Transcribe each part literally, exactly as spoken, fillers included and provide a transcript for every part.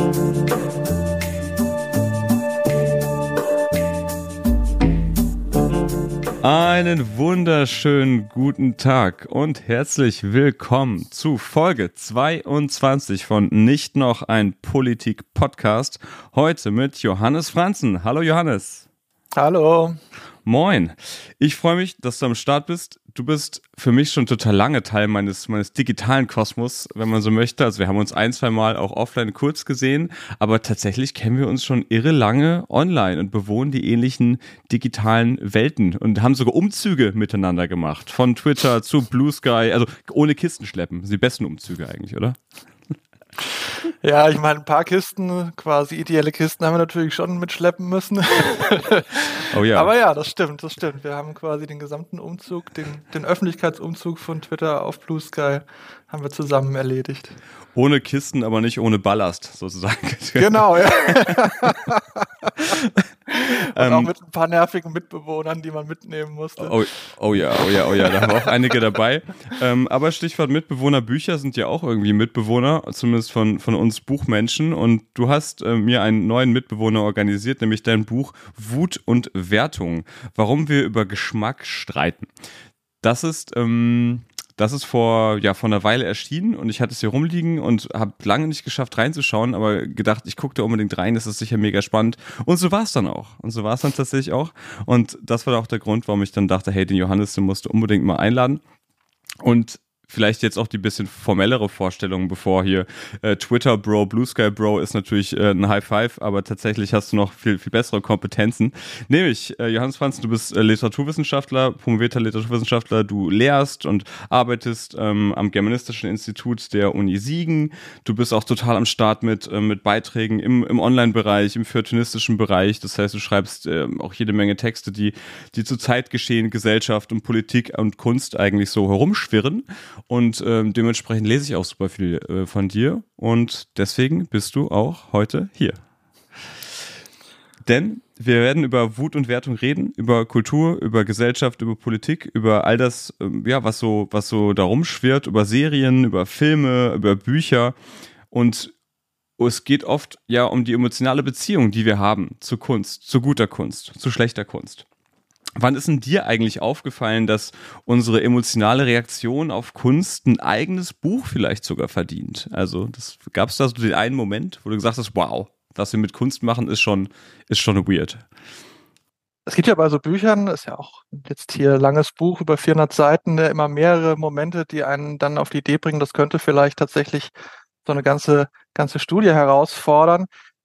Einen wunderschönen guten Tag und herzlich willkommen zu Folge zweiundzwanzig von Nicht noch ein Politik-Podcast. Heute mit Johannes Franzen. Hallo Johannes. Hallo. Moin. Ich freue mich, dass du am Start bist. Du bist für mich schon total lange Teil meines, meines digitalen Kosmos, wenn man so möchte. Also wir haben uns ein, zwei Mal auch offline kurz gesehen, aber tatsächlich kennen wir uns schon irre lange online und bewohnen die ähnlichen digitalen Welten und haben sogar Umzüge miteinander gemacht. Von Twitter zu Blue Sky, also ohne Kisten schleppen. Das sind die besten Umzüge eigentlich, oder? Ja, ich meine, ein paar Kisten, quasi ideelle Kisten, haben wir natürlich schon mitschleppen müssen. Oh ja. Aber ja, das stimmt, das stimmt. Wir haben quasi den gesamten Umzug, den, den Öffentlichkeitsumzug von Twitter auf Blue Sky haben wir zusammen erledigt. Ohne Kisten, aber nicht ohne Ballast, sozusagen. Genau, ja. Und ähm, auch mit ein paar nervigen Mitbewohnern, die man mitnehmen musste. Oh, oh ja, oh ja, oh ja, da haben auch einige dabei. Ähm, aber Stichwort Mitbewohner, Bücher sind ja auch irgendwie Mitbewohner, zumindest von, von uns Buchmenschen. Und du hast äh, mir einen neuen Mitbewohner organisiert, nämlich dein Buch Wut und Wertung. Warum wir über Geschmack streiten. Das ist... Ähm, Das ist vor, ja, vor einer Weile erschienen und ich hatte es hier rumliegen und habe lange nicht geschafft reinzuschauen, aber gedacht, ich gucke da unbedingt rein, das ist sicher mega spannend. Und so war es dann auch. Und so war es dann tatsächlich auch. Und das war auch der Grund, warum ich dann dachte, hey, den Johannes, den musst du unbedingt mal einladen. Und vielleicht jetzt auch die bisschen formellere Vorstellung, bevor hier äh, Twitter Bro, Blue Sky Bro ist natürlich äh, ein High Five, aber tatsächlich hast du noch viel, viel bessere Kompetenzen. Nämlich, äh, Johannes Franzen, du bist äh, Literaturwissenschaftler, promovierter Literaturwissenschaftler, du lehrst und arbeitest ähm, am Germanistischen Institut der Uni Siegen. Du bist auch total am Start mit, äh, mit Beiträgen im, im Online-Bereich, im feuilletonistischen Bereich. Das heißt, du schreibst äh, auch jede Menge Texte, die, die zu Zeitgeschehen, Gesellschaft und Politik und Kunst eigentlich so herumschwirren. Und ähm, dementsprechend lese ich auch super viel äh, von dir und deswegen bist du auch heute hier. Denn wir werden über Wut und Wertung reden, über Kultur, über Gesellschaft, über Politik, über all das, ähm, ja, was so, was so da rumschwirrt, über Serien, über Filme, über Bücher. Und es geht oft ja um die emotionale Beziehung, die wir haben zu Kunst, zu guter Kunst, zu schlechter Kunst. Wann ist denn dir eigentlich aufgefallen, dass unsere emotionale Reaktion auf Kunst ein eigenes Buch vielleicht sogar verdient? Also gab es da so den einen Moment, wo du gesagt hast, wow, was wir mit Kunst machen, ist schon, ist schon weird. Es gibt ja bei so Büchern, ist ja auch jetzt hier ein langes Buch über vierhundert Seiten, immer mehrere Momente, die einen dann auf die Idee bringen, das könnte vielleicht tatsächlich so eine ganze, ganze Studie herausfordern.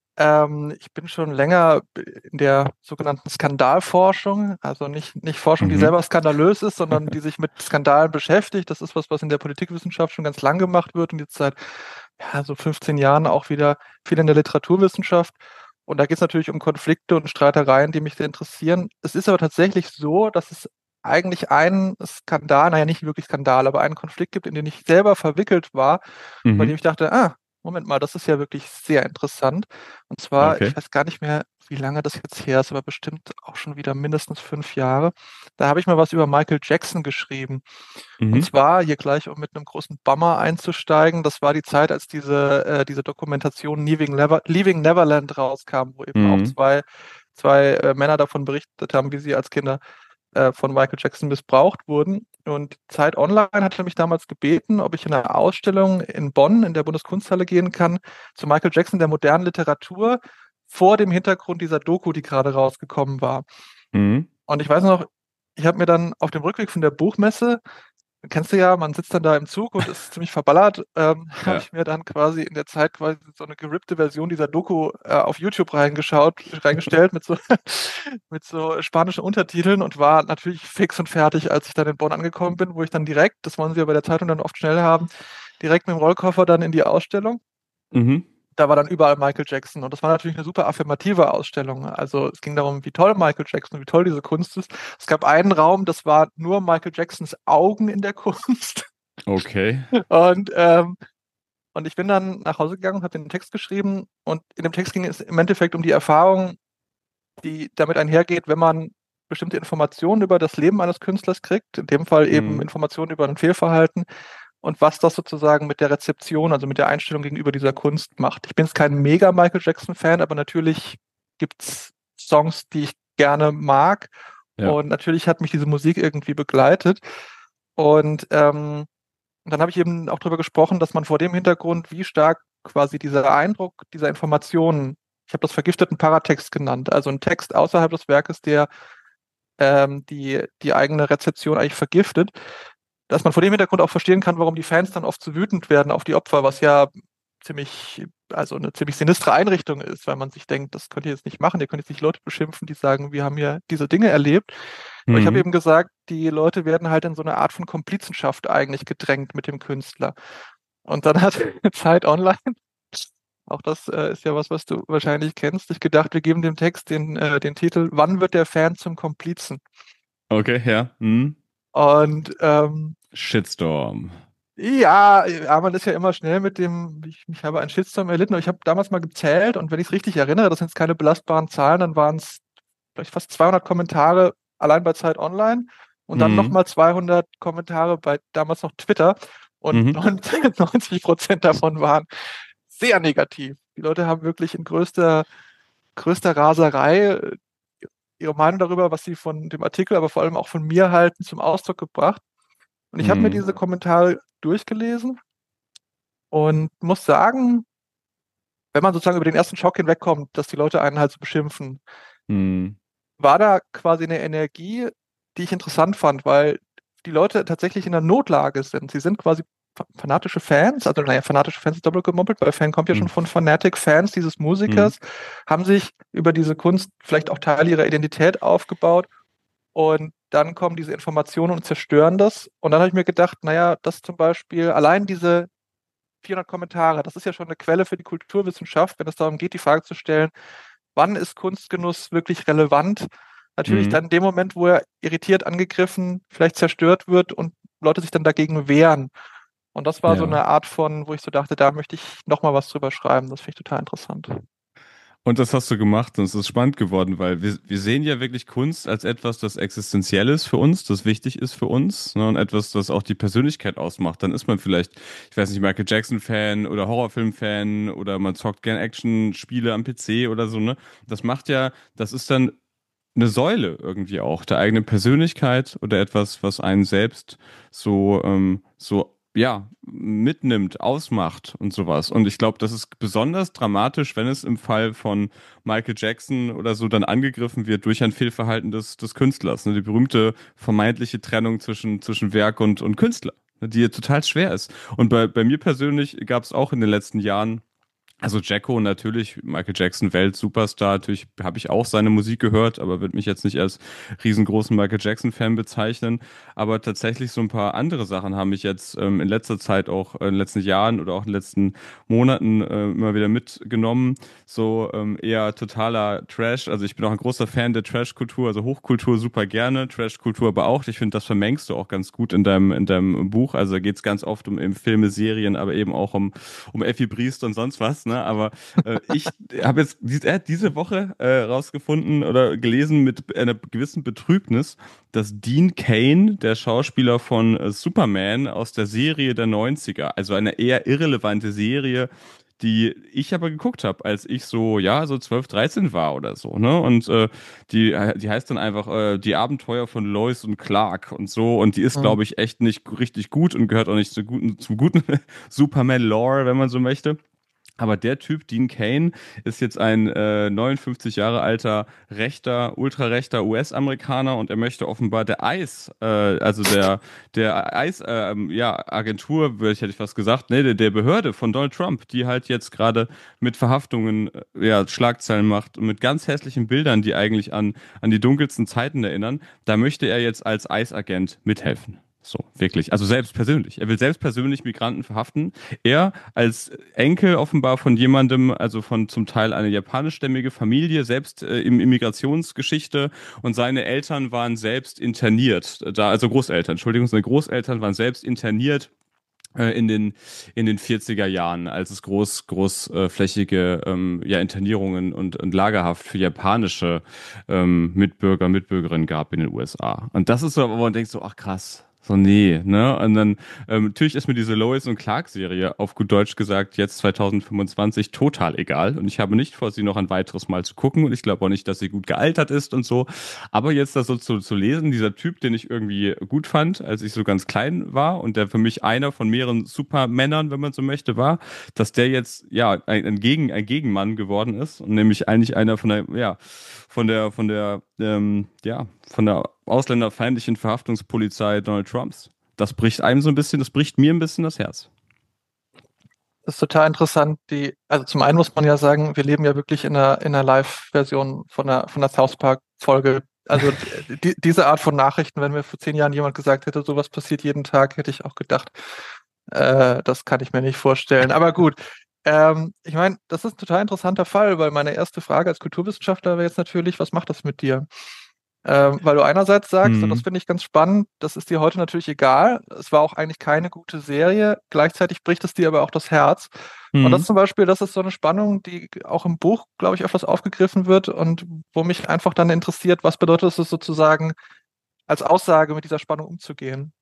Ähm, ich bin schon länger in der sogenannten Skandalforschung, also nicht, nicht Forschung, die Mhm. selber skandalös ist, sondern die sich mit Skandalen beschäftigt. Das ist was, was in der Politikwissenschaft schon ganz lang gemacht wird und jetzt seit ja, so fünfzehn Jahren auch wieder viel in der Literaturwissenschaft. Und da geht es natürlich um Konflikte und Streitereien, die mich sehr interessieren. Es ist aber tatsächlich so, dass es eigentlich einen Skandal, naja, nicht wirklich Skandal, aber einen Konflikt gibt, in den ich selber verwickelt war, Mhm. bei dem ich dachte, ah, Moment mal, das ist ja wirklich sehr interessant. Und zwar, Okay. ich weiß gar nicht mehr, wie lange das jetzt her ist, aber bestimmt auch schon wieder mindestens fünf Jahre. Da habe ich mal was über Michael Jackson geschrieben. Mhm. Und zwar hier gleich, um mit einem großen Bummer einzusteigen, das war die Zeit, als diese, äh, diese Dokumentation Leaving, Never, Leaving Neverland rauskam, wo eben Mhm. auch zwei, zwei äh, Männer davon berichtet haben, wie sie als Kinder äh, von Michael Jackson missbraucht wurden. Und Zeit Online hatte mich damals gebeten, ob ich in einer Ausstellung in Bonn in der Bundeskunsthalle gehen kann zu Michael Jackson der modernen Literatur vor dem Hintergrund dieser Doku, die gerade rausgekommen war. Mhm. Und ich weiß noch, ich habe mir dann auf dem Rückweg von der Buchmesse, kennst du ja, man sitzt dann da im Zug und ist ziemlich verballert, ähm, Ja. habe ich mir dann quasi in der Zeit quasi so eine gerippte Version dieser Doku äh, auf YouTube reingeschaut, reingestellt mit so, mit so spanischen Untertiteln und war natürlich fix und fertig, als ich dann in Bonn angekommen bin, wo ich dann direkt, das wollen sie ja bei der Zeitung dann oft schnell haben, direkt mit dem Rollkoffer dann in die Ausstellung. Mhm. Da war dann überall Michael Jackson und das war natürlich eine super affirmative Ausstellung. Also es ging darum, wie toll Michael Jackson, wie toll diese Kunst ist. Es gab einen Raum, das war nur Michael Jacksons Augen in der Kunst. Okay. Und, ähm, und ich bin dann nach Hause gegangen und habe den Text geschrieben und in dem Text ging es im Endeffekt um die Erfahrung, die damit einhergeht, wenn man bestimmte Informationen über das Leben eines Künstlers kriegt, in dem Fall eben Mhm. Informationen über ein Fehlverhalten und was das sozusagen mit der Rezeption, also mit der Einstellung gegenüber dieser Kunst macht. Ich bin jetzt kein mega Michael Jackson-Fan, aber natürlich gibt es Songs, die ich gerne mag. Ja. Und natürlich hat mich diese Musik irgendwie begleitet. Und ähm, dann habe ich eben auch darüber gesprochen, dass man vor dem Hintergrund, wie stark quasi dieser Eindruck dieser Informationen, ich habe das vergifteten Paratext genannt, also ein Text außerhalb des Werkes, der ähm, die, die eigene Rezeption eigentlich vergiftet, dass man vor dem Hintergrund auch verstehen kann, warum die Fans dann oft so wütend werden auf die Opfer, was ja ziemlich, also eine ziemlich sinistre Einrichtung ist, weil man sich denkt, das könnt ihr jetzt nicht machen, ihr könnt jetzt nicht Leute beschimpfen, die sagen, wir haben ja diese Dinge erlebt. Aber ich habe Mhm. eben gesagt, die Leute werden halt in so eine Art von Komplizenschaft eigentlich gedrängt mit dem Künstler. Und dann hat Zeit Online, auch das äh, ist ja was, was du wahrscheinlich kennst, sich gedacht, wir geben dem Text den, äh, den Titel, wann wird der Fan zum Komplizen? Okay, ja. Mhm. Und ähm, Shitstorm. ja, ja, man ist ja immer schnell mit dem, ich, ich habe einen Shitstorm erlitten, aber ich habe damals mal gezählt und wenn ich es richtig erinnere, das sind jetzt keine belastbaren Zahlen, dann waren es vielleicht fast zweihundert Kommentare allein bei Zeit Online und dann Mhm. nochmal zweihundert Kommentare bei damals noch Twitter und Mhm. neunzig Prozent davon waren sehr negativ. Die Leute haben wirklich in größter, größter Raserei äh, ihre Meinung darüber, was sie von dem Artikel, aber vor allem auch von mir halten, zum Ausdruck gebracht. Und ich habe mir Mhm. diese Kommentare durchgelesen und muss sagen, wenn man sozusagen über den ersten Schock hinwegkommt, dass die Leute einen halt so beschimpfen, Mhm. war da quasi eine Energie, die ich interessant fand, weil die Leute tatsächlich in einer Notlage sind. Sie sind quasi fa- fanatische Fans, also naja, fanatische Fans ist doppelt gemoppelt, weil Fan kommt ja schon Mhm. von Fanatic, Fans dieses Mhm. Musikers, haben sich über diese Kunst vielleicht auch Teil ihrer Identität aufgebaut und dann kommen diese Informationen und zerstören das. Und dann habe ich mir gedacht, naja, das zum Beispiel, allein diese vierhundert Kommentare, das ist ja schon eine Quelle für die Kulturwissenschaft, wenn es darum geht, die Frage zu stellen, wann ist Kunstgenuss wirklich relevant? Natürlich Mhm. dann in dem Moment, wo er irritiert, angegriffen, vielleicht zerstört wird und Leute sich dann dagegen wehren. Und das war so Ja. eine Art von, wo ich so dachte, da möchte ich nochmal was drüber schreiben. Das finde ich total interessant. Und das hast du gemacht und es ist spannend geworden, weil wir, wir sehen ja wirklich Kunst als etwas, das existenziell ist für uns, das wichtig ist für uns, ne, und etwas, das auch die Persönlichkeit ausmacht. Dann ist man vielleicht, ich weiß nicht, Michael Jackson-Fan oder Horrorfilm-Fan oder man zockt gern Action-Spiele am P C oder so, ne? Das macht ja, das ist dann eine Säule irgendwie auch der eigenen Persönlichkeit oder etwas, was einen selbst so, ähm, so, ja, mitnimmt, ausmacht und sowas. Und ich glaube, das ist besonders dramatisch, wenn es im Fall von Michael Jackson oder so dann angegriffen wird durch ein Fehlverhalten des, des Künstlers. Ne? Die berühmte vermeintliche Trennung zwischen, zwischen Werk und, und Künstler, ne? Die ja total schwer ist. Und bei, bei mir persönlich gab es auch in den letzten Jahren also Jacko natürlich, Michael Jackson, Welt-Superstar, natürlich habe ich auch seine Musik gehört, aber würde mich jetzt nicht als riesengroßen Michael Jackson-Fan bezeichnen. Aber tatsächlich so ein paar andere Sachen haben mich jetzt ähm, in letzter Zeit auch, äh, in den letzten Jahren oder auch in den letzten Monaten äh, immer wieder mitgenommen. So ähm, eher totaler Trash. Also ich bin auch ein großer Fan der Trash-Kultur, also Hochkultur super gerne, Trash-Kultur aber auch. Ich finde, das vermengst du auch ganz gut in deinem, in deinem Buch. Also da geht es ganz oft um eben Filme, Serien, aber eben auch um um Effi Briest und sonst was, ne? Aber äh, ich habe jetzt dies, äh, diese Woche äh, rausgefunden oder gelesen mit einer gewissen Betrübnis, dass Dean Cain, der Schauspieler von äh, Superman aus der Serie der Neunziger, also eine eher irrelevante Serie, die ich aber geguckt habe, als ich so, ja, so zwölf, dreizehn war oder so, ne? Und äh, die, äh, die heißt dann einfach äh, Die Abenteuer von Lois und Clark und so. Und die ist, Hm. glaube ich, echt nicht richtig gut und gehört auch nicht zu guten, zum guten Superman-Lore, wenn man so möchte. Aber der Typ, Dean Cain, ist jetzt ein äh, neunundfünfzig Jahre alter, rechter, ultrarechter U S-Amerikaner und er möchte offenbar der ICE, äh, also der, der ICE, ähm, ja, Agentur, würde ich, hätte ich fast gesagt, ne, der, der Behörde von Donald Trump, die halt jetzt gerade mit Verhaftungen, äh, ja, Schlagzeilen macht und mit ganz hässlichen Bildern, die eigentlich an, an die dunkelsten Zeiten erinnern, da möchte er jetzt als ICE-Agent mithelfen. So, wirklich. Also selbst persönlich. Er will selbst persönlich Migranten verhaften. Er als Enkel offenbar von jemandem, also von zum Teil eine japanischstämmige Familie, selbst äh, im Immigrationsgeschichte und seine Eltern waren selbst interniert. Da, also Großeltern, Entschuldigung, seine Großeltern waren selbst interniert äh, in den in den vierziger Jahren, als es groß großflächige ähm, ja Internierungen und, und Lagerhaft für japanische ähm, Mitbürger Mitbürgerinnen gab in den U S A. Und das ist so, wo man denkt so, ach krass. So, nee, ne? Und dann, ähm, natürlich ist mir diese Lois und Clark-Serie auf gut Deutsch gesagt jetzt zwanzig fünfundzwanzig total egal. Und ich habe nicht vor, sie noch ein weiteres Mal zu gucken. Und ich glaube auch nicht, dass sie gut gealtert ist und so. Aber jetzt das so zu, zu lesen, dieser Typ, den ich irgendwie gut fand, als ich so ganz klein war und der für mich einer von mehreren Supermännern, wenn man so möchte, war, dass der jetzt, ja, ein, ein Gegen, ein Gegenmann geworden ist. Und nämlich eigentlich einer von der, ja, von der, von der, ähm, ja, von der ausländerfeindlichen Verhaftungspolizei Donald Trumps. Das bricht einem so ein bisschen, das bricht mir ein bisschen das Herz. Das ist total interessant. Die, also zum einen muss man ja sagen, wir leben ja wirklich in einer, in einer Live-Version von einer, von einer South Park-Folge. Also die, diese Art von Nachrichten, wenn mir vor zehn Jahren jemand gesagt hätte, sowas passiert jeden Tag, hätte ich auch gedacht, äh, das kann ich mir nicht vorstellen. Aber gut, ähm, ich meine, das ist ein total interessanter Fall, weil meine erste Frage als Kulturwissenschaftler wäre jetzt natürlich, was macht das mit dir? Ähm, weil du einerseits sagst, und das Hm. finde ich ganz spannend, das ist dir heute natürlich egal. Es war auch eigentlich keine gute Serie. Gleichzeitig bricht es dir aber auch das Herz. Und das Hm. zum Beispiel, das ist so eine Spannung, die auch im Buch, glaube ich, öfters aufgegriffen wird und wo mich einfach dann interessiert, was bedeutet es sozusagen als Aussage mit dieser Spannung umzugehen?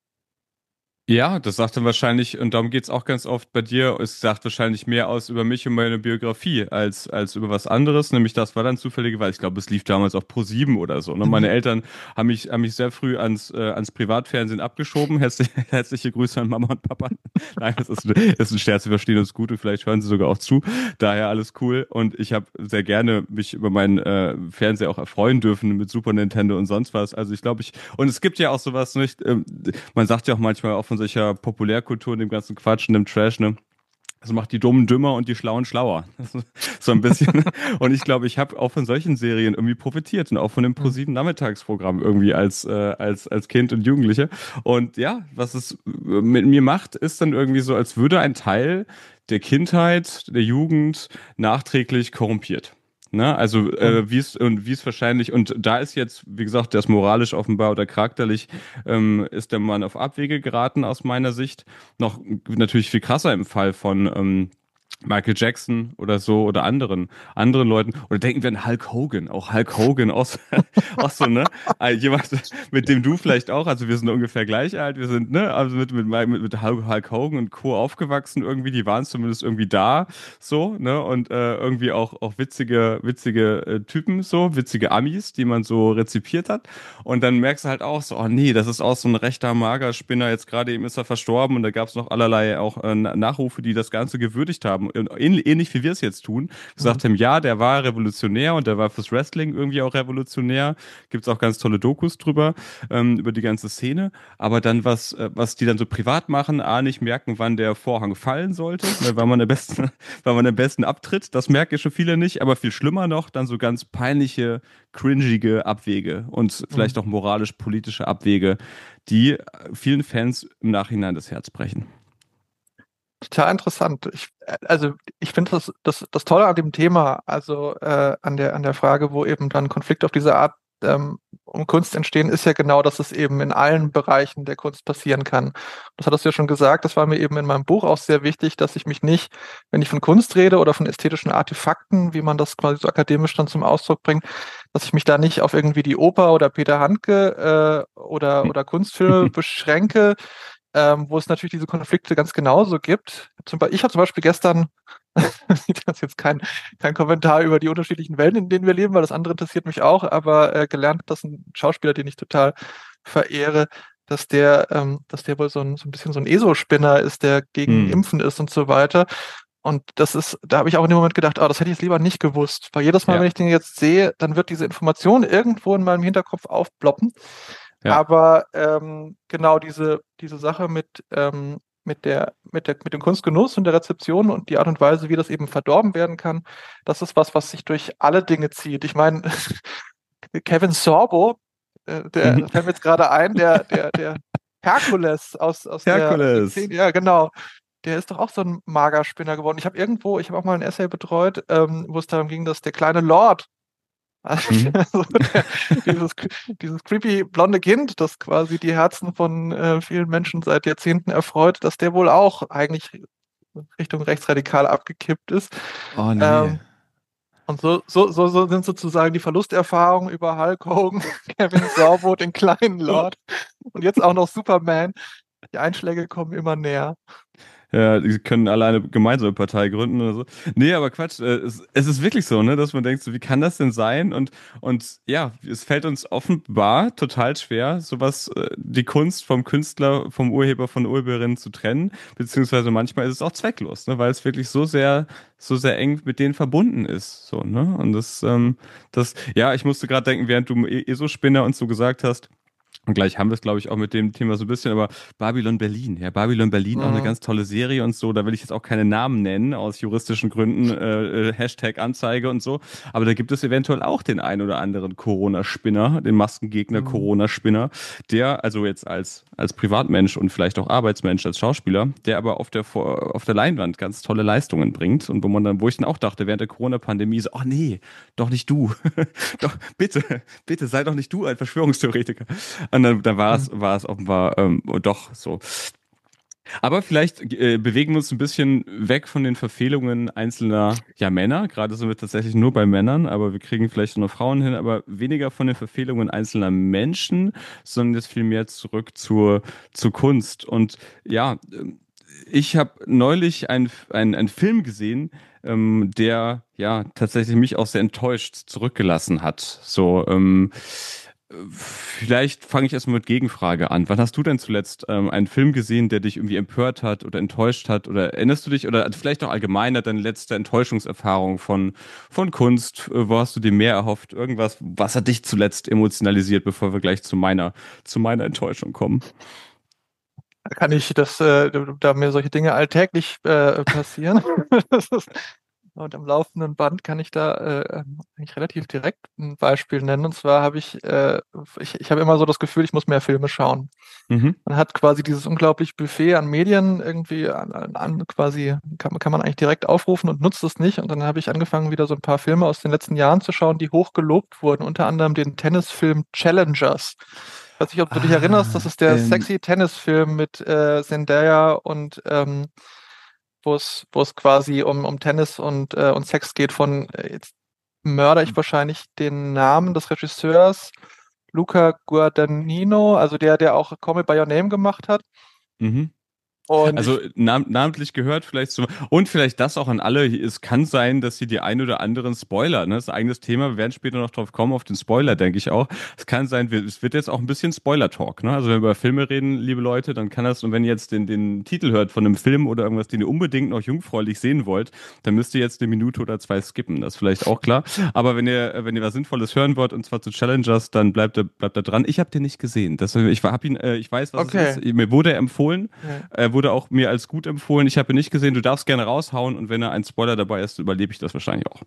Ja, das sagt dann wahrscheinlich, und darum geht's auch ganz oft bei dir, es sagt wahrscheinlich mehr aus über mich und meine Biografie als, als über was anderes. Nämlich das war dann zufälligerweise, ich glaube, es lief damals auf Pro sieben oder so. Ne? Meine Mhm. Eltern haben mich, haben mich sehr früh ans, äh, ans Privatfernsehen abgeschoben. Herzlich, herzliche Grüße an Mama und Papa. Nein, das ist, das ist ein Scherz, wir verstehen uns gut und vielleicht hören sie sogar auch zu. Daher alles cool. Und ich habe sehr gerne mich über meinen äh, Fernseher auch erfreuen dürfen mit Super Nintendo und sonst was. Also ich glaube, ich, und es gibt ja auch sowas, nicht, ähm, man sagt ja auch manchmal auch von solcher Populärkultur und dem ganzen Quatsch und dem Trash, ne? Das macht die Dummen dümmer und die Schlauen schlauer. Das ist so ein bisschen. Und ich glaube, ich habe auch von solchen Serien irgendwie profitiert und auch von dem Mhm. ProSieben Nachmittagsprogramm irgendwie als, äh, als, als Kind und Jugendliche. Und ja, was es mit mir macht, ist dann irgendwie so, als würde ein Teil der Kindheit, der Jugend nachträglich korrumpiert. Ne? Also Mhm. äh, wie es und wie es wahrscheinlich und da ist jetzt, wie gesagt, der ist moralisch offenbar oder charakterlich ähm, ist der Mann auf Abwege geraten aus meiner Sicht. Noch natürlich viel krasser im Fall von ähm, Michael Jackson oder so oder anderen anderen Leuten oder denken wir an Hulk Hogan, auch Hulk Hogan aus auch so, ne? Äh, jemand mit dem du vielleicht auch, also wir sind ungefähr gleich alt, wir sind ne, also mit mit mit, mit Hulk, Hulk Hogan und Co aufgewachsen irgendwie, die waren zumindest irgendwie da so, ne? Und äh, irgendwie auch auch witzige witzige äh, Typen so, witzige Amis, die man so rezipiert hat und dann merkst du halt auch so, oh nee, das ist auch so ein rechter Magerspinner, jetzt gerade eben ist er verstorben und da gab es noch allerlei auch äh, Nachrufe, die das Ganze gewürdigt haben. Und ähnlich, ähnlich wie wir es jetzt tun. Mhm. Gesagt haben, ja, der war revolutionär und der war fürs Wrestling irgendwie auch revolutionär. Gibt es auch ganz tolle Dokus drüber, ähm, über die ganze Szene. Aber dann, was, äh, was die dann so privat machen, A, nicht merken, wann der Vorhang fallen sollte, ne, weil man am besten, weil man am besten abtritt. Das merken schon viele nicht. Aber viel schlimmer noch, dann so ganz peinliche, cringige Abwege und vielleicht Mhm. auch moralisch-politische Abwege, die vielen Fans im Nachhinein das Herz brechen. Total interessant. Ich, äh, also ich finde das, das, das Tolle an dem Thema, also äh, an der, an der Frage, wo eben dann Konflikte auf diese Art ähm, um Kunst entstehen, ist ja genau, dass es eben in allen Bereichen der Kunst passieren kann. Das hattest du ja schon gesagt, das war mir eben in meinem Buch auch sehr wichtig, dass ich mich nicht, wenn ich von Kunst rede oder von ästhetischen Artefakten, wie man das quasi so akademisch dann zum Ausdruck bringt, dass ich mich da nicht auf irgendwie die Oper oder Peter Handke äh, oder, oder Kunstfilme beschränke, ähm, wo es natürlich diese Konflikte ganz genauso gibt. Zum Beispiel, ich habe zum Beispiel gestern, das ist jetzt kein, kein Kommentar über die unterschiedlichen Welten, in denen wir leben, weil das andere interessiert mich auch, aber äh, gelernt, dass ein Schauspieler, den ich total verehre, dass der, ähm, dass der wohl so ein, so ein bisschen so ein E S O-Spinner ist, der gegen Hm. Impfen ist und so weiter. Und das ist, da habe ich auch in dem Moment gedacht, oh, das hätte ich jetzt lieber nicht gewusst. Weil jedes Mal, wenn Ja, ich den jetzt sehe, dann wird diese Information irgendwo in meinem Hinterkopf aufploppen. ja. Aber ähm, genau diese, diese Sache mit, ähm, mit der, mit der, mit dem Kunstgenuss und der Rezeption und die Art und Weise, wie das eben verdorben werden kann, das ist was, was sich durch alle Dinge zieht. Ich meine, Kevin Sorbo, äh, Mhm. der fällt mir jetzt gerade ein, der, der, der Herkules aus, aus der, aus den Herkules. zehn, ja, genau. Der ist doch auch so ein Magerspinner geworden. Ich habe irgendwo, ich habe auch mal ein Essay betreut, ähm, wo es darum ging, dass der kleine Lord, Mhm. also der, dieses, dieses creepy blonde Kind, das quasi die Herzen von äh, vielen Menschen seit Jahrzehnten erfreut, dass der wohl auch eigentlich Richtung rechtsradikal abgekippt ist. Oh nee. Ähm, Und so, so, so, so sind sozusagen die Verlusterfahrungen über Hulk Hogan, Kevin Sorbo, den kleinen Lord und jetzt auch noch Superman. Die Einschläge kommen immer näher. Ja, die können alle eine gemeinsame Partei gründen oder so. Nee, aber Quatsch, äh, es, es ist wirklich so, ne, dass man denkt, so, wie kann das denn sein? Und, und ja, es fällt uns offenbar total schwer, sowas, äh, die Kunst vom Künstler, vom Urheber, von der Urheberin zu trennen, beziehungsweise manchmal ist es auch zwecklos, ne, weil es wirklich so sehr, so sehr eng mit denen verbunden ist, so, ne? Und das, ähm, das, ja, ich musste gerade denken, während du E- ESO-Spinner und so gesagt hast, und gleich haben wir es, glaube ich, auch mit dem Thema so ein bisschen, aber Babylon Berlin, ja, Babylon Berlin auch eine Mhm. ganz tolle Serie und so, da will ich jetzt auch keine Namen nennen, aus juristischen Gründen, äh, äh, Hashtag Anzeige und so, aber da gibt es eventuell auch den ein oder anderen Corona-Spinner, den Maskengegner Mhm. Corona-Spinner, der, also jetzt als, als Privatmensch und vielleicht auch Arbeitsmensch, als Schauspieler, der aber auf der, Vor- auf der Leinwand ganz tolle Leistungen bringt und wo man dann, wo ich dann auch dachte, während der Corona-Pandemie so, oh nee, doch nicht du, doch, bitte, bitte, sei doch nicht du ein Verschwörungstheoretiker. Und dann, dann war es, Mhm. war es offenbar ähm, doch so. Aber vielleicht äh, bewegen wir uns ein bisschen weg von den Verfehlungen einzelner ja, Männer. Gerade sind wir tatsächlich nur bei Männern, aber wir kriegen vielleicht noch Frauen hin, aber weniger von den Verfehlungen einzelner Menschen, sondern jetzt viel mehr zurück zur, zur Kunst. Und ja, ähm, ich habe neulich einen ein Film gesehen, ähm, der ja tatsächlich mich auch sehr enttäuscht zurückgelassen hat. So, ähm, vielleicht fange ich erstmal mit Gegenfrage an. Wann hast du denn zuletzt ähm, einen Film gesehen, der dich irgendwie empört hat oder enttäuscht hat? Oder erinnerst du dich, oder vielleicht auch allgemeiner deine letzte Enttäuschungserfahrung von, von Kunst? Äh, Wo hast du dir mehr erhofft? Irgendwas, was hat dich zuletzt emotionalisiert, bevor wir gleich zu meiner, zu meiner Enttäuschung kommen? Da kann ich das, äh, da mir solche Dinge alltäglich äh, passieren. Das ist, und am laufenden Band kann ich da äh, ähm, eigentlich relativ direkt ein Beispiel nennen. Und zwar habe ich, äh, ich, ich habe immer so das Gefühl, ich muss mehr Filme schauen. Mhm. Man hat quasi dieses unglaubliche Buffet an Medien irgendwie an, an, an quasi, kann, kann man eigentlich direkt aufrufen und nutzt es nicht. Und dann habe ich angefangen, wieder so ein paar Filme aus den letzten Jahren zu schauen, die hoch gelobt wurden, unter anderem den Tennisfilm Challengers. Ich weiß nicht, ob du dich erinnerst, das Ah, ist der ähm, sexy Tennisfilm mit äh, Zendaya und ähm, wo es, wo es quasi um, um Tennis und, äh, und Sex geht von, äh, jetzt mörder ich wahrscheinlich den Namen des Regisseurs, Luca Guadagnino, also der, der auch Call Me by Your Name gemacht hat. mhm. Und Also ich, nam namentlich gehört vielleicht so. Und vielleicht das auch an alle. Es kann sein, dass sie die ein oder anderen Spoiler, ne, das ist ein eigenes Thema. Wir werden später noch drauf kommen, auf den Spoiler, denke ich auch. Es kann sein, wir, es wird jetzt auch ein bisschen Spoiler-Talk, ne? Also wenn wir über Filme reden, liebe Leute, dann kann das, und wenn ihr jetzt den, den Titel hört von einem Film oder irgendwas, den ihr unbedingt noch jungfräulich sehen wollt, dann müsst ihr jetzt eine Minute oder zwei skippen. Das ist vielleicht auch klar. Aber wenn ihr, wenn ihr was Sinnvolles hören wollt, und zwar zu Challengers, dann bleibt da, bleibt da dran. Ich habe den nicht gesehen. Das, ich hab ihn, äh, ich weiß, was es okay. ist. Mir wurde er empfohlen. Ja. Er wurde auch mir als gut empfohlen. Ich habe ihn nicht gesehen. Du darfst gerne raushauen, und wenn er ein Spoiler dabei ist, überlebe ich das wahrscheinlich auch.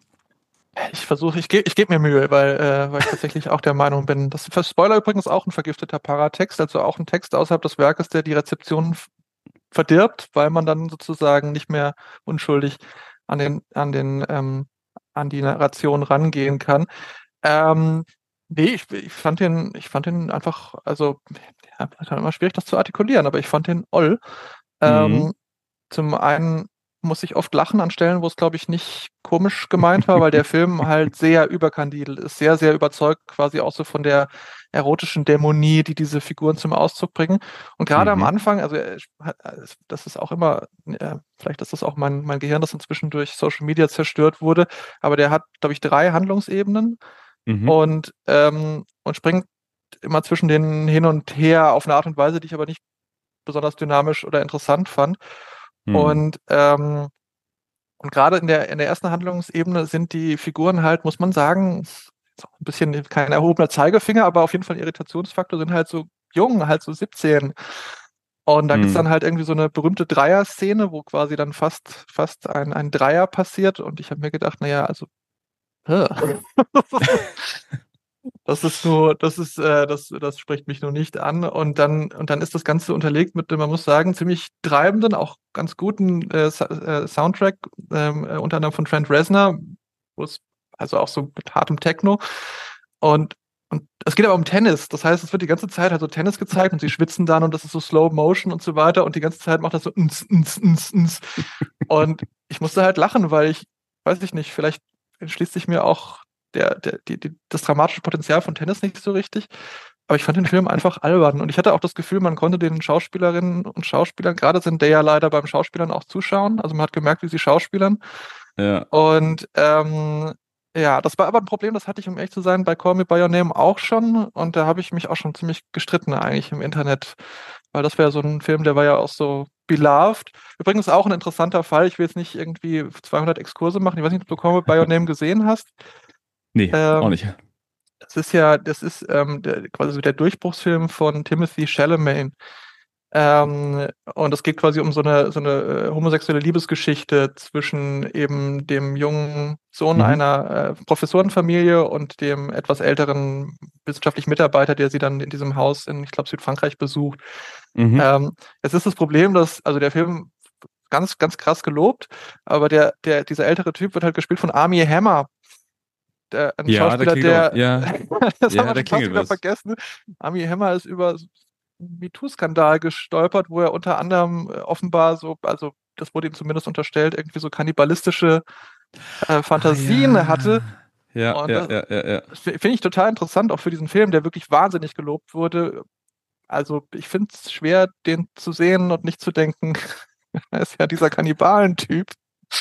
Ich versuche, ich gebe ich geb mir Mühe, weil, äh, weil ich tatsächlich auch der Meinung bin, dass für Spoiler übrigens auch ein vergifteter Paratext, also auch ein Text außerhalb des Werkes, der die Rezeption f- verdirbt, weil man dann sozusagen nicht mehr unschuldig an den, an den, ähm, an die Narration rangehen kann. Ähm, nee, ich, ich fand den, ich fand den einfach, also, ja, ist halt immer schwierig, das zu artikulieren, aber ich fand den oll. Mhm. Ähm, Zum einen muss ich oft lachen an Stellen, wo es, glaube ich, nicht komisch gemeint war, weil der Film halt sehr überkandidelt ist, sehr, sehr überzeugt, quasi auch so von der erotischen Dämonie, die diese Figuren zum Ausdruck bringen. Und gerade am Mhm. Anfang, also äh, das ist auch immer, äh, vielleicht ist das auch mein, mein Gehirn, das inzwischen durch Social Media zerstört wurde, aber der hat, glaube ich, drei Handlungsebenen Mhm. und, ähm, und springt immer zwischen denen hin und her auf eine Art und Weise, die ich aber nicht besonders dynamisch oder interessant fand. Mhm. Und, ähm, und gerade in der, in der ersten Handlungsebene sind die Figuren halt, muss man sagen, ist auch ein bisschen kein erhobener Zeigefinger, aber auf jeden Fall ein Irritationsfaktor, sind halt so jung, halt so siebzehn. Und da gibt's Mhm. dann halt irgendwie so eine berühmte Dreier-Szene, wo quasi dann fast, fast ein, ein Dreier passiert. Und ich habe mir gedacht, naja, also, hä. Das ist nur, das ist, äh, das, das spricht mich nur nicht an. Und dann, und dann ist das Ganze unterlegt mit, man muss sagen, ziemlich treibenden, auch ganz guten äh, Sa- äh, Soundtrack, ähm, äh, unter anderem von Trent Reznor, wo es also auch so mit hartem Techno. Und, und es geht aber um Tennis. Das heißt, es wird die ganze Zeit halt so Tennis gezeigt und sie schwitzen dann und das ist so Slow Motion und so weiter. Und die ganze Zeit macht das so ns, ns, ns, ns. Und ich musste halt lachen, weil ich, weiß ich nicht, vielleicht entschließt sich mir auch der, der, die, die, das dramatische Potenzial von Tennis nicht so richtig. Aber ich fand den Film einfach albern. Und ich hatte auch das Gefühl, man konnte den Schauspielerinnen und Schauspielern, gerade sind der ja leider beim Schauspielern auch zuschauen. Also man hat gemerkt, wie sie schauspielern. Ja. Und ähm, ja, das war aber ein Problem, das hatte ich, um ehrlich zu sein, bei Call Me By Your Name auch schon. Und da habe ich mich auch schon ziemlich gestritten eigentlich im Internet. Weil das wäre so ein Film, der war ja auch so beloved. Übrigens auch ein interessanter Fall. Ich will jetzt nicht irgendwie zweihundert Exkurse machen. Ich weiß nicht, ob du Call Me By Your Name gesehen hast. Nee, auch Ähm, nicht. das ist ja, das ist ähm, der, quasi so der Durchbruchsfilm von Timothy Chalamet. Ähm, und es geht quasi um so eine, so eine äh, homosexuelle Liebesgeschichte zwischen eben dem jungen Sohn Mhm. einer äh, Professorenfamilie und dem etwas älteren wissenschaftlichen Mitarbeiter, der sie dann in diesem Haus in, ich glaube, Südfrankreich besucht. Mhm. Ähm, es ist das Problem, dass, also der Film ganz, ganz krass gelobt, aber der, der, dieser ältere Typ wird halt gespielt von Armie Hammer, der, ein Ja, da Schauspieler, klingelt was. der, Ja, das haben ja, wir da schon fast klingelt wieder was. vergessen. Armie Hammer ist über einen MeToo-Skandal gestolpert, wo er unter anderem äh, offenbar so, also das wurde ihm zumindest unterstellt, irgendwie so kannibalistische äh, Ah Fantasien hatte. ja. Ja, Und ja, das, ja, ja, ja. das finde ich total interessant, auch für diesen Film, der wirklich wahnsinnig gelobt wurde. Also ich finde es schwer, den zu sehen und nicht zu denken, er ist ja dieser Kannibalentyp.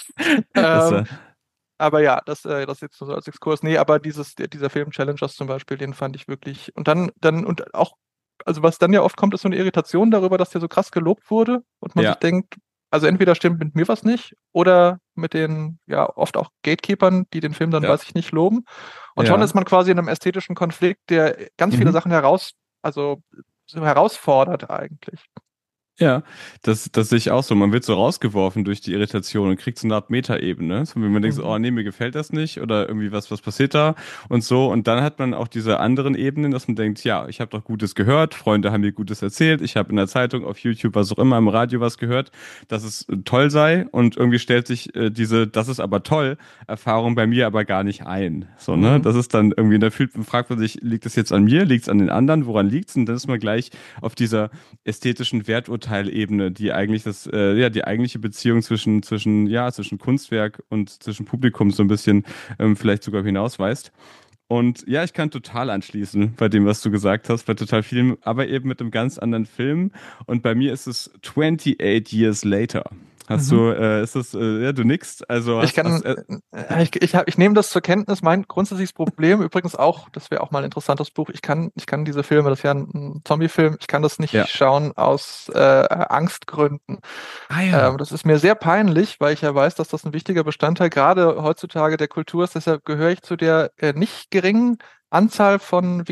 Das, Ähm, äh, aber ja, das, äh, das jetzt nur so als Exkurs. Nee, aber dieses, der, dieser Film Challengers zum Beispiel, den fand ich wirklich. Und dann, dann, und auch, also was dann ja oft kommt, ist so eine Irritation darüber, dass der so krass gelobt wurde und man sich ja. denkt, also entweder stimmt mit mir was nicht oder mit den, ja, oft auch Gatekeepern, die den Film dann, Ja, weiß ich nicht, loben. Und schon ja. ist man quasi in einem ästhetischen Konflikt, der ganz viele Mhm. Sachen heraus, also so herausfordert eigentlich. Ja, das, das sehe ich auch so. Man wird so rausgeworfen durch die Irritation und kriegt so eine Art Metaebene. So, wenn man denkt, so, Mhm. oh nee, mir gefällt das nicht oder irgendwie was, was passiert da und so. Und dann hat man auch diese anderen Ebenen, dass man denkt, ja, ich habe doch Gutes gehört, Freunde haben mir Gutes erzählt, ich habe in der Zeitung, auf YouTube, was auch immer, im Radio was gehört, dass es äh, toll sei. Und irgendwie stellt sich äh, diese, das ist aber toll, Erfahrung bei mir aber gar nicht ein. So, ne? Mhm. Das ist dann irgendwie, da fühlt, fragt man sich, liegt es jetzt an mir, liegt es an den anderen, woran liegt es? Und dann ist man gleich auf dieser ästhetischen Werturteilebene, die eigentlich das, äh, ja, die eigentliche Beziehung zwischen, zwischen, ja, zwischen Kunstwerk und zwischen Publikum so ein bisschen ähm, vielleicht sogar hinausweist. Und ja, ich kann total anschließen bei dem, was du gesagt hast, bei total vielen, aber eben mit einem ganz anderen Film. Und bei mir ist es twenty-eight Years Later. Hast Mhm. du, äh, ist das, äh, ja, du nickst, also Ich hast, kann, hast äh, äh, ich, ich, hab, ich nehme das zur Kenntnis. Mein grundsätzliches Problem, übrigens auch, das wäre auch mal ein interessantes Buch. Ich kann, ich kann diese Filme, das ist ja ein, ein Zombie-Film, ich kann das nicht ja. schauen aus äh, Angstgründen. Ah ja. Ähm, das ist mir sehr peinlich, weil ich ja weiß, dass das ein wichtiger Bestandteil gerade heutzutage der Kultur ist. Deshalb gehöre ich zu der äh, nicht geringen Anzahl von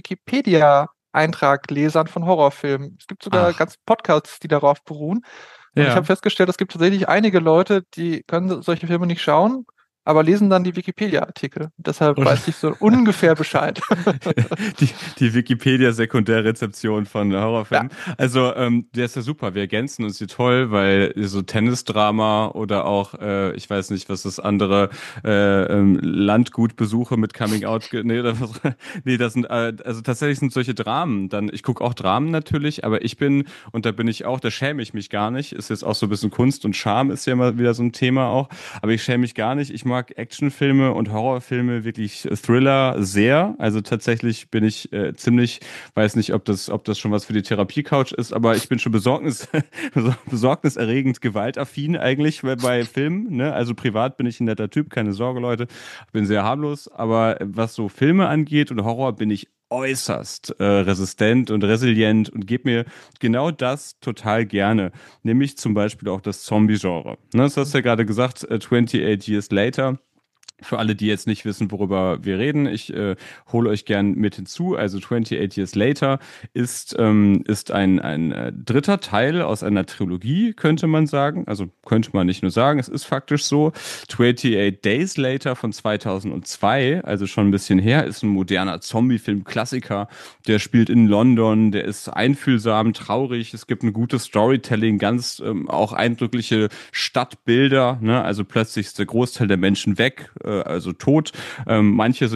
Wikipedia-Eintraglesern von Horrorfilmen. Es gibt sogar Ach, ganze Podcasts, die darauf beruhen. Und ich habe ja. festgestellt, es gibt tatsächlich einige Leute, die können solche Filme nicht schauen, aber lesen dann die Wikipedia-Artikel. Deshalb Und weiß ich so ungefähr Bescheid. Die, die Wikipedia-Sekundärrezeption von Ja. Horrorfilmen. Also, ähm, der ist ja super. Wir ergänzen uns hier toll, weil so Tennisdrama oder auch, äh, ich weiß nicht, was das andere, äh, ähm, Landgutbesuche mit Coming Out, ge- nee, oder was, nee, das sind, äh, also tatsächlich sind solche Dramen. Dann, ich gucke auch Dramen natürlich, aber ich bin, und da bin ich auch, da schäme ich mich gar nicht. Ist jetzt auch so ein bisschen Kunst und Charme ist ja immer wieder so ein Thema auch. Aber ich schäme mich gar nicht. Ich mag Actionfilme und Horrorfilme, wirklich äh, Thriller sehr. Also tatsächlich bin ich äh, ziemlich, weiß nicht, ob das, ob das schon was für die Therapie-Couch ist, aber ich bin schon besorgnis, besorgniserregend gewaltaffin eigentlich bei, bei Filmen. Ne? Also privat bin ich ein netter Typ, keine Sorge, Leute. Bin sehr harmlos. Aber was so Filme angeht und Horror, bin ich äußerst äh, resistent und resilient und gebe mir genau das total gerne, nämlich zum Beispiel auch das Zombie-Genre. Ne, das hast du ja gerade gesagt, äh, twenty-eight Years Later. Für alle, die jetzt nicht wissen, worüber wir reden, ich äh, hole euch gern mit hinzu. Also twenty-eight Years Later ist, ähm, ist ein, ein äh, dritter Teil aus einer Trilogie, könnte man sagen. Also könnte man nicht nur sagen, es ist faktisch so. twenty-eight Days Later von zweitausendzwei, also schon ein bisschen her, ist ein moderner Zombie-Film-Klassiker. Der spielt in London, der ist einfühlsam, traurig. Es gibt ein gutes Storytelling, ganz ähm, auch eindrückliche Stadtbilder. Ne? Also plötzlich ist der Großteil der Menschen weg, äh, also tot. Ähm, manche sind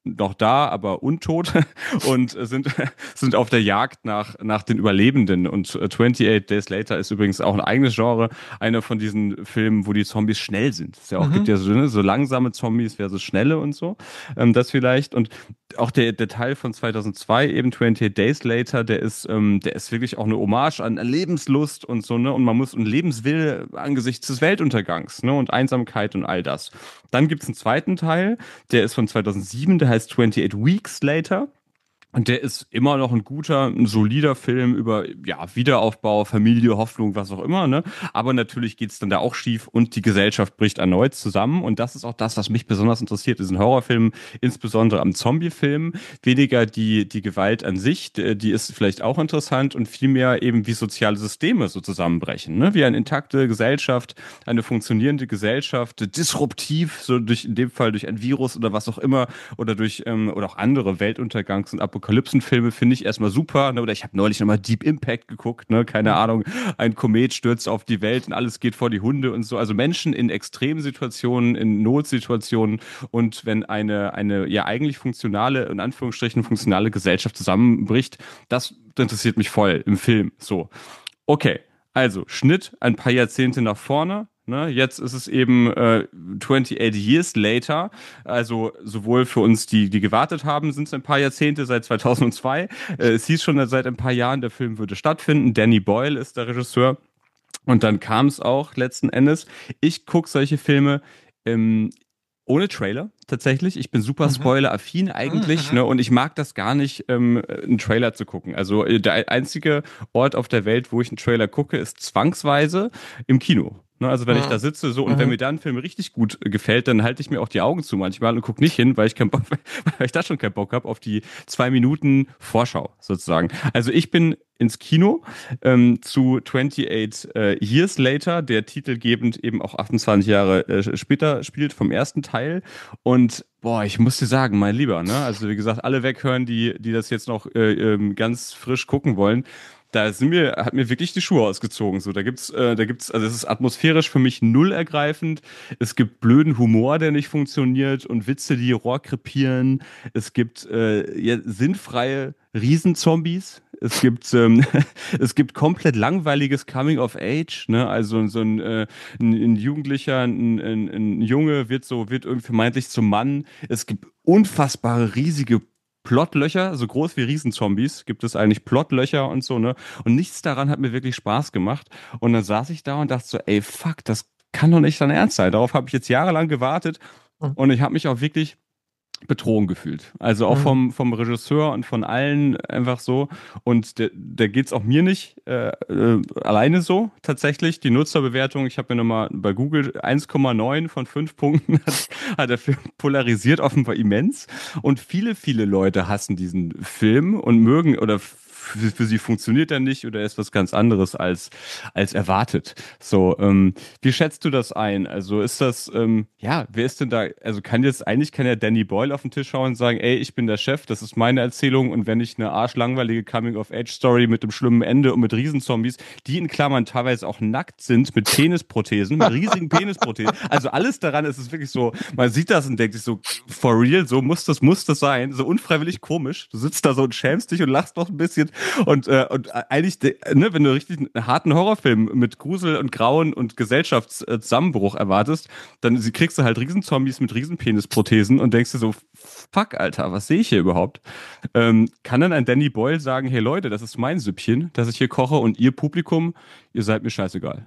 noch da, aber untot und sind, sind auf der Jagd nach, nach den Überlebenden. Und äh, twenty-eight Days Later ist übrigens auch ein eigenes Genre, einer von diesen Filmen, wo die Zombies schnell sind. Es ja auch, gibt Mhm. ja so, ne, so langsame Zombies versus schnelle und so. Ähm, das vielleicht. Und auch der, der Teil von zweitausendzwei, eben twenty-eight Days Later, der ist, ähm, der ist wirklich auch eine Hommage an Lebenslust und so, ne? Und man muss, und Lebenswille angesichts des Weltuntergangs, ne? Und Einsamkeit und all das. Dann gibt's einen zweiten Teil, der ist von zweitausendsieben, der heißt twenty-eight Weeks Later. Und der ist immer noch ein guter, ein solider Film über, ja, Wiederaufbau, Familie, Hoffnung, was auch immer, ne? Aber natürlich geht's dann da auch schief und die Gesellschaft bricht erneut zusammen. Und das ist auch das, was mich besonders interessiert, diesen Horrorfilm, insbesondere am Zombie-Film. Weniger die, die Gewalt an sich, die die ist vielleicht auch interessant und vielmehr eben, wie soziale Systeme so zusammenbrechen, ne? Wie eine intakte Gesellschaft, eine funktionierende Gesellschaft, disruptiv, so durch, in dem Fall durch ein Virus oder was auch immer, oder durch, ähm, oder auch andere Weltuntergangs- und Apokalypsenfilme finde ich erstmal super, ne? Oder ich habe neulich nochmal Deep Impact geguckt, ne? Keine Ahnung, ein Komet stürzt auf die Welt und alles geht vor die Hunde und so. Also Menschen in Extremsituationen, in Notsituationen und wenn eine, eine ja eigentlich funktionale, in Anführungsstrichen funktionale Gesellschaft zusammenbricht, das interessiert mich voll im Film. So. Okay, also Schnitt ein paar Jahrzehnte nach vorne. Ne, jetzt ist es eben äh, twenty-eight Years Later, also sowohl für uns, die die gewartet haben, sind es ein paar Jahrzehnte, seit zweitausendzwei. Äh, es hieß schon seit ein paar Jahren, der Film würde stattfinden. Danny Boyle ist der Regisseur. Und dann kam es auch letzten Endes. Ich gucke solche Filme ähm, ohne Trailer, tatsächlich. Ich bin super Mhm. spoiler-affin eigentlich, Mhm. ne? Und ich mag das gar nicht, ähm, einen Trailer zu gucken. Also äh, der einzige Ort auf der Welt, wo ich einen Trailer gucke, ist zwangsweise im Kino. Ne? Also wenn ich da Mhm. sitze so und wenn Mhm. mir da ein Film richtig gut äh, gefällt, dann halte ich mir auch die Augen zu manchmal und gucke nicht hin, weil ich keinen Bock, weil ich da schon keinen Bock habe auf die zwei Minuten Vorschau sozusagen. Also ich bin ins Kino ähm, zu twenty-eight äh, Years Later, der titelgebend eben auch achtundzwanzig Jahre äh, später spielt vom ersten Teil. Und boah, ich muss dir sagen, mein Lieber, ne? Also wie gesagt, alle weghören, die, die das jetzt noch äh, ähm, ganz frisch gucken wollen. Da sind mir, hat mir wirklich die Schuhe ausgezogen. So, da gibt's, äh, da gibt's, also es ist atmosphärisch für mich null ergreifend. Es gibt blöden Humor, der nicht funktioniert und Witze, die Rohr krepieren. Es gibt äh, ja, sinnfreie Riesenzombies. Es gibt, ähm, es gibt komplett langweiliges Coming of Age, ne? Also so ein, äh, ein, ein Jugendlicher, ein, ein, ein Junge wird so, wird irgendwie vermeintlich zum Mann. Es gibt unfassbare riesige Plotlöcher, so groß wie Riesenzombies, gibt es eigentlich Plotlöcher und so, ne? Und nichts daran hat mir wirklich Spaß gemacht. Und dann saß ich da und dachte so, ey, fuck, das kann doch nicht dein Ernst sein. Darauf habe ich jetzt jahrelang gewartet Mhm. und ich habe mich auch wirklich betrogen gefühlt. Also auch Mhm. vom, vom Regisseur und von allen einfach so. Und der, der geht's auch mir nicht äh, äh, alleine so, tatsächlich. Die Nutzerbewertung, ich habe mir nochmal bei Google eins Komma neun von fünf Punkten hat, hat der Film polarisiert offenbar immens. Und viele, viele Leute hassen diesen Film und mögen oder für, für sie funktioniert er nicht oder ist was ganz anderes als, als erwartet. So, ähm, wie schätzt du das ein? Also ist das, ähm, ja, wer ist denn da, also kann jetzt, eigentlich kann ja Danny Boyle auf den Tisch hauen und sagen, ey, ich bin der Chef, das ist meine Erzählung und wenn ich eine arschlangweilige Coming-of-Age-Story mit einem schlimmen Ende und mit Riesenzombies, die in Klammern teilweise auch nackt sind, mit Penisprothesen, mit riesigen Penisprothesen, also alles daran ist es wirklich so, man sieht das und denkt sich so, for real, so muss das, muss das sein, so unfreiwillig komisch, du sitzt da so und schämst dich und lachst noch ein bisschen und, äh, und eigentlich, ne, wenn du richtig einen harten Horrorfilm mit Grusel und Grauen und Gesellschaftszusammenbruch erwartest, dann kriegst du halt Riesenzombies mit Riesenpenisprothesen und denkst dir so, fuck, Alter, was sehe ich hier überhaupt? Ähm, kann dann ein Danny Boyle sagen, hey Leute, das ist mein Süppchen, das ich hier koche und ihr Publikum, ihr seid mir scheißegal.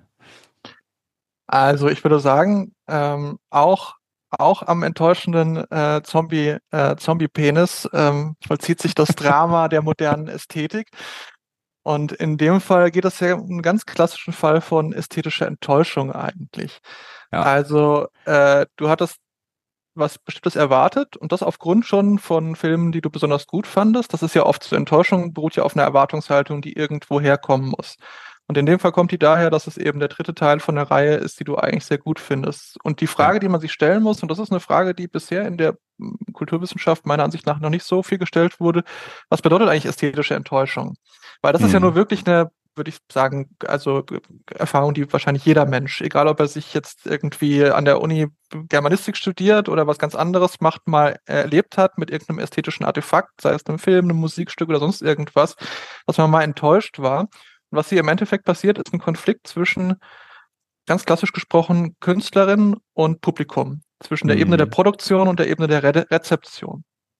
Also ich würde sagen, ähm, auch, auch am enttäuschenden äh, Zombie, äh, Zombie-Penis ähm, vollzieht sich das Drama der modernen Ästhetik. Und in dem Fall geht es ja um einen ganz klassischen Fall von ästhetischer Enttäuschung eigentlich. Ja. Also äh, du hattest was Bestimmtes erwartet und das aufgrund schon von Filmen, die du besonders gut fandest. Das ist ja oft so, Enttäuschung beruht ja auf einer Erwartungshaltung, die irgendwo herkommen muss. Und in dem Fall kommt die daher, dass es eben der dritte Teil von der Reihe ist, die du eigentlich sehr gut findest. Und die Ja. Frage, die man sich stellen muss, und das ist eine Frage, die bisher in der mm, Kulturwissenschaft meiner Ansicht nach noch nicht so viel gestellt wurde, was bedeutet eigentlich ästhetische Enttäuschung? Weil das ist ja Hm. nur wirklich eine würde ich sagen, also Erfahrung, die wahrscheinlich jeder Mensch, egal ob er sich jetzt irgendwie an der Uni Germanistik studiert oder was ganz anderes macht, mal erlebt hat mit irgendeinem ästhetischen Artefakt, sei es einem Film, einem Musikstück oder sonst irgendwas, dass man mal enttäuscht war. Und was hier im Endeffekt passiert, ist ein Konflikt zwischen, ganz klassisch gesprochen, Künstlerin und Publikum, zwischen der Mhm. Ebene der Produktion und der Ebene der Re Rezeption.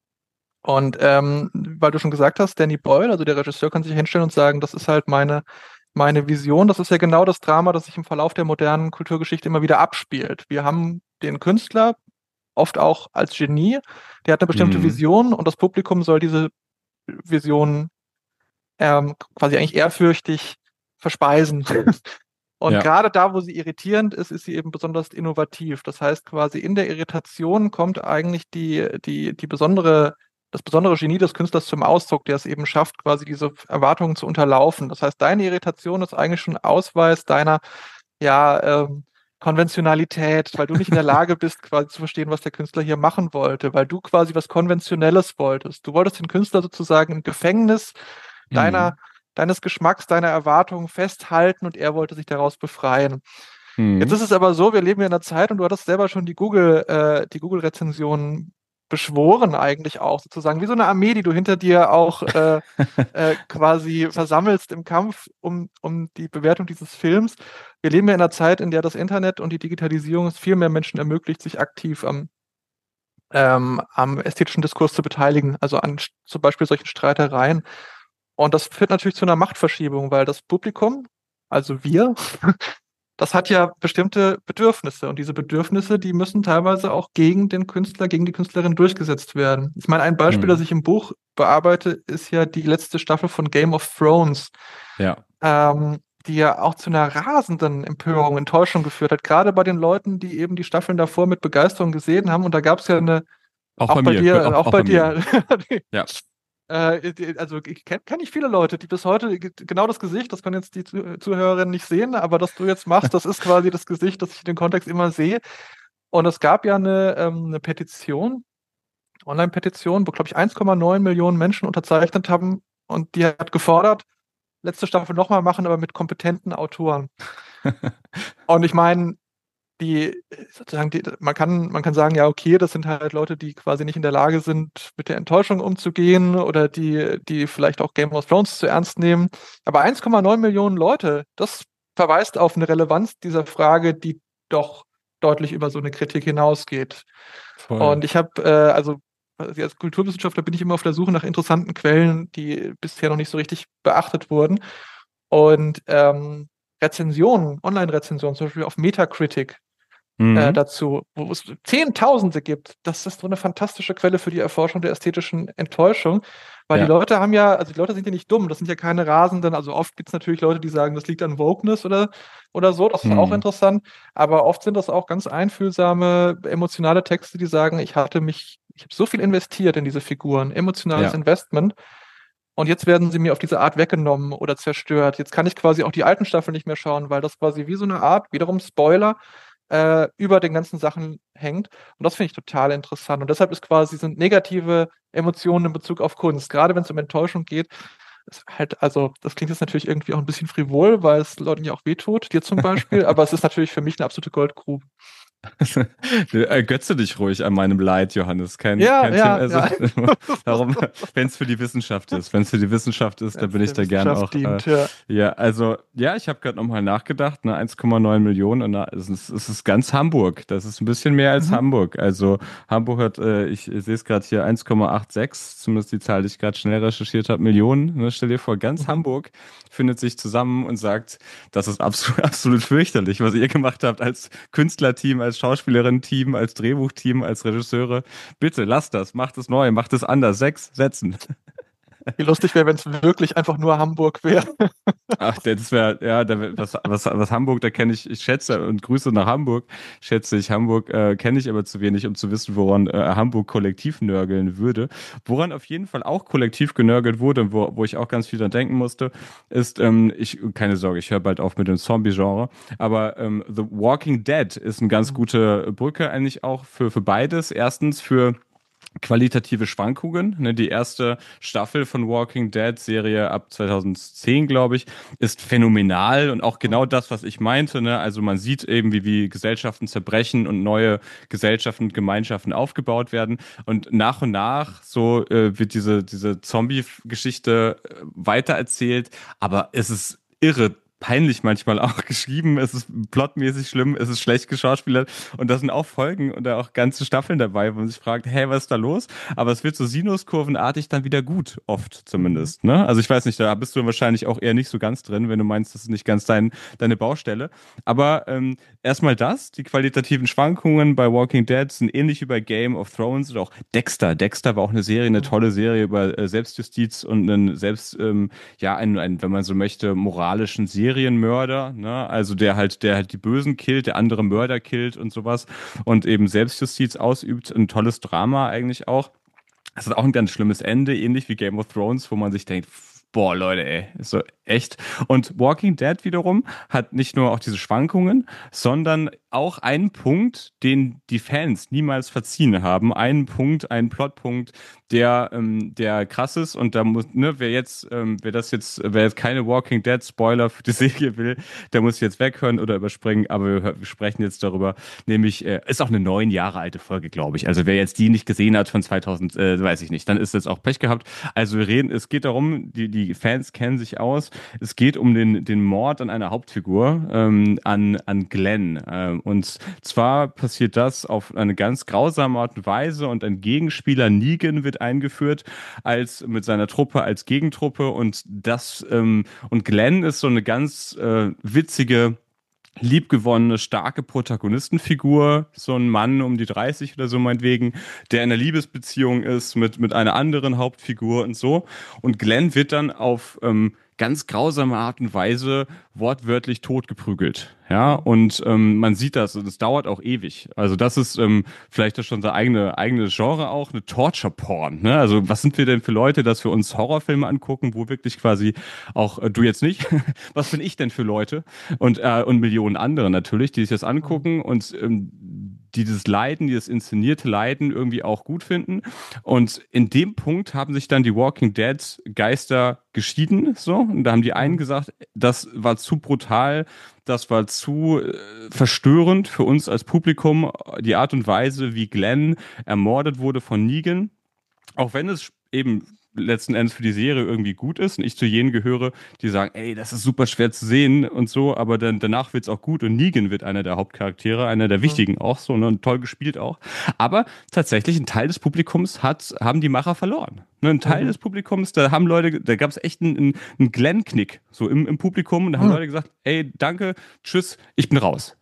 Und ähm, weil du schon gesagt hast, Danny Boyle, also der Regisseur, kann sich hinstellen und sagen, das ist halt meine, meine Vision. Das ist ja genau das Drama, das sich im Verlauf der modernen Kulturgeschichte immer wieder abspielt. Wir haben den Künstler, oft auch als Genie, der hat eine bestimmte Mhm. Vision und das Publikum soll diese Vision ähm, quasi eigentlich ehrfürchtig verspeisen. Und Ja. gerade da, wo sie irritierend ist, ist sie eben besonders innovativ. Das heißt, quasi in der Irritation kommt eigentlich die, die, die besondere, das besondere Genie des Künstlers zum Ausdruck, der es eben schafft, quasi diese Erwartungen zu unterlaufen. Das heißt, deine Irritation ist eigentlich schon Ausweis deiner, ja, ähm, Konventionalität, weil du nicht in der Lage bist, quasi zu verstehen, was der Künstler hier machen wollte, weil du quasi was Konventionelles wolltest. Du wolltest den Künstler sozusagen im Gefängnis deiner Mhm. deines Geschmacks, deiner Erwartungen festhalten und er wollte sich daraus befreien. Jetzt Mhm. ist es aber so, wir leben ja in einer Zeit und du hattest selber schon die Google, äh, die Google-Rezensionen beschworen eigentlich auch, sozusagen wie so eine Armee, die du hinter dir auch äh, äh, quasi versammelst im Kampf um, um die Bewertung dieses Films. Wir leben ja in einer Zeit, in der das Internet und die Digitalisierung es viel mehr Menschen ermöglicht, sich aktiv am, ähm, am ästhetischen Diskurs zu beteiligen, also an zum Beispiel solchen Streitereien. Und das führt natürlich zu einer Machtverschiebung, weil das Publikum, also wir, das hat ja bestimmte Bedürfnisse. Und diese Bedürfnisse, die müssen teilweise auch gegen den Künstler, gegen die Künstlerin durchgesetzt werden. Ich meine, ein Beispiel, das Mhm. ich im Buch bearbeite, ist ja die letzte Staffel von Game of Thrones, Ja. ähm, die ja auch zu einer rasenden Empörung, Enttäuschung geführt hat, gerade bei den Leuten, die eben die Staffeln davor mit Begeisterung gesehen haben. Und da gab es ja eine, Auch auch bei bei mir. dir, Auch, auch auch bei bei mir. dir, Ja. Äh, die- also ich kenne kenn ich viele Leute, die bis heute ge- genau das Gesicht, das können jetzt die Zu- Zuhörerinnen nicht sehen, aber das du jetzt machst, das ist quasi das Gesicht, das ich in dem Kontext immer sehe. Und es gab ja eine, ähm, eine Petition, Online-Petition, wo, glaube ich, eins Komma neun Millionen Menschen unterzeichnet haben und die hat gefordert, letzte Staffel nochmal machen, aber mit kompetenten Autoren. Und ich meine, die sozusagen, die, man kann, man kann sagen, ja, okay, das sind halt Leute, die quasi nicht in der Lage sind, mit der Enttäuschung umzugehen oder die, die vielleicht auch Game of Thrones zu ernst nehmen. Aber eins Komma neun Millionen Leute, das verweist auf eine Relevanz dieser Frage, die doch deutlich über so eine Kritik hinausgeht. Voll. Und ich habe, äh, also als Kulturwissenschaftler bin ich immer auf der Suche nach interessanten Quellen, die bisher noch nicht so richtig beachtet wurden. Und ähm, Rezensionen, Online-Rezensionen, zum Beispiel auf Metacritic, äh, Mhm. dazu, wo es Zehntausende gibt. Das ist so eine fantastische Quelle für die Erforschung der ästhetischen Enttäuschung, weil die Ja. Leute haben ja, also die Leute sind ja nicht dumm, das sind ja keine Rasenden, also oft gibt es natürlich Leute, die sagen, das liegt an Wokeness oder, oder so, das ist auch Mhm. interessant, aber oft sind das auch ganz einfühlsame, emotionale Texte, die sagen, ich hatte mich, ich habe so viel investiert in diese Figuren, emotionales Ja. Investment, und jetzt werden sie mir auf diese Art weggenommen oder zerstört. Jetzt kann ich quasi auch die alten Staffeln nicht mehr schauen, weil das quasi wie so eine Art, wiederum Spoiler, äh, über den ganzen Sachen hängt. Und das finde ich total interessant. Und deshalb ist quasi sind negative Emotionen in Bezug auf Kunst, gerade wenn es um Enttäuschung geht, ist halt, also das klingt jetzt natürlich irgendwie auch ein bisschen frivol, weil es Leuten ja auch wehtut, dir zum Beispiel, aber es ist natürlich für mich eine absolute Goldgrube. Du ergötze dich ruhig an meinem Leid, Johannes. Kein, Ja, kein Thema. ja, Also, ja. darum, wenn es für die Wissenschaft ist, wenn es für die Wissenschaft ist, Wenn dann es bin ich der da gern Wissenschaft auch. Äh, dient, ja. ja, also, ja, ich habe gerade nochmal nachgedacht, ne, eins Komma neun Millionen, und na, es ist, es ist ganz Hamburg. Das ist ein bisschen mehr als Mhm. Hamburg. Also, Hamburg hat, äh, ich, ich sehe es gerade hier, eins Komma sechsundachtzig, zumindest die Zahl, die ich gerade schnell recherchiert habe, Millionen. Ne, stell dir vor, ganz Mhm. Hamburg findet sich zusammen und sagt, das ist absolut, absolut fürchterlich, was ihr gemacht habt als Künstlerteam, als Schauspielerin-Team, als Drehbuchteam, als Regisseure. Bitte lasst das, macht es neu, macht es anders. Sechs Sätzen. Wie lustig wäre, wenn es wirklich einfach nur Hamburg wäre. Ach, das wäre, ja, da, wär- was, was, was Hamburg, da kenne ich, ich schätze und Grüße nach Hamburg, schätze ich. Hamburg äh, kenne ich aber zu wenig, um zu wissen, woran äh, Hamburg kollektiv nörgeln würde. Woran auf jeden Fall auch kollektiv genörgelt wurde und wo, wo ich auch ganz viel dran denken musste, ist, ähm, ich, keine Sorge, ich höre bald auf mit dem Zombie-Genre, aber ähm, The Walking Dead ist eine ganz Mhm. gute Brücke eigentlich auch für, für beides. Erstens für qualitative Schwankungen. Ne? Die erste Staffel von Walking Dead Serie ab zweitausendzehn, glaube ich, ist phänomenal und auch genau das, was ich meinte. Ne? Also man sieht eben, wie, wie Gesellschaften zerbrechen und neue Gesellschaften und Gemeinschaften aufgebaut werden. Und nach und nach so äh, wird diese, diese Zombie-Geschichte äh, weitererzählt. Aber es ist irre peinlich manchmal auch geschrieben, es ist plotmäßig schlimm, es ist schlecht geschauspielert und da sind auch Folgen und da auch ganze Staffeln dabei, wo man sich fragt, hey, was ist da los? Aber es wird so sinuskurvenartig dann wieder gut, oft Mhm. zumindest, ne? Also ich weiß nicht, da bist du wahrscheinlich auch eher nicht so ganz drin, wenn du meinst, das ist nicht ganz dein, deine Baustelle. Aber ähm, erstmal das, die qualitativen Schwankungen bei Walking Dead sind ähnlich wie bei Game of Thrones oder auch Dexter. Dexter war auch eine Serie, eine Mhm. tolle Serie über äh, Selbstjustiz und einen Selbst, ähm, ja, einen, einen, wenn man so möchte, moralischen Serienmörder, ne? Also der halt, der halt die Bösen killt, der andere Mörder killt und sowas und eben Selbstjustiz ausübt. Ein tolles Drama eigentlich auch. Es hat auch ein ganz schlimmes Ende, ähnlich wie Game of Thrones, wo man sich denkt, boah, Leute, ey, ist so echt. Und Walking Dead wiederum hat nicht nur auch diese Schwankungen, sondern auch einen Punkt, den die Fans niemals verziehen haben. Einen Punkt, einen Plotpunkt, der, ähm, der krass ist. Und da muss, ne, wer jetzt, ähm, wer das jetzt, wer jetzt keine Walking Dead Spoiler für die Serie will, der muss jetzt weghören oder überspringen. Aber wir, hör- wir sprechen jetzt darüber, nämlich, äh, ist auch eine neun Jahre alte Folge, glaube ich. Also wer jetzt die nicht gesehen hat von zweitausend, äh, weiß ich nicht, dann ist jetzt auch Pech gehabt. Also wir reden, es geht darum, die, die Fans kennen sich aus. Es geht um den, den Mord an einer Hauptfigur, ähm, an, an Glenn. Ähm, und zwar passiert das auf eine ganz grausame Art und Weise und ein Gegenspieler, Negan, wird eingeführt als mit seiner Truppe als Gegentruppe und das ähm, und Glenn ist so eine ganz äh, witzige liebgewonnene, starke Protagonistenfigur, so ein Mann um die dreißig oder so meinetwegen, der in einer Liebesbeziehung ist mit, mit einer anderen Hauptfigur und so. Und Glenn wird dann auf ähm, ganz grausame Art und Weise wortwörtlich totgeprügelt. Ja, Mhm. und ähm, man sieht das und es dauert auch ewig. Also das ist ähm, vielleicht das schon so eigene, eigene Genre auch, eine Torture-Porn. Ne? Also was sind wir denn für Leute, dass wir uns Horrorfilme angucken, wo wirklich quasi auch, äh, du jetzt nicht, was bin ich denn für Leute? Und, äh, und Millionen andere natürlich, die sich das Mhm. angucken und ähm, die dieses Leiden, dieses inszenierte Leiden irgendwie auch gut finden. Und in dem Punkt haben sich dann die Walking Dead Geister geschieden, so. Und da haben die einen Mhm. gesagt, das war zu brutal, das war zu äh, verstörend für uns als Publikum, die Art und Weise, wie Glenn ermordet wurde von Negan. Auch wenn es eben letzten Endes für die Serie irgendwie gut ist und ich zu jenen gehöre, die sagen, ey, das ist super schwer zu sehen und so, aber dann danach wird's auch gut und Negan wird einer der Hauptcharaktere, einer der Mhm. wichtigen auch so, ne, und toll gespielt auch. Aber tatsächlich ein Teil des Publikums hat, haben die Macher verloren. Ne, ein Teil Mhm. des Publikums, da haben Leute, da gab's echt einen, einen, einen Glenn-Knick so im, im Publikum und da haben Mhm. Leute gesagt, ey, danke, tschüss, ich bin raus.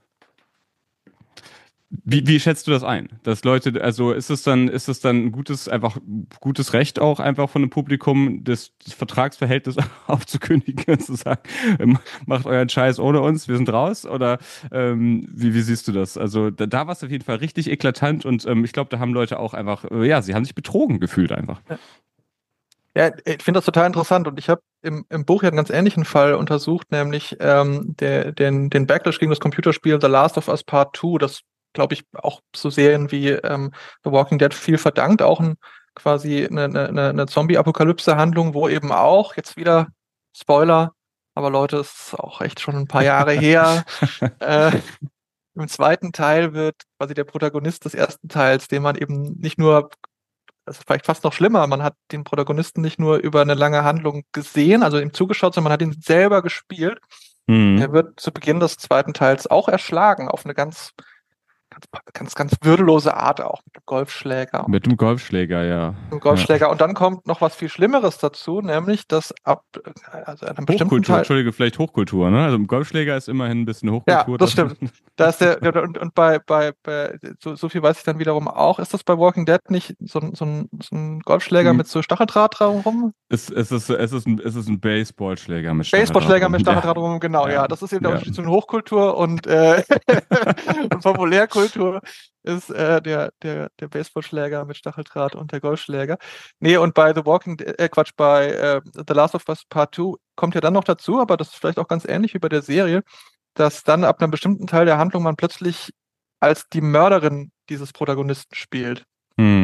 Wie, wie schätzt du das ein? Dass Leute, also ist es dann, ist es dann ein gutes, einfach gutes Recht auch einfach von dem Publikum, das, das Vertragsverhältnis aufzukündigen und zu sagen, ähm, macht euren Scheiß ohne uns, wir sind raus? Oder ähm, wie, wie siehst du das? Also da, da war es auf jeden Fall richtig eklatant und ähm, ich glaube, da haben Leute auch einfach, äh, ja, sie haben sich betrogen gefühlt einfach. Ja, ja, ich finde das total interessant und ich habe im, im Buch ja einen ganz ähnlichen Fall untersucht, nämlich ähm, der, den, den Backlash gegen das Computerspiel The Last of Us Part zwei, das glaube ich auch so Serien wie ähm, The Walking Dead viel verdankt, auch ein, quasi eine, eine, eine Zombie-Apokalypse-Handlung, wo eben auch, jetzt wieder Spoiler, aber Leute, es ist auch echt schon ein paar Jahre her, äh, im zweiten Teil wird quasi der Protagonist des ersten Teils, den man eben nicht nur, das ist vielleicht fast noch schlimmer, man hat den Protagonisten nicht nur über eine lange Handlung gesehen, also ihm zugeschaut, sondern man hat ihn selber gespielt. Mhm. Er wird zu Beginn des zweiten Teils auch erschlagen, auf eine ganz, ganz, ganz, ganz würdelose Art, auch mit einem Golfschläger Mit dem Golfschläger, ja. einem Ja. Golfschläger. Und dann kommt noch was viel Schlimmeres dazu, nämlich, dass ab also an einem bestimmten Hochkultur, Teil. Entschuldige, vielleicht Hochkultur, ne? Also ein Golfschläger ist immerhin ein bisschen Ja, Hochkultur. das Das, stimmt. Da ist der, der und, und bei, bei, bei so, so viel weiß ich dann wiederum auch, ist das bei Walking Dead nicht so, ein- so, ein, so ein Golfschläger mit so Stacheldraht drumherum? Es, es, ist, es, ist ein, es ist ein Baseballschläger mit Stacheldraht Baseballschläger mit drum. Ja, Stacheldraht drumherum, genau, ja, ja. Das ist eben der ja. Unterschied zwischen Hochkultur und, äh, und Populärkultur ist äh, der, der, der Baseballschläger mit Stacheldraht und der Golfschläger. Nee, und bei The Walking Dead, äh, Quatsch, bei äh, The Last of Us Part zwei kommt ja dann noch dazu, aber das ist vielleicht auch ganz ähnlich wie bei der Serie, dass dann ab einem bestimmten Teil der Handlung man plötzlich als die Mörderin dieses Protagonisten spielt. Mhm.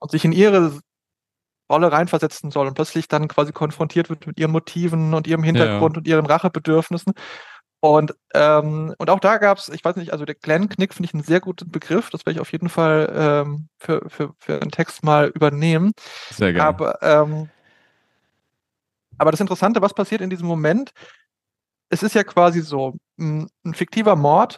und sich in ihre Rolle reinversetzen soll und plötzlich dann quasi konfrontiert wird mit ihren Motiven und ihrem Ja. Hintergrund und ihren Rachebedürfnissen. Und, ähm, und auch da gab es, ich weiß nicht, also der Glenn-Knick finde ich einen sehr guten Begriff, das werde ich auf jeden Fall ähm, für, für, für einen Text mal übernehmen. Sehr gerne. Aber, ähm, aber das Interessante, was passiert in diesem Moment, es ist ja quasi so, ein, ein fiktiver Mord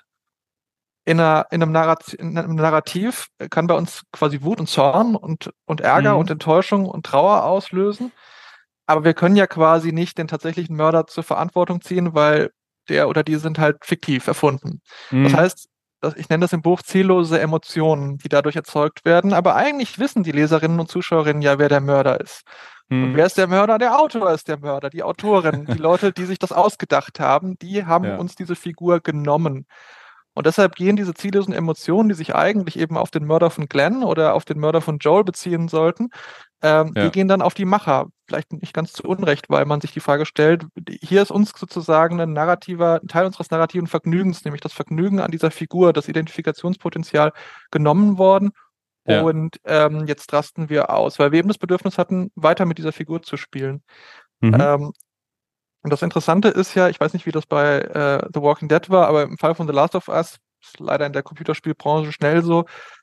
in, einer, in, einem Narrat in einem Narrativ kann bei uns quasi Wut und Zorn und, und Ärger und Mhm. Enttäuschung und Trauer auslösen. Aber wir können ja quasi nicht den tatsächlichen Mörder zur Verantwortung ziehen, weil der oder die sind halt fiktiv erfunden. Das Mhm. heißt, das- ich nenne das im Buch ziellose Emotionen, die dadurch erzeugt werden. Aber eigentlich wissen die Leserinnen und Zuschauerinnen ja, wer der Mörder ist. Und Mhm. wer ist der Mörder? Der Autor ist der Mörder, die Autorin, die Leute, die sich das ausgedacht haben, die haben Ja. uns diese Figur genommen. Und deshalb gehen diese ziellosen Emotionen, die sich eigentlich eben auf den Mörder von Glenn oder auf den Mörder von Joel beziehen sollten, ähm, die Ja. gehen dann auf die Macher. Vielleicht nicht ganz zu Unrecht, weil man sich die Frage stellt, hier ist uns sozusagen ein narrativer, ein Teil unseres narrativen Vergnügens, nämlich das Vergnügen an dieser Figur, das Identifikationspotenzial genommen worden. Ja. Und ähm, jetzt rasten wir aus, weil wir eben das Bedürfnis hatten, weiter mit dieser Figur zu spielen. Mhm. Ähm, und das Interessante ist ja, ich weiß nicht, wie das bei äh, The Walking Dead war, aber im Fall von The Last of Us, ist leider in der Computerspielbranche schnell so,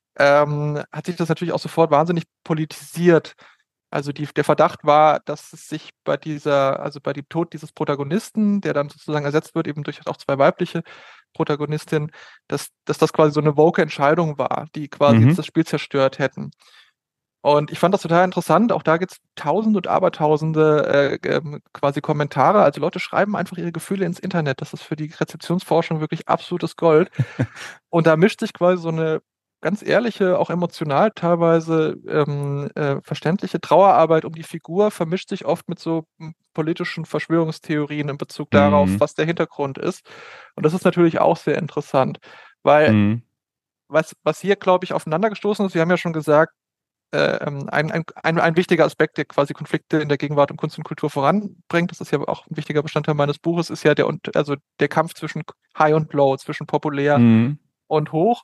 ähm, hat sich das natürlich auch sofort wahnsinnig politisiert. Also die, der Verdacht war, dass es sich bei dieser, also bei dem Tod dieses Protagonisten, der dann sozusagen ersetzt wird, eben durch auch zwei weibliche Protagonistinnen, dass, dass das quasi so eine woke Entscheidung war, die quasi jetzt Mhm. das Spiel zerstört hätten. Und ich fand das total interessant. Auch da gibt es tausende und abertausende äh, ähm, quasi Kommentare. Also Leute schreiben einfach ihre Gefühle ins Internet. Das ist für die Rezeptionsforschung wirklich absolutes Gold. Und da mischt sich quasi so eine ganz ehrliche, auch emotional teilweise ähm, äh, verständliche Trauerarbeit um die Figur, vermischt sich oft mit so m, politischen Verschwörungstheorien in Bezug darauf, Mhm. was der Hintergrund ist. Und das ist natürlich auch sehr interessant, weil Mhm. was, was hier, glaube ich, aufeinander gestoßen ist, wir haben ja schon gesagt, äh, ähm, ein, ein, ein, ein wichtiger Aspekt, der quasi Konflikte in der Gegenwart und Kunst und Kultur voranbringt, das ist ja auch ein wichtiger Bestandteil meines Buches, ist ja der, also der Kampf zwischen High und Low, zwischen populär Mhm. und hoch.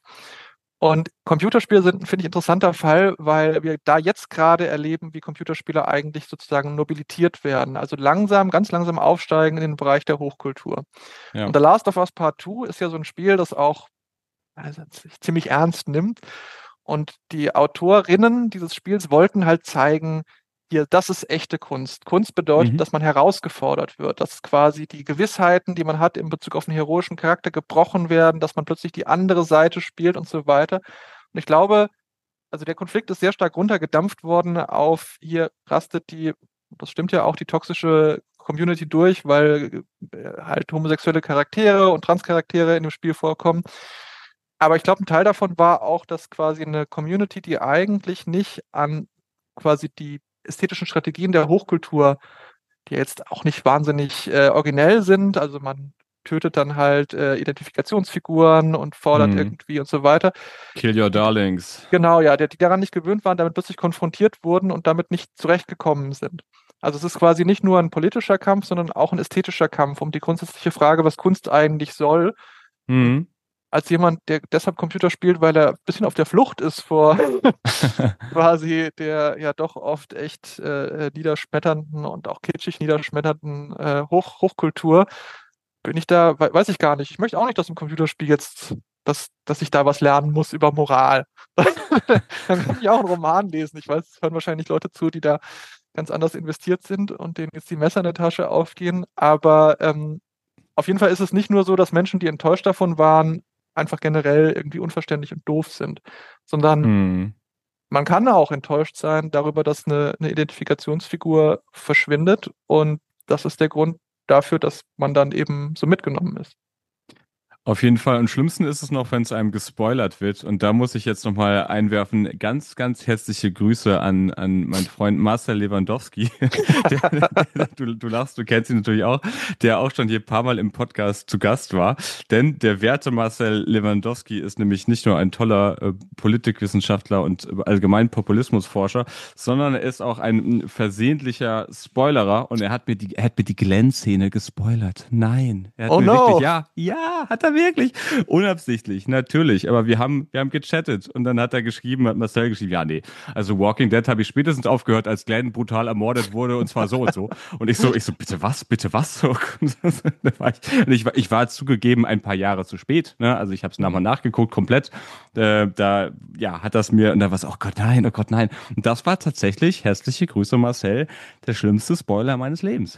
Und Computerspiele sind, finde ich, ein interessanter Fall, weil wir da jetzt gerade erleben, wie Computerspiele eigentlich sozusagen nobilitiert werden. Also langsam, ganz langsam aufsteigen in den Bereich der Hochkultur. Ja. Und The Last of Us Part zwei ist ja so ein Spiel, das auch also, sich ziemlich ernst nimmt. Und die Autorinnen dieses Spiels wollten halt zeigen, hier, das ist echte Kunst. Kunst bedeutet, Mhm. dass man herausgefordert wird, dass quasi die Gewissheiten, die man hat in Bezug auf einen heroischen Charakter, gebrochen werden, dass man plötzlich die andere Seite spielt und so weiter. Und ich glaube, also der Konflikt ist sehr stark runtergedampft worden auf, hier rastet die, das stimmt ja auch, die toxische Community durch, weil äh, halt homosexuelle Charaktere und Transcharaktere in dem Spiel vorkommen. Aber ich glaube, ein Teil davon war auch, dass quasi eine Community, die eigentlich nicht an quasi die ästhetischen Strategien der Hochkultur, die jetzt auch nicht wahnsinnig äh, originell sind, also man tötet dann halt äh, Identifikationsfiguren und fordert Mhm. irgendwie und so weiter. Kill your Die, darlings. genau, ja, die, die daran nicht gewöhnt waren, damit plötzlich konfrontiert wurden und damit nicht zurechtgekommen sind. Also es ist quasi nicht nur ein politischer Kampf, sondern auch ein ästhetischer Kampf um die grundsätzliche Frage, was Kunst eigentlich soll. Und Mhm. als jemand, der deshalb Computer spielt, weil er ein bisschen auf der Flucht ist vor quasi der ja doch oft echt äh, niederschmetternden und auch kitschig niederschmetternden äh, Hoch Hochkultur, bin ich da, we weiß ich gar nicht. Ich möchte auch nicht, dass im Computerspiel jetzt, dass, dass ich da was lernen muss über Moral. Dann kann ich auch einen Roman lesen. Ich weiß, es hören wahrscheinlich Leute zu, die da ganz anders investiert sind und denen jetzt die Messer in der Tasche aufgehen. Aber ähm, auf jeden Fall ist es nicht nur so, dass Menschen, die enttäuscht davon waren, einfach generell irgendwie unverständlich und doof sind, sondern Mhm. man kann auch enttäuscht sein darüber, dass eine, eine Identifikationsfigur verschwindet und das ist der Grund dafür, dass man dann eben so mitgenommen ist. Auf jeden Fall. Am schlimmsten ist es noch, wenn es einem gespoilert wird. Und da muss ich jetzt nochmal einwerfen, ganz, ganz herzliche Grüße an, an meinen Freund Marcel Lewandowski. Der, der, du, du lachst, du kennst ihn natürlich auch, der auch schon hier ein paar Mal im Podcast zu Gast war. Denn der werte Marcel Lewandowski ist nämlich nicht nur ein toller äh, Politikwissenschaftler und äh, allgemein Populismusforscher, sondern er ist auch ein versehentlicher Spoilerer und er hat mir die, er hat mir die Glenn-Szene gespoilert. Nein, er hat Oh mir wirklich, no! ja, ja, hat er wirklich, unabsichtlich, natürlich. Aber wir haben, wir haben gechattet und dann hat er geschrieben, hat Marcel geschrieben, ja, nee, also Walking Dead habe ich spätestens aufgehört, als Glenn brutal ermordet wurde und zwar so und so. Und ich so, ich so, bitte was, bitte was? Da war ich, und ich, war- ich war zugegeben ein paar Jahre zu spät, ne? Also ich habe es nochmal nachgeguckt, komplett. Äh, da, ja, hat das mir, und da war es, oh Gott, nein, oh Gott, nein. Und das war tatsächlich, herzliche Grüße Marcel, der schlimmste Spoiler meines Lebens.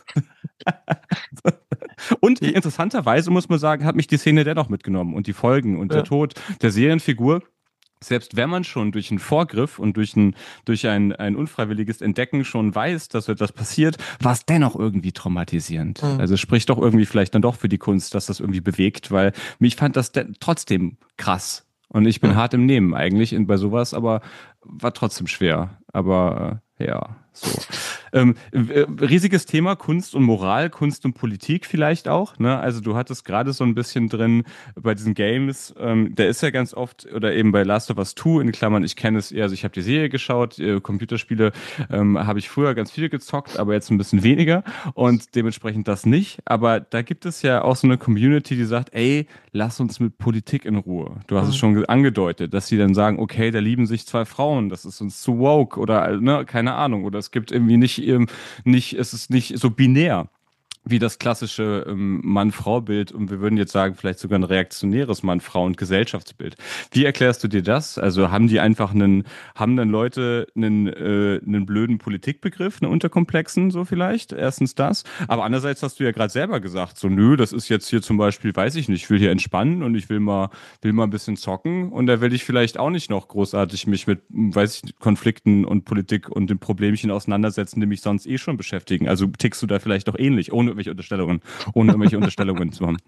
Und Die, interessanterweise muss man sagen, hat mich die Szene dennoch mitgenommen und die Folgen und der äh, Tod der Serienfigur. Selbst wenn man schon durch einen Vorgriff und durch ein, durch ein, ein unfreiwilliges Entdecken schon weiß, dass so etwas passiert, war es dennoch irgendwie traumatisierend. mh, Also es spricht doch irgendwie vielleicht dann doch für die Kunst, dass das irgendwie bewegt, weil mich fand das de- trotzdem krass. Und ich bin mh. hart im Nehmen eigentlich in, bei sowas, aber war trotzdem schwer. Aber äh, ja, so. Ähm, äh, riesiges Thema Kunst und Moral, Kunst und Politik vielleicht auch. Ne? Also du hattest gerade so ein bisschen drin bei diesen Games, ähm, der ist ja ganz oft, oder eben bei Last of Us zwei, in Klammern, ich kenne es eher, also ich habe die Serie geschaut, äh, Computerspiele ähm, habe ich früher ganz viel gezockt, aber jetzt ein bisschen weniger und dementsprechend das nicht. Aber da gibt es ja auch so eine Community, die sagt, ey, lass uns mit Politik in Ruhe. Du hast es Mhm. schon ge- angedeutet, dass sie dann sagen, okay, da lieben sich zwei Frauen, das ist uns zu woke oder äh, ne, keine Ahnung, oder es gibt irgendwie nicht, ähm, nicht, es ist nicht so binär wie das klassische ähm, Mann-Frau-Bild und wir würden jetzt sagen, vielleicht sogar ein reaktionäres Mann-Frau- und Gesellschaftsbild. Wie erklärst du dir das? Also haben die einfach einen, haben dann Leute einen, äh, einen blöden Politikbegriff, einen unterkomplexen, so vielleicht? Erstens das. Aber andererseits hast du ja gerade selber gesagt, so nö, das ist jetzt hier zum Beispiel, weiß ich nicht, ich will hier entspannen und ich will mal, will mal ein bisschen zocken und da will ich vielleicht auch nicht noch großartig mich mit, weiß ich, Konflikten und Politik und den Problemchen auseinandersetzen, die mich sonst eh schon beschäftigen. Also tickst du da vielleicht doch ähnlich, ohne irgendwelche Unterstellungen, ohne irgendwelche Unterstellungen zu haben.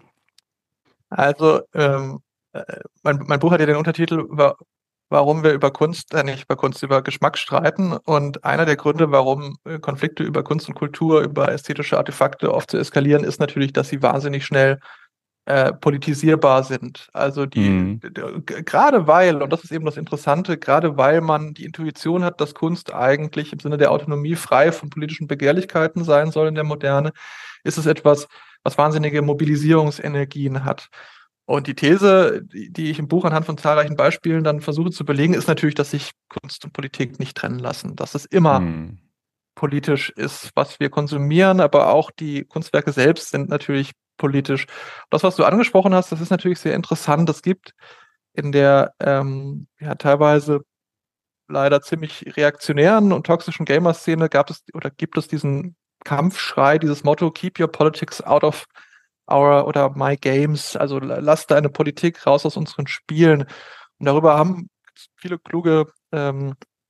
Also, ähm, äh, mein, mein Buch hat ja den Untertitel, wa- warum wir über Kunst, äh, nicht über Kunst, über Geschmack streiten. Und einer der Gründe, warum äh, Konflikte über Kunst und Kultur, über ästhetische Artefakte oft zu eskalieren, ist natürlich, dass sie wahnsinnig schnell äh, politisierbar sind. Also die, Mhm. d- d- g- gerade weil, und das ist eben das Interessante, gerade weil man die Intuition hat, dass Kunst eigentlich im Sinne der Autonomie frei von politischen Begehrlichkeiten sein soll in der Moderne, ist es etwas, was wahnsinnige Mobilisierungsenergien hat. Und die These, die die ich im Buch anhand von zahlreichen Beispielen dann versuche zu belegen, ist natürlich, dass sich Kunst und Politik nicht trennen lassen, dass es immer Mhm. politisch ist, was wir konsumieren, aber auch die Kunstwerke selbst sind natürlich politisch. Das, was du angesprochen hast, das ist natürlich sehr interessant. Es gibt in der ähm, ja, teilweise leider ziemlich reaktionären und toxischen Gamer-Szene gab es oder gibt es diesen Kampfschrei, dieses Motto, keep your politics out of our oder my games, also lass deine Politik raus aus unseren Spielen. Und darüber haben viele kluge ähm,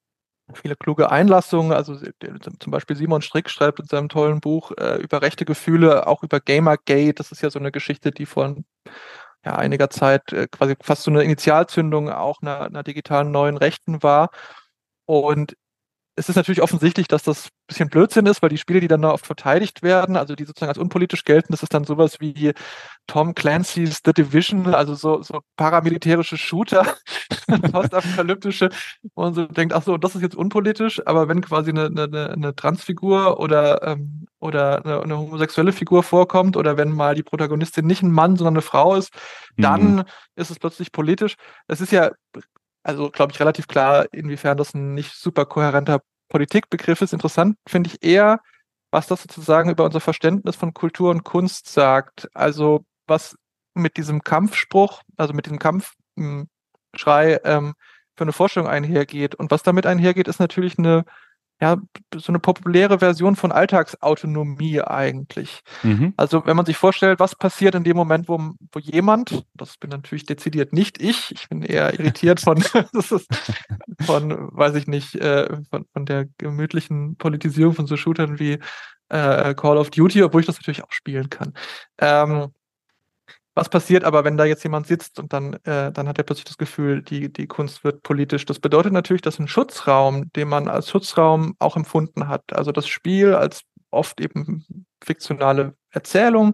viele kluge Einlassungen. Also der- zum Beispiel Simon Strick schreibt in seinem tollen Buch äh, über rechte Gefühle, auch über Gamergate. Das ist ja so eine Geschichte, die vor ja, einiger Zeit äh, quasi fast so eine Initialzündung auch einer, einer digitalen neuen Rechten war. Und es ist natürlich offensichtlich, dass das ein bisschen Blödsinn ist, weil die Spiele, die dann da oft verteidigt werden, also die sozusagen als unpolitisch gelten, das ist dann sowas wie Tom Clancy's The Division, also so, so paramilitärische Shooter, postapokalyptische, wo man so denkt, ach so, das ist jetzt unpolitisch, aber wenn quasi eine, eine, eine Transfigur oder, ähm, oder eine, eine homosexuelle Figur vorkommt oder wenn mal die Protagonistin nicht ein Mann, sondern eine Frau ist, Mhm. dann ist es plötzlich politisch. Es ist ja also, glaube ich, relativ klar, inwiefern das ein nicht super kohärenter Politikbegriff ist. Interessant finde ich eher, was das sozusagen über unser Verständnis von Kultur und Kunst sagt. Also, was mit diesem Kampfspruch, also mit diesem Kampfschrei ähm, für eine Forschung einhergeht. Und was damit einhergeht, ist natürlich eine, ja, so eine populäre Version von Alltagsautonomie eigentlich. Mhm. Also wenn man sich vorstellt, was passiert in dem Moment, wo, wo jemand, das bin natürlich dezidiert nicht ich, ich bin eher irritiert von, das ist von, weiß ich nicht, äh, von, von der gemütlichen Politisierung von so Shootern wie äh, Call of Duty, obwohl ich das natürlich auch spielen kann. Ähm, was passiert aber, wenn da jetzt jemand sitzt und dann, äh, dann hat er plötzlich das Gefühl, die, die Kunst wird politisch. Das bedeutet natürlich, dass ein Schutzraum, den man als Schutzraum auch empfunden hat, also das Spiel als oft eben fiktionale Erzählung,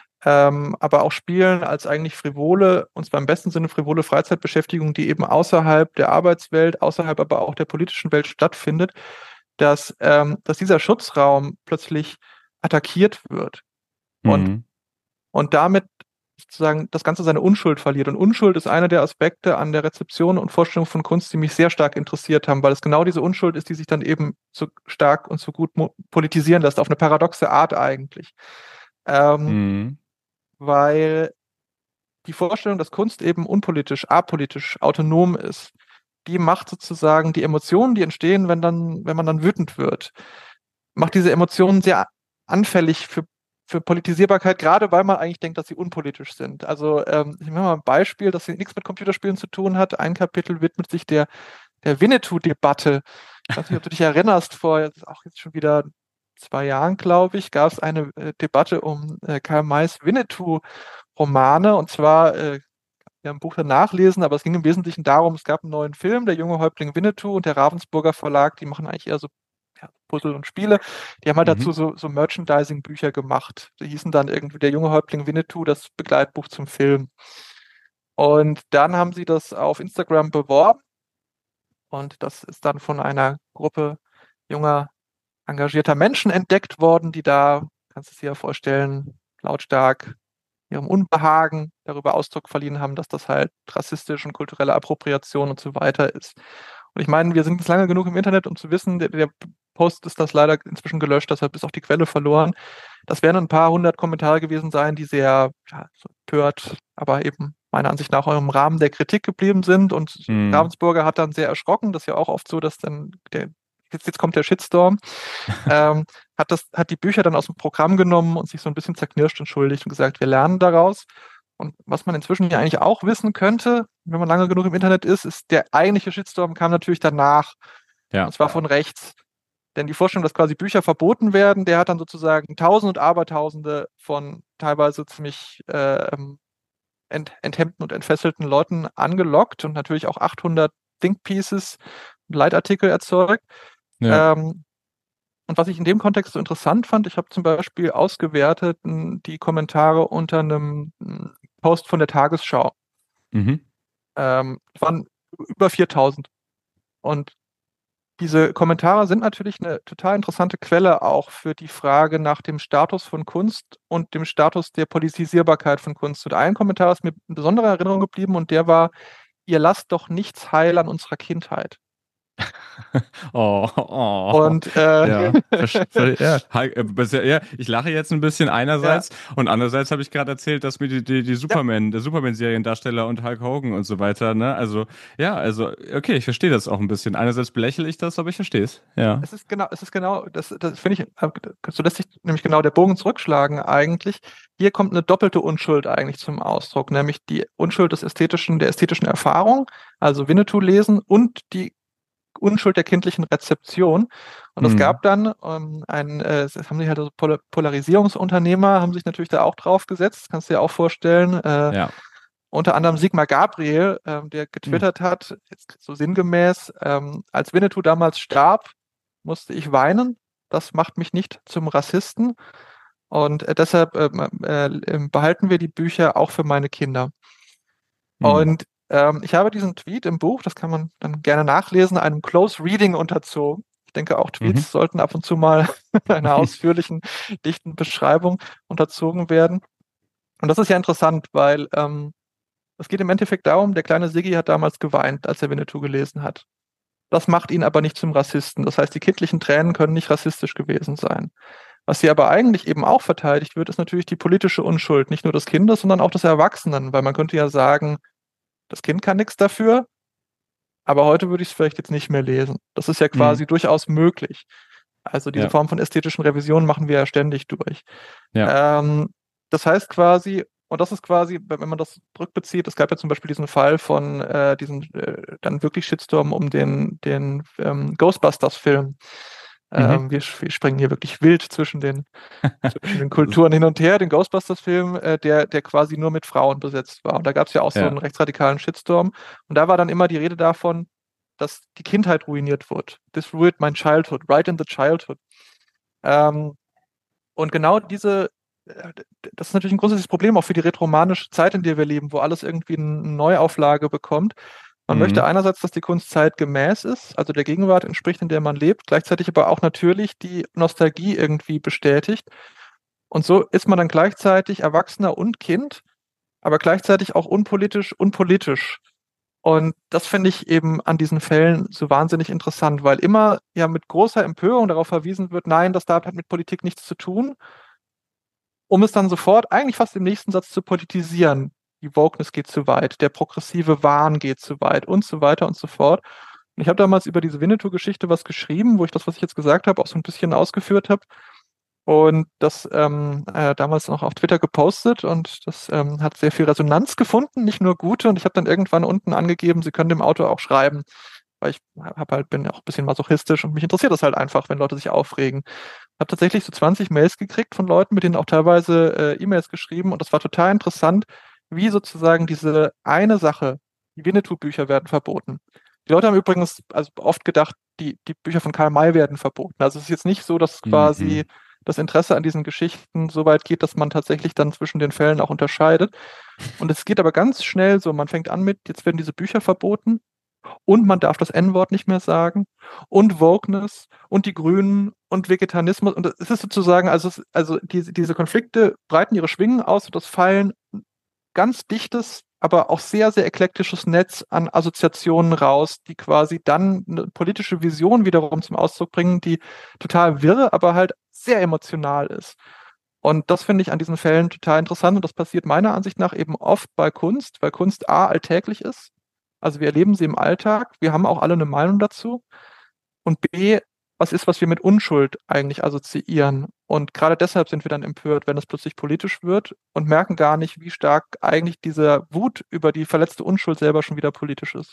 ähm, aber auch Spielen als eigentlich frivole, und zwar im besten Sinne frivole Freizeitbeschäftigung, die eben außerhalb der Arbeitswelt, außerhalb aber auch der politischen Welt stattfindet, dass, ähm, dass dieser Schutzraum plötzlich attackiert wird. Und, Mhm. und damit sozusagen das Ganze seine Unschuld verliert. Und Unschuld ist einer der Aspekte an der Rezeption und Vorstellung von Kunst, die mich sehr stark interessiert haben, weil es genau diese Unschuld ist, die sich dann eben so stark und so gut politisieren lässt, auf eine paradoxe Art eigentlich. Ähm, Mhm. weil die Vorstellung, dass Kunst eben unpolitisch, apolitisch, autonom ist, die macht sozusagen die Emotionen, die entstehen, wenn dann, wenn man dann wütend wird, macht diese Emotionen sehr anfällig für, für Politisierbarkeit, gerade weil man eigentlich denkt, dass sie unpolitisch sind. Also ähm, ich mache mal ein Beispiel, das nichts mit Computerspielen zu tun hat. Ein Kapitel widmet sich der, der Winnetou-Debatte. Ich weiß nicht, ob du dich erinnerst, vor jetzt auch jetzt schon wieder zwei Jahren, glaube ich, gab es eine äh, Debatte um äh, Karl Mays Winnetou-Romane. Und zwar, äh, wir haben ein Buch danach lesen, aber es ging im Wesentlichen darum, es gab einen neuen Film, der junge Häuptling Winnetou, und der Ravensburger Verlag, die machen eigentlich eher so ja, Puzzle und Spiele. Die haben halt Mhm. dazu so, so Merchandising-Bücher gemacht. Die hießen dann irgendwie der junge Häuptling Winnetou, das Begleitbuch zum Film. Und dann haben sie das auf Instagram beworben, und das ist dann von einer Gruppe junger, engagierter Menschen entdeckt worden, die da, kannst du es dir ja vorstellen, lautstark ihrem Unbehagen darüber Ausdruck verliehen haben, dass das halt rassistisch und kulturelle Appropriation und so weiter ist. Und ich meine, wir sind jetzt lange genug im Internet, um zu wissen, der, der Post ist das leider inzwischen gelöscht, deshalb ist auch die Quelle verloren. Das werden ein paar hundert Kommentare gewesen sein, die sehr ja, so empört, aber eben meiner Ansicht nach auch im Rahmen der Kritik geblieben sind. Und Mhm. Ravensburger hat dann sehr erschrocken, das ist ja auch oft so, dass dann der, jetzt, jetzt kommt der Shitstorm, ähm, hat das, hat die Bücher dann aus dem Programm genommen und sich so ein bisschen zerknirscht, entschuldigt und gesagt, wir lernen daraus. Und was man inzwischen ja eigentlich auch wissen könnte, wenn man lange genug im Internet ist, ist, der eigentliche Shitstorm kam natürlich danach. Ja. Und zwar von rechts. Denn die Vorstellung, dass quasi Bücher verboten werden, der hat dann sozusagen Tausende und Abertausende von teilweise ziemlich äh, ent, enthemmten und entfesselten Leuten angelockt und natürlich auch achthundert Think Pieces, Leitartikel erzeugt. Ja. Ähm, und was ich in dem Kontext so interessant fand, ich habe zum Beispiel ausgewertet m, die Kommentare unter einem m, Post von der Tagesschau. Mhm. Ähm, es waren über viertausend. Und diese Kommentare sind natürlich eine total interessante Quelle auch für die Frage nach dem Status von Kunst und dem Status der Politisierbarkeit von Kunst. Und ein Kommentar ist mir in besonderer Erinnerung geblieben, und der war: Ihr lasst doch nichts heil an unserer Kindheit. Oh, oh. Und äh, Ja, versch- ver- ja. Hi- äh, bisher- ja, ich lache jetzt ein bisschen ja, einerseits und andererseits habe ich gerade erzählt, dass mir die, die, die ja, Superman, der Superman-Seriendarsteller und Hulk Hogan und so weiter, ne, also, ja, also, okay, ich verstehe das auch ein bisschen. Einerseits belächle ich das, aber ich verstehe es, ja. es ist genau, es ist genau, das, das finde ich, äh, so lässt sich nämlich genau der Bogen zurückschlagen eigentlich. Hier kommt eine doppelte Unschuld eigentlich zum Ausdruck, nämlich die Unschuld des ästhetischen, der ästhetischen Erfahrung, also Winnetou lesen, und die Unschuld der kindlichen Rezeption. Und es Hm. gab dann ähm, ein, äh, es haben sich halt so Pol Polarisierungsunternehmer, haben sich natürlich da auch drauf gesetzt, kannst du dir auch vorstellen. Äh, Ja. unter anderem Sigmar Gabriel, ähm, der Hm. getwittert hat, jetzt so sinngemäß, ähm, als Winnetou damals starb, musste ich weinen. Das macht mich nicht zum Rassisten. Und äh, deshalb ähm, äh, behalten wir die Bücher auch für meine Kinder. Hm. Und ähm, ich habe diesen Tweet im Buch, das kann man dann gerne nachlesen, einem Close Reading unterzogen. Ich denke, auch Mhm. Tweets sollten ab und zu mal einer ausführlichen, dichten Beschreibung unterzogen werden. Und das ist ja interessant, weil ähm, es geht im Endeffekt darum, der kleine Siggi hat damals geweint, als er Winnetou gelesen hat. Das macht ihn aber nicht zum Rassisten. Das heißt, die kindlichen Tränen können nicht rassistisch gewesen sein. Was hier aber eigentlich eben auch verteidigt wird, ist natürlich die politische Unschuld, nicht nur des Kindes, sondern auch des Erwachsenen, weil man könnte ja sagen, das Kind kann nichts dafür, aber heute würde ich es vielleicht jetzt nicht mehr lesen. Das ist ja Hm. quasi durchaus möglich. Also diese Ja. Form von ästhetischen Revision machen wir ja ständig durch. Ja. Ähm, das heißt quasi, und das ist quasi, wenn wenn man das rückbezieht, es gab ja zum Beispiel diesen Fall von äh, diesen äh, dann wirklich Shitstorm um den, den ähm, Ghostbusters-Film. Mhm. Ähm, wir, wir springen hier wirklich wild zwischen den, zwischen den Kulturen hin und her. Den Ghostbusters-Film, äh, der, der quasi nur mit Frauen besetzt war. Und da gab es ja auch so Ja. einen rechtsradikalen Shitstorm. Und da war dann immer die Rede davon, dass die Kindheit ruiniert wird. This ruined my childhood, right in the childhood. Ähm, und genau diese, äh, das ist natürlich ein grundsätzliches Problem auch für die rätoromanische Zeit, in der wir leben, wo alles irgendwie eine Neuauflage bekommt. Man möchte Mhm. einerseits, dass die Kunst zeitgemäß ist, also der Gegenwart entspricht, in der man lebt, gleichzeitig aber auch natürlich die Nostalgie irgendwie bestätigt. Und so ist man dann gleichzeitig Erwachsener und Kind. aber gleichzeitig auch unpolitisch, unpolitisch. Und das finde ich eben an diesen Fällen so wahnsinnig interessant, weil immer ja mit großer Empörung darauf verwiesen wird, nein, das darf halt mit Politik nichts zu tun, um es dann sofort eigentlich fast im nächsten Satz zu politisieren. Die Wokeness geht zu weit, der progressive Wahn geht zu weit und so weiter und so fort. Und ich habe damals über diese Winnetou-Geschichte was geschrieben, wo ich das, was ich jetzt gesagt habe, auch so ein bisschen ausgeführt habe. Und das ähm, äh, damals noch auf Twitter gepostet und das ähm, hat sehr viel Resonanz gefunden, nicht nur gute. Und ich habe dann irgendwann unten angegeben, Sie können dem Autor auch schreiben, weil ich hab halt, bin auch ein bisschen masochistisch und mich interessiert das halt einfach, wenn Leute sich aufregen. Habe tatsächlich so zwanzig Mails gekriegt von Leuten, mit denen auch teilweise äh, E-Mails geschrieben und das war total interessant, wie sozusagen diese eine Sache, die Winnetou-Bücher werden verboten. Die Leute haben übrigens also oft gedacht, die, die Bücher von Karl May werden verboten. Also es ist jetzt nicht so, dass quasi Mhm. das Interesse an diesen Geschichten so weit geht, dass man tatsächlich dann zwischen den Fällen auch unterscheidet. Und es geht aber ganz schnell so, man fängt an mit, jetzt werden diese Bücher verboten und man darf das En-Wort nicht mehr sagen und Wokeness und die Grünen und Vegetarismus und es ist sozusagen, also, es, also diese, diese Konflikte breiten ihre Schwingen aus und das fallen ganz dichtes, aber auch sehr, sehr eklektisches Netz an Assoziationen raus, die quasi dann eine politische Vision wiederum zum Ausdruck bringen, die total wirre, aber halt sehr emotional ist. Und das finde ich an diesen Fällen total interessant und das passiert meiner Ansicht nach eben oft bei Kunst, weil Kunst A alltäglich ist. Also wir erleben sie im Alltag, wir haben auch alle eine Meinung dazu. Und B, was ist, was wir mit Unschuld eigentlich assoziieren. Und gerade deshalb sind wir dann empört, wenn es plötzlich politisch wird und merken gar nicht, wie stark eigentlich diese Wut über die verletzte Unschuld selber schon wieder politisch ist.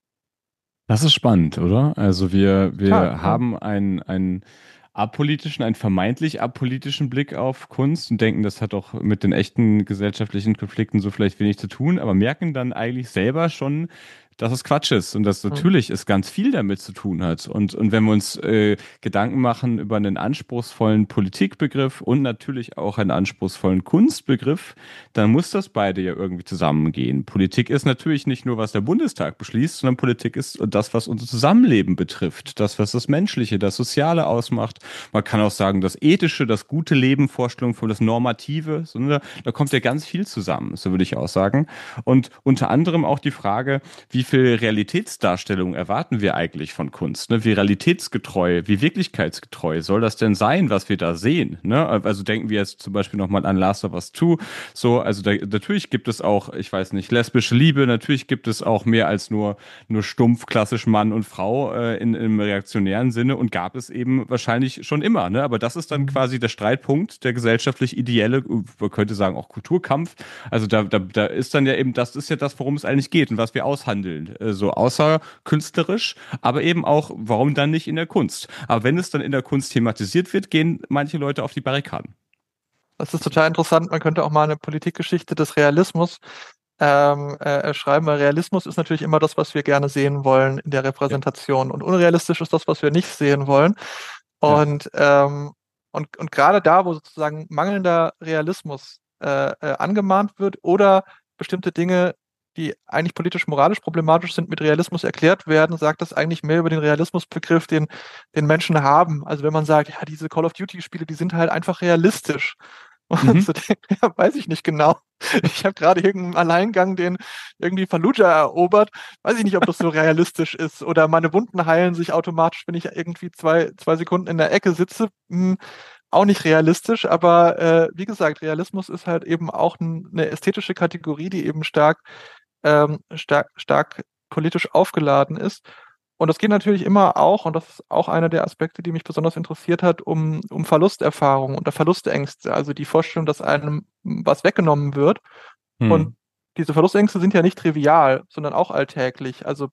Das ist spannend, oder? Also wir, Total, wir ja. haben einen, einen apolitischen, einen vermeintlich apolitischen Blick auf Kunst und denken, das hat doch mit den echten gesellschaftlichen Konflikten so vielleicht wenig zu tun, aber merken dann eigentlich selber schon, dass es Quatsch ist und dass Hm. natürlich es ganz viel damit zu tun hat. Und, und wenn wir uns äh, Gedanken machen über einen anspruchsvollen Politikbegriff und natürlich auch einen anspruchsvollen Kunstbegriff, dann muss das beide ja irgendwie zusammengehen. Politik ist natürlich nicht nur, was der Bundestag beschließt, sondern Politik ist das, was unser Zusammenleben betrifft, das, was das Menschliche, das Soziale ausmacht. Man kann auch sagen, das Ethische, das gute Leben, Vorstellung von das Normative, so, ne, da kommt ja ganz viel zusammen, so würde ich auch sagen. Und unter anderem auch die Frage, wie viel Realitätsdarstellung erwarten wir eigentlich von Kunst? Ne? Wie realitätsgetreu, wie wirklichkeitsgetreu soll das denn sein, was wir da sehen? Ne? Also denken wir jetzt zum Beispiel nochmal an Last of Us zwei. So, also da, natürlich gibt es auch, ich weiß nicht, lesbische Liebe, natürlich gibt es auch mehr als nur, nur stumpf klassisch Mann und Frau äh, in, im reaktionären Sinne und gab es eben wahrscheinlich schon immer. Ne? Aber das ist dann Mhm. quasi der Streitpunkt, der gesellschaftlich ideelle, man könnte sagen auch Kulturkampf. Also da, da, da ist dann ja eben, das ist ja das, worum es eigentlich geht und was wir aushandeln. Äh, so außer künstlerisch, aber eben auch, warum dann nicht in der Kunst? Aber wenn es dann in der Kunst thematisiert wird, gehen manche Leute auf die Barrikaden. Das ist total interessant. Man könnte auch mal eine Politikgeschichte des Realismus ähm, äh, schreiben, weil Realismus ist natürlich immer das, was wir gerne sehen wollen in der Ja, Repräsentation. Und unrealistisch ist das, was wir nicht sehen wollen. ja. Und, ähm, und, und gerade da, wo sozusagen mangelnder Realismus äh, äh, angemahnt wird oder bestimmte Dinge, die eigentlich politisch-moralisch problematisch sind, mit Realismus erklärt werden, sagt das eigentlich mehr über den Realismusbegriff, den, den Menschen haben. Also wenn man sagt, ja, diese Call of Duty-Spiele, die sind halt einfach realistisch. Und Mhm. so denke, ja, weiß ich nicht genau. Ich habe gerade irgendeinen Alleingang, den irgendwie Fallujah erobert. Weiß ich nicht, ob das so realistisch ist. Oder meine Wunden heilen sich automatisch, wenn ich irgendwie zwei, zwei Sekunden in der Ecke sitze. Hm, auch nicht realistisch, aber äh, wie gesagt, Realismus ist halt eben auch n- eine ästhetische Kategorie, die eben stark, ähm, stark, stark politisch aufgeladen ist. Und das geht natürlich immer auch, und das ist auch einer der Aspekte, die mich besonders interessiert hat, um, um Verlusterfahrungen oder Verlustängste, also die Vorstellung, dass einem was weggenommen wird. Und Hm. diese Verlustängste sind ja nicht trivial, sondern auch alltäglich. Also,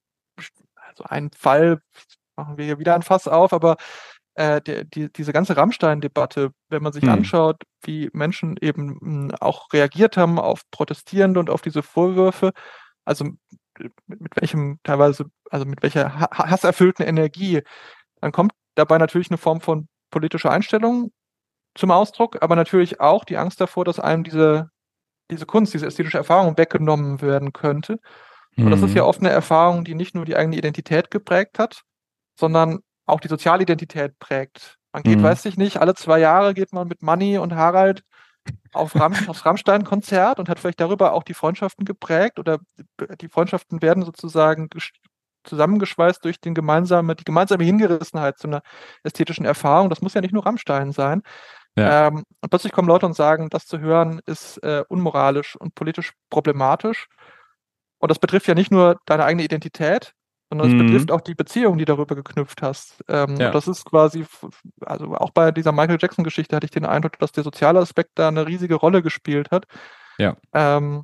also ein Fall, machen wir hier wieder ein Fass auf, aber äh, der, die, diese ganze Rammstein-Debatte, wenn man sich Hm. anschaut, wie Menschen eben mh, auch reagiert haben auf Protestierende und auf diese Vorwürfe, also mit, mit welchem teilweise, also mit welcher ha hasserfüllten Energie, dann kommt dabei natürlich eine Form von politischer Einstellung zum Ausdruck, aber natürlich auch die Angst davor, dass einem diese, diese Kunst, diese ästhetische Erfahrung weggenommen werden könnte. Und das ist ja Hm. oft eine Erfahrung, die nicht nur die eigene Identität geprägt hat, sondern auch die Sozialidentität prägt. Man geht, Hm. weiß ich nicht, alle zwei Jahre geht man mit Manni und Harald auf Ram aufs Rammstein-Konzert und hat vielleicht darüber auch die Freundschaften geprägt oder die Freundschaften werden sozusagen zusammengeschweißt durch den gemeinsame, die gemeinsame Hingerissenheit zu einer ästhetischen Erfahrung. Das muss ja nicht nur Rammstein sein. Ja, Ähm, und plötzlich kommen Leute und sagen, das zu hören ist äh, unmoralisch und politisch problematisch. Und das betrifft ja nicht nur deine eigene Identität, sondern es mhm. betrifft auch die Beziehung, die du darüber geknüpft hast. Ähm, und Ja, das ist quasi, also auch bei dieser Michael Jackson-Geschichte hatte ich den Eindruck, dass der soziale Aspekt da eine riesige Rolle gespielt hat. ja. Ähm,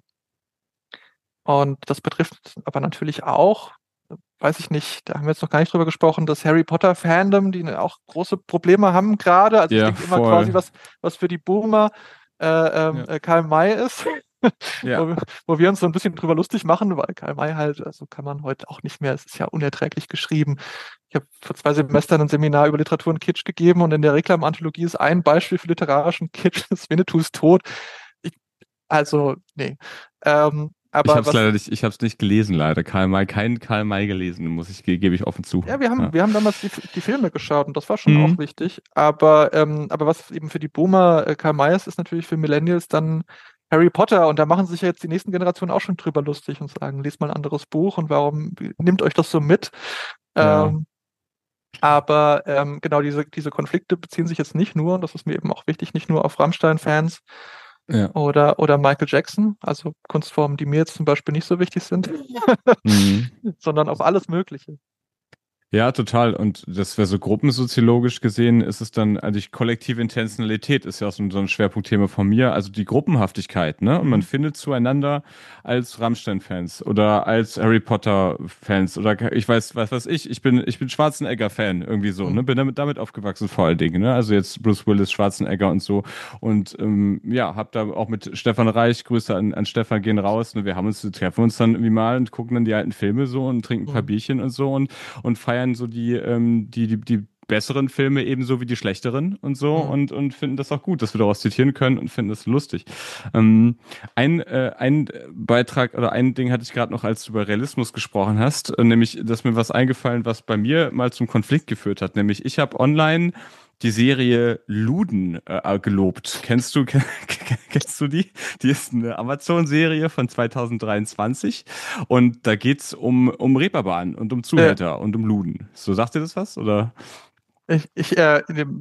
und das betrifft aber natürlich auch, weiß ich nicht, da haben wir jetzt noch gar nicht drüber gesprochen, das Harry Potter-Fandom, die auch große Probleme haben gerade. Also ich Ja, denke immer voll. quasi, was, was für die Boomer äh, ähm, Ja, äh, Karl May ist, ja. wo, wir- wo wir uns so ein bisschen drüber lustig machen, weil Karl May halt, also kann man heute auch nicht mehr, es ist ja unerträglich geschrieben. Ich habe vor zwei Semestern ein Seminar über Literatur und Kitsch gegeben und in der Reklamanthologie ist ein Beispiel für literarischen Kitsch, das Winnetous Tod. Ich, also, nee. Ähm, Ich habe aber es was leider nicht, ich habe es nicht gelesen, leider. Karl May, keinen Karl May gelesen, muss ich, ge- gebe ich offen zu. Ja, wir haben, Ja. wir haben damals die, die Filme geschaut und das war schon auch Mhm. wichtig. Aber, ähm, aber was eben für die Boomer äh, Karl May ist, ist natürlich für Millennials dann Harry Potter. Und da machen sich ja jetzt die nächsten Generationen auch schon drüber lustig und sagen, lest mal ein anderes Buch und warum nimmt euch das so mit? Ja, Ähm, aber ähm, genau, diese, diese Konflikte beziehen sich jetzt nicht nur, und das ist mir eben auch wichtig, nicht nur auf Rammstein-Fans ja. oder, oder Michael Jackson, also Kunstformen, die mir jetzt zum Beispiel nicht so wichtig sind, Mhm. sondern auf alles Mögliche. Ja, total. Und das wäre so gruppensoziologisch gesehen, ist es dann, also die kollektive Intentionalität ist ja auch so ein, so ein Schwerpunktthema von mir, also die Gruppenhaftigkeit, ne? Und man Mhm. findet zueinander als Rammstein-Fans oder als Harry Potter-Fans oder ich weiß, was weiß ich, ich bin, ich bin Schwarzenegger-Fan, irgendwie so, Mhm. ne? Bin damit, damit aufgewachsen vor allen Dingen, ne? Also jetzt Bruce Willis, Schwarzenegger und so. Und ähm, ja, hab da auch mit Stefan Reich, Grüße an, an Stefan gehen raus, ne? Wir haben uns, treffen uns dann irgendwie mal und gucken dann die alten Filme so und trinken ein paar Mhm. Bierchen und so und und feiern so die, ähm, die, die, die besseren Filme ebenso wie die schlechteren und so Mhm. und, und finden das auch gut, dass wir daraus zitieren können und finden das lustig. Ähm, ein, äh, ein Beitrag oder ein Ding hatte ich gerade noch, als du über Realismus gesprochen hast, äh, nämlich, dass mir was eingefallen, was bei mir mal zum Konflikt geführt hat, nämlich ich habe online die Serie Luden äh, gelobt. Kennst du, kennst du die? Die ist eine Amazon-Serie von zwanzig dreiundzwanzig und da geht's um, um Reeperbahn und um Äh, Zuhälter und um Luden. So sagt dir das was? Oder? Ich, ich, äh,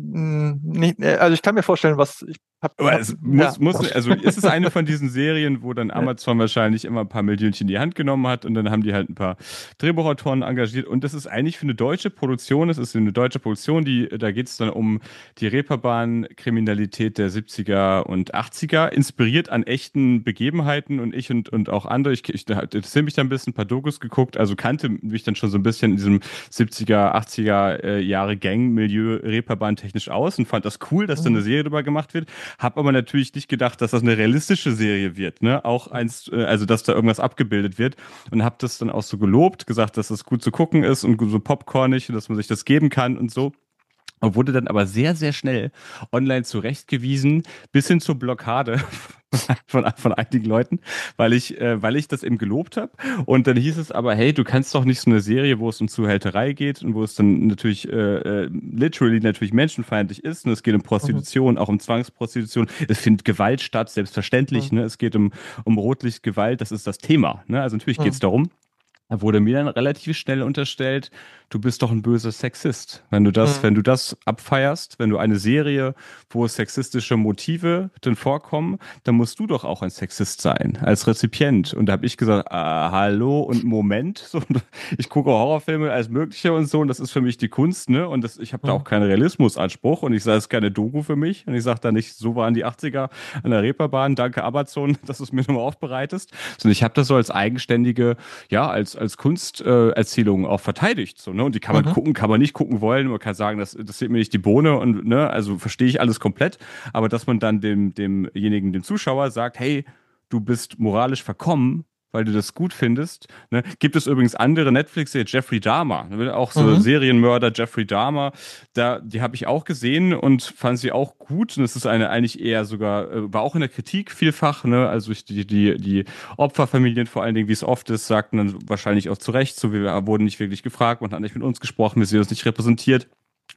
m, nicht, äh, also ich kann mir vorstellen, was ich hab, Aber hab es ja. muss, muss, also ist es eine von diesen Serien, wo dann Äh, Amazon wahrscheinlich immer ein paar Millionchen in die Hand genommen hat und dann haben die halt ein paar Drehbuchautoren engagiert und das ist eigentlich für eine deutsche Produktion, es ist eine deutsche Produktion, die, da geht es dann um die Reeperbahn-Kriminalität der siebziger und achtziger, inspiriert an echten Begebenheiten und ich und, und auch andere, ich, ich interessiere mich da ein bisschen, ein paar Dokus geguckt, also kannte mich dann schon so ein bisschen in diesem siebziger, achtziger äh, Jahre Gang-Milieu Reeperbahn technisch aus und fand das cool, dass da eine mhm. Serie drüber gemacht wird. Hab aber natürlich nicht gedacht, dass das eine realistische Serie wird, ne? Auch Mhm. eins, äh, also dass da irgendwas abgebildet wird. Und hab das dann auch so gelobt, gesagt, dass das gut zu gucken ist und so popcornig und dass man sich das geben kann und so. Und wurde dann aber sehr, sehr schnell online zurechtgewiesen, bis hin zur Blockade von, von einigen Leuten, weil ich, äh, weil ich das eben gelobt habe. Und dann hieß es aber, hey, du kannst doch nicht so eine Serie, wo es um Zuhälterei geht und wo es dann natürlich äh, äh, literally natürlich menschenfeindlich ist. Und es geht um Mhm. Prostitution, auch um Zwangsprostitution. Es findet Gewalt statt, selbstverständlich. Mhm. Ne? Es geht um, um Rotlichtgewalt, das ist das Thema. Ne? Also natürlich geht es Mhm. darum. Da wurde mir dann relativ schnell unterstellt, du bist doch ein böser Sexist. Wenn du das, Mhm. wenn du das abfeierst, wenn du eine Serie, wo sexistische Motive drin vorkommen, dann musst du doch auch ein Sexist sein, als Rezipient. Und da habe ich gesagt, ah, hallo und Moment. So, ich gucke Horrorfilme als Mögliche und so, und das ist für mich die Kunst, ne? Und das, ich habe da auch Mhm. keinen Realismusanspruch und ich sage, es ist keine Doku für mich. Und ich sage da nicht, so waren die achtziger an der Reeperbahn, danke Amazon, dass du es mir nochmal aufbereitest. Sondern ich habe das so als eigenständige, ja, als, als Kunsterzählung auch verteidigt. So, ne? Und die kann man Mhm. gucken, kann man nicht gucken wollen. Man kann sagen, das interessiert mir nicht die Bohne und ne, also verstehe ich alles komplett. Aber dass man dann dem, demjenigen, dem Zuschauer sagt, hey, du bist moralisch verkommen, weil du das gut findest. Ne? Gibt es übrigens andere Netflix-Serien, Jeffrey Dahmer, ne? Auch so Mhm. Serienmörder Jeffrey Dahmer, da, die habe ich auch gesehen und fand sie auch gut. Und es ist eine eigentlich eher sogar, äh, war auch in der Kritik vielfach, ne? Also ich, die, die, die Opferfamilien vor allen Dingen, wie es oft ist, sagten dann wahrscheinlich auch zu Recht, so wir wurden nicht wirklich gefragt, man hat nicht mit uns gesprochen, wir sehen uns nicht repräsentiert.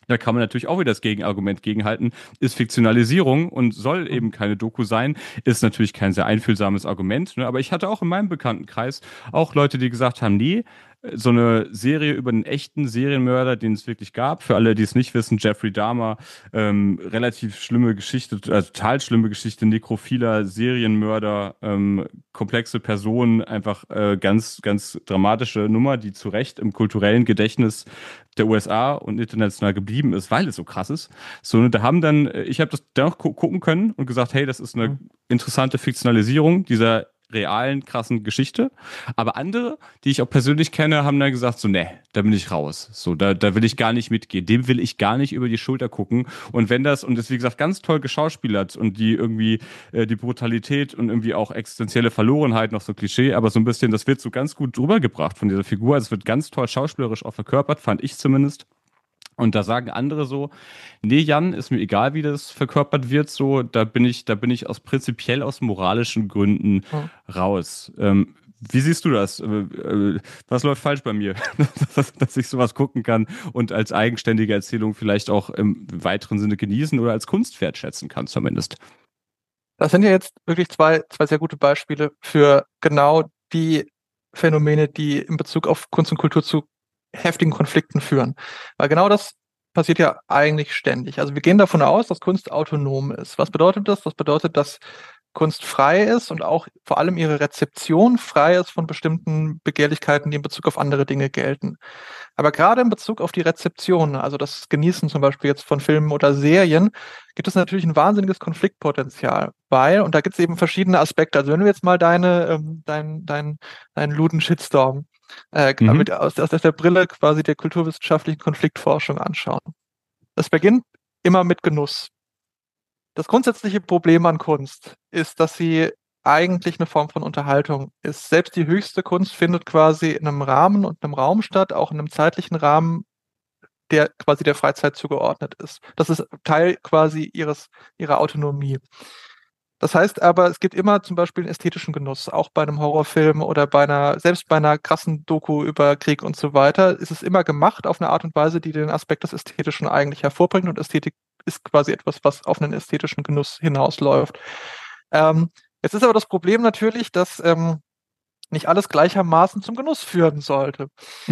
Da kann man natürlich auch wieder das Gegenargument gegenhalten. Ist Fiktionalisierung und soll eben keine Doku sein, ist natürlich kein sehr einfühlsames Argument. Ne? Aber ich hatte auch in meinem Bekanntenkreis auch Leute, die gesagt haben, nee, so eine Serie über einen echten Serienmörder, den es wirklich gab. Für alle, die es nicht wissen, Jeffrey Dahmer, ähm, relativ schlimme Geschichte, also total schlimme Geschichte, nekrophiler Serienmörder, ähm, komplexe Person, einfach äh, ganz, ganz dramatische Nummer, die zu Recht im kulturellen Gedächtnis der U S A und international geblieben ist, weil es so krass ist. So, und da haben dann, äh, ich habe das dennoch gu gucken können und gesagt, hey, das ist eine interessante Fiktionalisierung dieser realen, krassen Geschichte. Aber andere, die ich auch persönlich kenne, haben dann gesagt, so, ne, da bin ich raus. So, da, da will ich gar nicht mitgehen. Dem will ich gar nicht über die Schulter gucken. Und wenn das, und das, wie gesagt, ganz toll geschauspielert und die irgendwie äh, die Brutalität und irgendwie auch existenzielle Verlorenheit, noch so Klischee, aber so ein bisschen, das wird so ganz gut drüber gebracht von dieser Figur. Also es wird ganz toll schauspielerisch auch verkörpert, fand ich zumindest. Und da sagen andere so, nee, Jan, ist mir egal, wie das verkörpert wird, so, da bin ich, da bin ich aus prinzipiell aus moralischen Gründen Mhm. raus. Ähm, wie siehst du das? Äh, äh, was läuft falsch bei mir, dass, dass ich sowas gucken kann und als eigenständige Erzählung vielleicht auch im weiteren Sinne genießen oder als Kunst wertschätzen kann, zumindest? Das sind ja jetzt wirklich zwei, zwei sehr gute Beispiele für genau die Phänomene, die in Bezug auf Kunst und Kultur zu heftigen Konflikten führen. Weil genau das passiert ja eigentlich ständig. Also wir gehen davon aus, dass Kunst autonom ist. Was bedeutet das? Das bedeutet, dass Kunst frei ist und auch vor allem ihre Rezeption frei ist von bestimmten Begehrlichkeiten, die in Bezug auf andere Dinge gelten. Aber gerade in Bezug auf die Rezeption, also das Genießen zum Beispiel jetzt von Filmen oder Serien, gibt es natürlich ein wahnsinniges Konfliktpotenzial, weil, und da gibt es eben verschiedene Aspekte. Also wenn wir jetzt mal deine, ähm, dein, dein, deinen luden Shitstorm äh, Mhm. mit, aus, aus der Brille quasi der kulturwissenschaftlichen Konfliktforschung anschauen. Das beginnt immer mit Genuss. Das grundsätzliche Problem an Kunst ist, dass sie eigentlich eine Form von Unterhaltung ist. Selbst die höchste Kunst findet quasi in einem Rahmen und einem Raum statt, auch in einem zeitlichen Rahmen, der quasi der Freizeit zugeordnet ist. Das ist Teil quasi ihres, ihrer Autonomie. Das heißt aber, es gibt immer zum Beispiel einen ästhetischen Genuss, auch bei einem Horrorfilm oder bei einer, selbst bei einer krassen Doku über Krieg und so weiter, ist es immer gemacht auf eine Art und Weise, die den Aspekt des Ästhetischen eigentlich hervorbringt, und Ästhetik ist quasi etwas, was auf einen ästhetischen Genuss hinausläuft. Ähm, jetzt ist aber das Problem natürlich, dass ähm, nicht alles gleichermaßen zum Genuss führen sollte.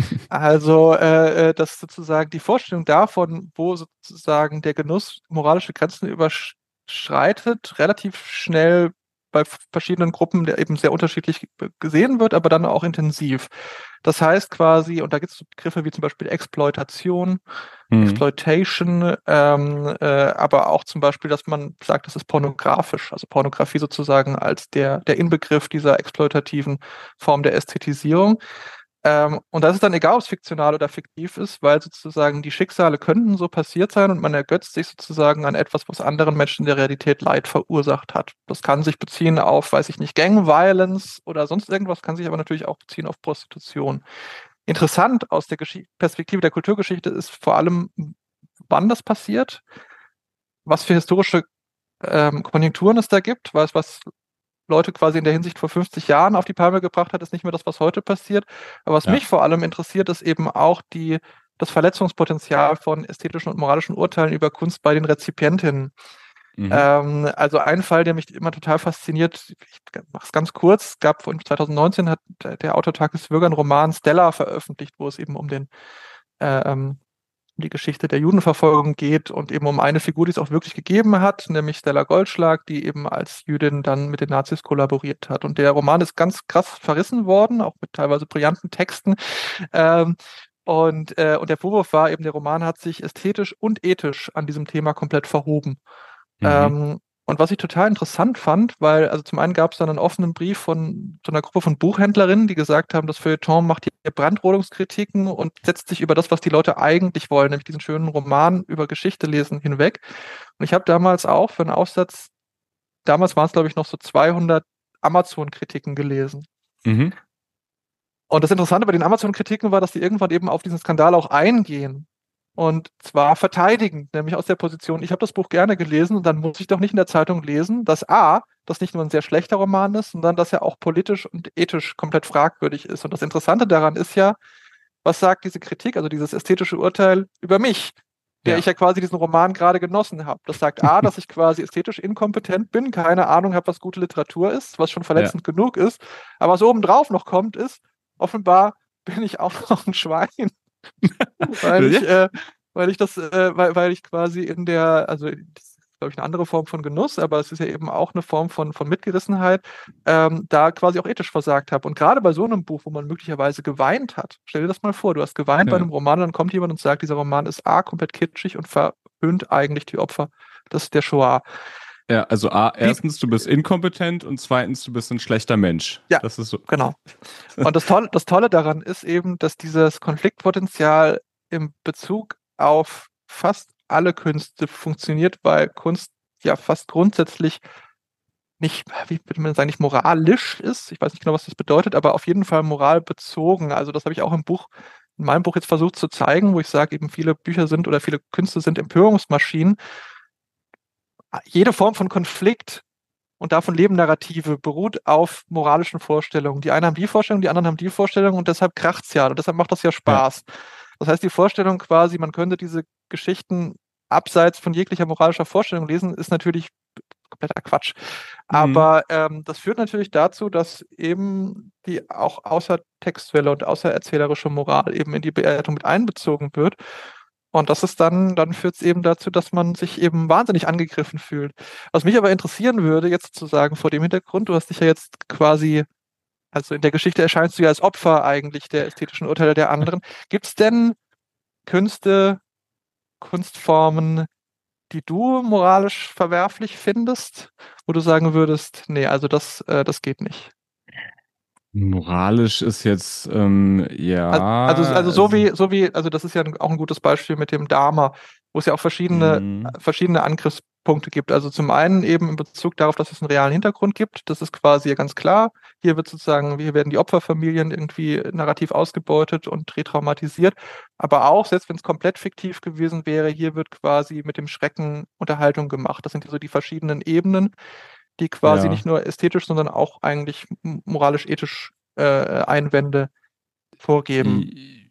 Also, äh, äh, dass sozusagen die Vorstellung davon, wo sozusagen der Genuss moralische Grenzen überschreitet, relativ schnell bei verschiedenen Gruppen, der eben sehr unterschiedlich gesehen wird, aber dann auch intensiv. Das heißt quasi, und da gibt es so Begriffe wie zum Beispiel Exploitation, Mhm. Exploitation, ähm, äh, aber auch zum Beispiel, dass man sagt, das ist pornografisch, also Pornografie sozusagen als der, der Inbegriff dieser exploitativen Form der Ästhetisierung. Ähm, und das ist dann egal, ob es fiktional oder fiktiv ist, weil sozusagen die Schicksale könnten so passiert sein und man ergötzt sich sozusagen an etwas, was anderen Menschen in der Realität Leid verursacht hat. Das kann sich beziehen auf, weiß ich nicht, Gang Violence oder sonst irgendwas, kann sich aber natürlich auch beziehen auf Prostitution. Interessant aus der Gesch Perspektive der Kulturgeschichte ist vor allem, wann das passiert, was für historische ähm, Konjunkturen es da gibt, was, was Leute quasi in der Hinsicht vor fünfzig Jahren auf die Palme gebracht hat, ist nicht mehr das, was heute passiert. Aber was Ja. mich vor allem interessiert, ist eben auch die, das Verletzungspotenzial von ästhetischen und moralischen Urteilen über Kunst bei den Rezipientinnen. Mhm. Ähm, also ein Fall, der mich immer total fasziniert, ich mache es ganz kurz, gab von zwanzig neunzehn hat der Autor Takis Würger einen Roman Stella veröffentlicht, wo es eben um den äh, ähm, die Geschichte der Judenverfolgung geht und eben um eine Figur, die es auch wirklich gegeben hat, nämlich Stella Goldschlag, die eben als Jüdin dann mit den Nazis kollaboriert hat. Und der Roman ist ganz krass verrissen worden, auch mit teilweise brillanten Texten. Ähm, und, äh, und der Vorwurf war eben, der Roman hat sich ästhetisch und ethisch an diesem Thema komplett verhoben. Mhm. Ähm, und was ich total interessant fand, weil, also zum einen gab es dann einen offenen Brief von so einer Gruppe von Buchhändlerinnen, die gesagt haben, das Feuilleton macht hier Brandrodungskritiken und setzt sich über das, was die Leute eigentlich wollen, nämlich diesen schönen Roman über Geschichte lesen, hinweg. Und ich habe damals auch für einen Aufsatz, damals waren es glaube ich noch so zweihundert Amazon-Kritiken gelesen. Mhm. Und das Interessante bei den Amazon-Kritiken war, dass die irgendwann eben auf diesen Skandal auch eingehen. Und zwar verteidigend, nämlich aus der Position, ich habe das Buch gerne gelesen und dann muss ich doch nicht in der Zeitung lesen, dass A, das nicht nur ein sehr schlechter Roman ist, sondern dass er auch politisch und ethisch komplett fragwürdig ist. Und das Interessante daran ist ja, was sagt diese Kritik, also dieses ästhetische Urteil über mich? der Ja. ich ja quasi diesen Roman gerade genossen habe. Das sagt A, dass ich quasi ästhetisch inkompetent bin, keine Ahnung habe, was gute Literatur ist, was schon Ja. verletzend genug ist. Aber was obendrauf noch kommt, ist, offenbar bin ich auch noch ein Schwein, weil ich, äh, weil ich das, äh, weil, weil ich quasi in der, also das ist, glaube ich, eine andere Form von Genuss, aber es ist ja eben auch eine Form von, von Mitgerissenheit, ähm, da quasi auch ethisch versagt habe. Und gerade bei so einem Buch, wo man möglicherweise geweint hat, stell dir das mal vor, du hast geweint bei Ja. einem Roman, dann kommt jemand und sagt, dieser Roman ist A, komplett kitschig und verhöhnt eigentlich die Opfer des, der Shoah. Ja, also A, Wie, erstens, du bist inkompetent und zweitens, du bist ein schlechter Mensch. ja, Das ist so. genau. Und das Tolle, das Tolle daran ist eben, dass dieses Konfliktpotenzial im Bezug auf fast alle Künste funktioniert, weil Kunst ja fast grundsätzlich nicht, wie würde man sagen, nicht moralisch ist. Ich weiß nicht genau, was das bedeutet, aber auf jeden Fall moralbezogen. Also das habe ich auch im Buch, in meinem Buch jetzt versucht zu zeigen, wo ich sage, eben viele Bücher sind oder viele Künste sind Empörungsmaschinen. Jede Form von Konflikt und davon leben Narrative, beruht auf moralischen Vorstellungen. Die einen haben die Vorstellung, die anderen haben die Vorstellung und deshalb kracht's ja und deshalb macht das ja Ja. Spaß. Das heißt, die Vorstellung quasi, man könnte diese Geschichten abseits von jeglicher moralischer Vorstellung lesen, ist natürlich kompletter Quatsch. Mhm. Aber ähm, das führt natürlich dazu, dass eben die auch außertextuelle und außererzählerische Moral eben in die Bewertung mit einbezogen wird. Und das ist dann, dann führt es eben dazu, dass man sich eben wahnsinnig angegriffen fühlt. Was mich aber interessieren würde, jetzt zu sagen, vor dem Hintergrund, du hast dich ja jetzt quasi, also in der Geschichte erscheinst du ja als Opfer eigentlich der ästhetischen Urteile der anderen. Gibt es denn Künste, Kunstformen, die du moralisch verwerflich findest, wo du sagen würdest, nee, also das, äh, das geht nicht? Moralisch ist jetzt, ähm, Al- ja, Also, also so also, wie, so wie, also das ist ja ein- auch ein gutes Beispiel mit dem Dharma, wo es ja auch verschiedene, mh, verschiedene Angriffspunkte gibt. Also zum einen eben in Bezug darauf, dass es einen realen Hintergrund gibt. Das ist quasi ja ganz klar. Hier wird sozusagen, hier werden die Opferfamilien irgendwie narrativ ausgebeutet und retraumatisiert. Aber auch, selbst wenn es komplett fiktiv gewesen wäre, hier wird quasi mit dem Schrecken Unterhaltung gemacht. Das sind ja so die verschiedenen Ebenen, die quasi ja. nicht nur ästhetisch, sondern auch eigentlich moralisch-ethisch äh, Einwände vorgeben.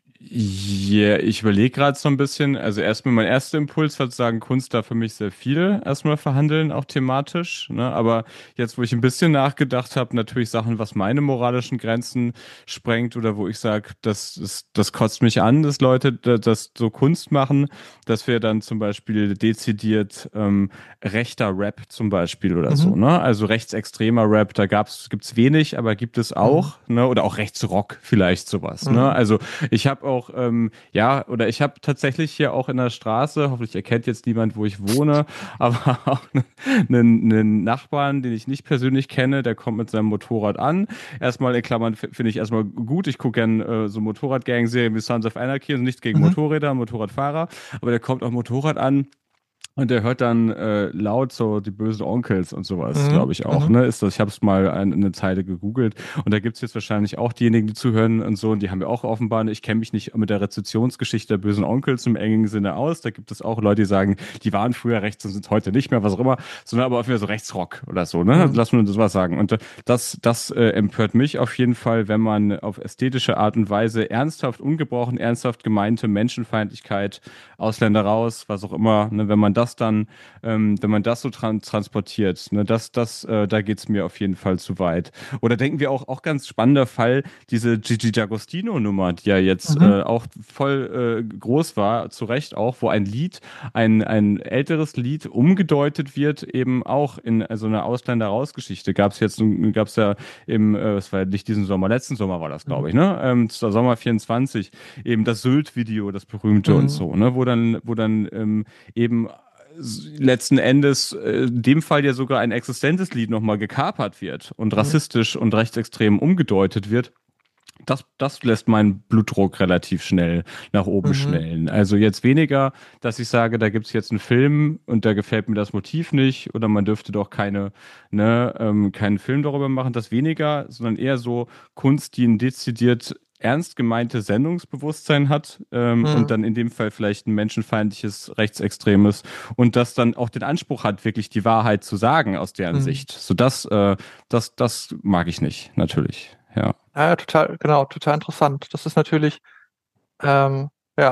Ja, ich überlege gerade so ein bisschen. Also erstmal mein erster Impuls war zu sagen, Kunst darf für mich sehr viel erstmal verhandeln, auch thematisch. Ne? Aber jetzt, wo ich ein bisschen nachgedacht habe, natürlich Sachen, was meine moralischen Grenzen sprengt oder wo ich sage, das, das, das kotzt mich an, dass Leute da- das so Kunst machen, dass wir dann zum Beispiel dezidiert ähm, rechter Rap zum Beispiel oder Mhm. so. Ne? Also rechtsextremer Rap, da gab's, gibt's wenig, aber gibt es Mhm. auch. Ne? Oder auch Rechtsrock vielleicht sowas. Ne? Mhm. Also ich habe auch, ähm, ja, oder ich habe tatsächlich hier auch in der Straße, hoffentlich erkennt jetzt niemand, wo ich wohne, aber auch einen, einen Nachbarn, den ich nicht persönlich kenne, der kommt mit seinem Motorrad an. Erstmal in Klammern f- finde ich erstmal gut. Ich gucke gern äh, so Motorrad-Gang-Serien wie Sons of Anarchy, also nichts gegen Mhm. Motorräder, Motorradfahrer, aber der kommt auf Motorrad an. Und der hört dann äh, laut so die bösen Onkels und sowas, Mhm. glaube ich auch. Mhm. Ne? Ist das? Ich habe es mal ein, eine Zeile gegoogelt und da gibt's jetzt wahrscheinlich auch diejenigen, die zuhören und so, und die haben ja auch offenbar, ich kenne mich nicht mit der Rezeptionsgeschichte der bösen Onkels im engen Sinne aus. Da gibt es auch Leute, die sagen, die waren früher rechts und sind heute nicht mehr, was auch immer, sondern aber auf jeden Fall so Rechtsrock oder so. Ne? Mhm. Lass mir sowas sagen. Und äh, das, das äh, empört mich auf jeden Fall, wenn man auf ästhetische Art und Weise ernsthaft, ungebrochen, ernsthaft gemeinte Menschenfeindlichkeit, Ausländer raus, was auch immer, ne? Wenn man das dann ähm, wenn man das so tran transportiert, ne, das, das, äh, da geht's mir auf jeden Fall zu weit. Oder denken wir auch, auch ganz spannender Fall, diese Gigi D'Agostino-Nummer, die ja jetzt Mhm. äh, auch voll äh, groß war, zu Recht auch, wo ein Lied, ein, ein älteres Lied umgedeutet wird, eben auch in so einer Ausländer-Raus-Geschichte. Gab's jetzt, gab's ja im, äh, es war ja nicht diesen Sommer, letzten Sommer war das, glaube Mhm. ich, ne? Ähm, Sommer vierundzwanzig, eben das Sylt-Video, das berühmte und Mhm. so, ne? Wo dann, wo dann ähm, eben letzten Endes äh, in dem Fall ja sogar ein existentes Lied nochmal gekapert wird und Mhm. rassistisch und rechtsextrem umgedeutet wird. Das, das lässt meinen Blutdruck relativ schnell nach oben Mhm. schnellen. Also jetzt weniger, dass ich sage, da gibt's jetzt einen Film und da gefällt mir das Motiv nicht oder man dürfte doch keine, ne, ähm, keinen Film darüber machen, das weniger, sondern eher so Kunst, die ein dezidiert ernst gemeinte Sendungsbewusstsein hat ähm, und Mhm. dann in dem Fall vielleicht ein menschenfeindliches, rechtsextremes und das dann auch den Anspruch hat, wirklich die Wahrheit zu sagen aus deren Mhm. Sicht. So das, äh, das, das mag ich nicht, natürlich. Ja. Ja, ja, total, genau, total interessant. Das ist natürlich, ähm, ja.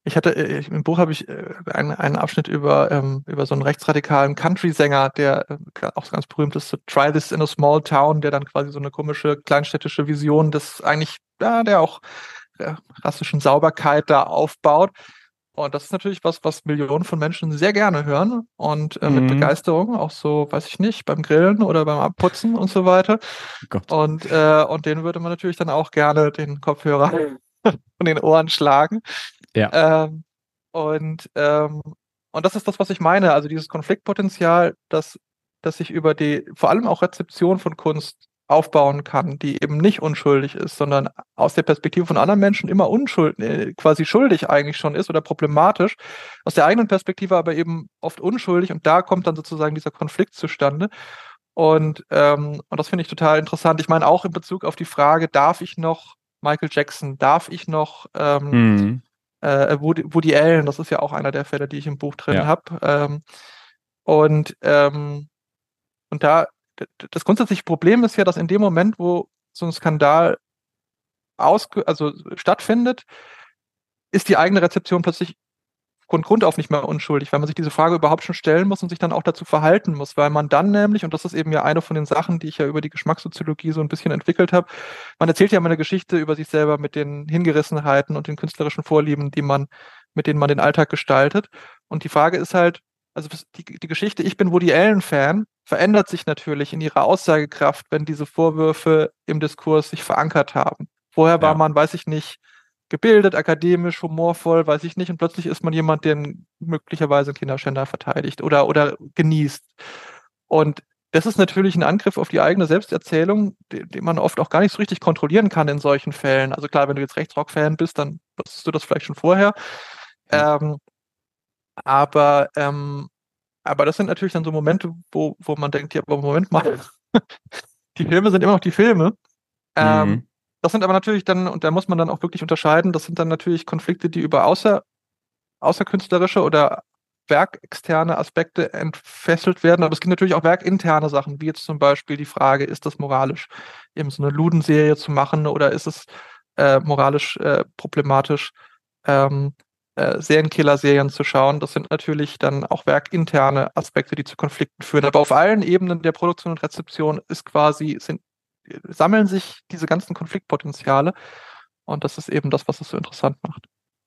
Ich hatte, äh, ich, im Buch habe ich äh, einen, einen Abschnitt über, ähm, über so einen rechtsradikalen Country-Sänger, der äh, auch ganz berühmt ist, so Try This in a Small Town, der dann quasi so eine komische kleinstädtische Vision des eigentlich, ja, der auch äh, rassischen Sauberkeit da aufbaut. Und das ist natürlich was, was Millionen von Menschen sehr gerne hören und äh, mit Mhm. Begeisterung, auch so, weiß ich nicht, beim Grillen oder beim Abputzen und so weiter. Gott. Und, äh, und denen würde man natürlich dann auch gerne den Kopfhörer von den Ohren schlagen. Ja. Ähm, und, ähm, und das ist das, was ich meine. Also dieses Konfliktpotenzial, das, das sich über die, vor allem auch Rezeption von Kunst aufbauen kann, die eben nicht unschuldig ist, sondern aus der Perspektive von anderen Menschen immer unschuld, äh, quasi schuldig eigentlich schon ist oder problematisch, aus der eigenen Perspektive aber eben oft unschuldig und da kommt dann sozusagen dieser Konflikt zustande. Und, ähm, und das finde ich total interessant. Ich meine auch in Bezug auf die Frage, darf ich noch Michael Jackson, darf ich noch ähm, Mhm. äh, Woody, Woody Allen, das ist ja auch einer der Fälle, die ich im Buch drin Ja. habe. Ähm, und, ähm, und da, d- d- das grundsätzliche Problem ist ja, dass in dem Moment, wo so ein Skandal ausge also stattfindet, ist die eigene Rezeption plötzlich von Grund auf nicht mehr unschuldig, weil man sich diese Frage überhaupt schon stellen muss und sich dann auch dazu verhalten muss, weil man dann nämlich, und das ist eben ja eine von den Sachen, die ich ja über die Geschmackssoziologie so ein bisschen entwickelt habe, man erzählt ja immer eine Geschichte über sich selber mit den Hingerissenheiten und den künstlerischen Vorlieben, die man, mit denen man den Alltag gestaltet. Und die Frage ist halt, also die, die Geschichte, ich bin Woody Allen-Fan, verändert sich natürlich in ihrer Aussagekraft, wenn diese Vorwürfe im Diskurs sich verankert haben. Vorher war Ja. man, weiß ich nicht, gebildet, akademisch, humorvoll, weiß ich nicht, und plötzlich ist man jemand, der möglicherweise einen Kinderschänder verteidigt oder, oder genießt. Und das ist natürlich ein Angriff auf die eigene Selbsterzählung, den, den man oft auch gar nicht so richtig kontrollieren kann in solchen Fällen. Also klar, wenn du jetzt Rechtsrock-Fan bist, dann wusstest du das vielleicht schon vorher. Ja. Ähm, aber, ähm, aber das sind natürlich dann so Momente, wo, wo man denkt, ja, aber Moment mal, die Filme sind immer noch die Filme. Ähm, Mhm. das sind aber natürlich dann, und da muss man dann auch wirklich unterscheiden, das sind dann natürlich Konflikte, die über außer, außerkünstlerische oder werkexterne Aspekte entfesselt werden. Aber es gibt natürlich auch werkinterne Sachen, wie jetzt zum Beispiel die Frage, ist das moralisch, eben so eine Ludenserie zu machen oder ist es äh, moralisch äh, problematisch, ähm, äh, Serienkiller-Serien zu schauen. Das sind natürlich dann auch werkinterne Aspekte, die zu Konflikten führen. Aber auf allen Ebenen der Produktion und Rezeption ist quasi, sind sammeln sich diese ganzen Konfliktpotenziale. Und das ist eben das, was es so interessant macht.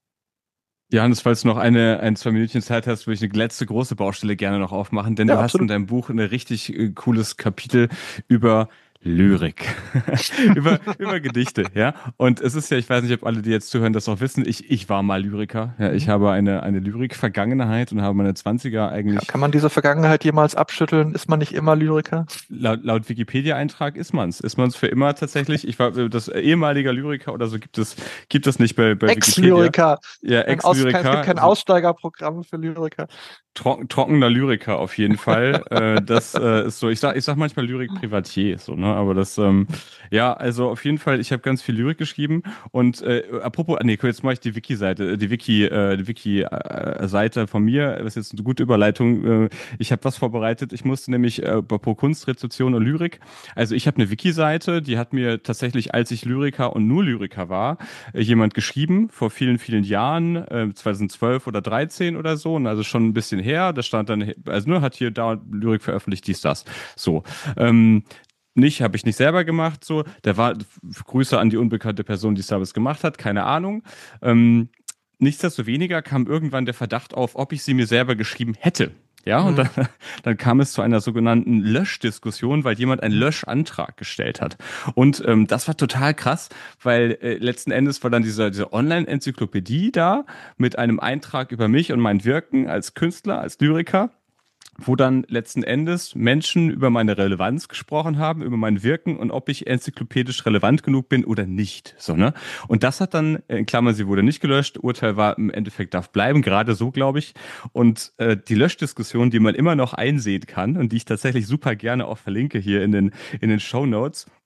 Johannes, falls du noch eine, ein, zwei Minütchen Zeit hast, würde ich eine letzte große Baustelle gerne noch aufmachen, denn Ja, du hast in absolut. deinem Buch ein richtig äh, cooles Kapitel über Lyrik, über, über Gedichte, ja. Und es ist ja, ich weiß nicht, ob alle, die jetzt zuhören, das auch wissen, ich, ich war mal Lyriker. Ja, ich Mhm. habe eine, eine Lyrik-Vergangenheit und habe meine Zwanziger eigentlich Kann man diese Vergangenheit jemals abschütteln? Ist man nicht immer Lyriker? laut, laut Wikipedia-Eintrag ist man's. Ist man's für immer tatsächlich? Ich war das ehemaliger Lyriker oder so gibt es, gibt es nicht bei, bei Wikipedia. Ex-Lyriker. Ja, Ein Aus kein, es gibt Ex-Lyriker, kein Aussteigerprogramm für Lyriker. Trocken, trockener Lyriker auf jeden Fall. äh, das äh, ist so, ich sag, ich sag manchmal Lyrik Privatier, so, ne? Aber das, ähm, ja, also auf jeden Fall, ich habe ganz viel Lyrik geschrieben. Und äh, apropos, ah, nee, cool, jetzt mache ich die Wiki-Seite, äh, die Wiki, äh, die Wiki-Seite von mir. Das ist jetzt eine gute Überleitung. Äh, ich habe was vorbereitet. Ich musste nämlich äh, apropos Kunst, Rezeption und Lyrik. Also ich habe eine Wiki-Seite, die hat mir tatsächlich, als ich Lyriker und nur Lyriker war, äh, jemand geschrieben, vor vielen, vielen Jahren, äh, zwanzig zwölf oder dreizehn oder so, und also schon ein bisschen her. Da stand dann, also nur hat hier da Lyrik veröffentlicht, dies, das. So. Ähm, nicht, habe ich nicht selber gemacht, so. Der war, Grüße an die unbekannte Person, die es damals gemacht hat, keine Ahnung. Ähm, nichtsdestoweniger kam irgendwann der Verdacht auf, ob ich sie mir selber geschrieben hätte. Ja, und Mhm. dann, dann kam es zu einer sogenannten Löschdiskussion, weil jemand einen Mhm. Löschantrag gestellt hat. Und ähm, das war total krass, weil äh, letzten Endes war dann diese, diese Online-Enzyklopädie da mit einem Eintrag über mich und mein Wirken als Künstler, als Lyriker, wo dann letzten Endes Menschen über meine Relevanz gesprochen haben, über mein Wirken und ob ich enzyklopädisch relevant genug bin oder nicht. So, ne? Und das hat dann, in Klammern, sie wurde nicht gelöscht, Urteil war im Endeffekt darf bleiben, gerade so, glaube ich. Und äh, die Löschdiskussion, die man immer noch einsehen kann und die ich tatsächlich super gerne auch verlinke hier in den, in den Shownotes,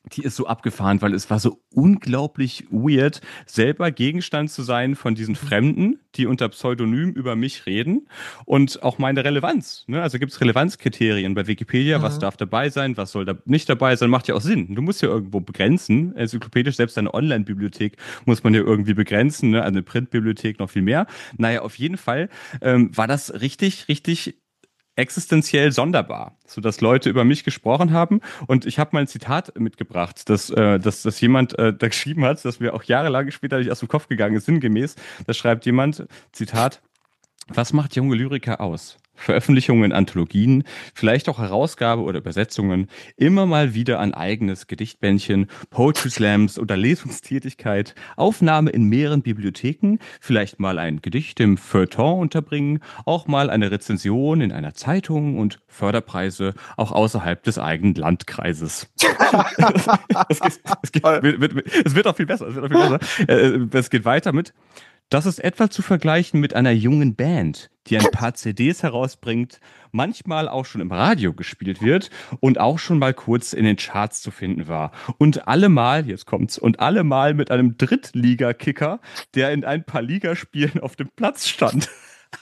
Die ist so abgefahren, weil es war so unglaublich weird, selber Gegenstand zu sein von diesen Fremden, die unter Pseudonym über mich reden und auch meine Relevanz. Ne? Also gibt es Relevanzkriterien bei Wikipedia, was Mhm. darf dabei sein, was soll da nicht dabei sein, macht ja auch Sinn. Du musst ja irgendwo begrenzen. Enzyklopädisch, selbst eine Online-Bibliothek muss man ja irgendwie begrenzen, ne? Eine Printbibliothek noch viel mehr. Naja, auf jeden Fall ähm, war das richtig, richtig existenziell sonderbar, so dass Leute über mich gesprochen haben. Und ich habe mal ein Zitat mitgebracht, dass, äh, dass, dass jemand äh, da geschrieben hat, das mir auch jahrelang später nicht aus dem Kopf gegangen ist, sinngemäß. Da schreibt jemand, Zitat: Was macht junge Lyriker aus? Veröffentlichungen in Anthologien, vielleicht auch Herausgabe oder Übersetzungen, immer mal wieder ein eigenes Gedichtbändchen, Poetry Slams oder Lesungstätigkeit, Aufnahme in mehreren Bibliotheken, vielleicht mal ein Gedicht im Feuilleton unterbringen, auch mal eine Rezension in einer Zeitung und Förderpreise auch außerhalb des eigenen Landkreises. es, geht, es, geht, Toll. wird, wird, es wird auch viel besser. Es wird auch viel besser. Äh, Es geht weiter mit: Das ist etwa zu vergleichen mit einer jungen Band, die ein paar C Ds herausbringt, manchmal auch schon im Radio gespielt wird und auch schon mal kurz in den Charts zu finden war. Und allemal, jetzt kommt's, und allemal mit einem Drittligakicker, der in ein paar Ligaspielen auf dem Platz stand.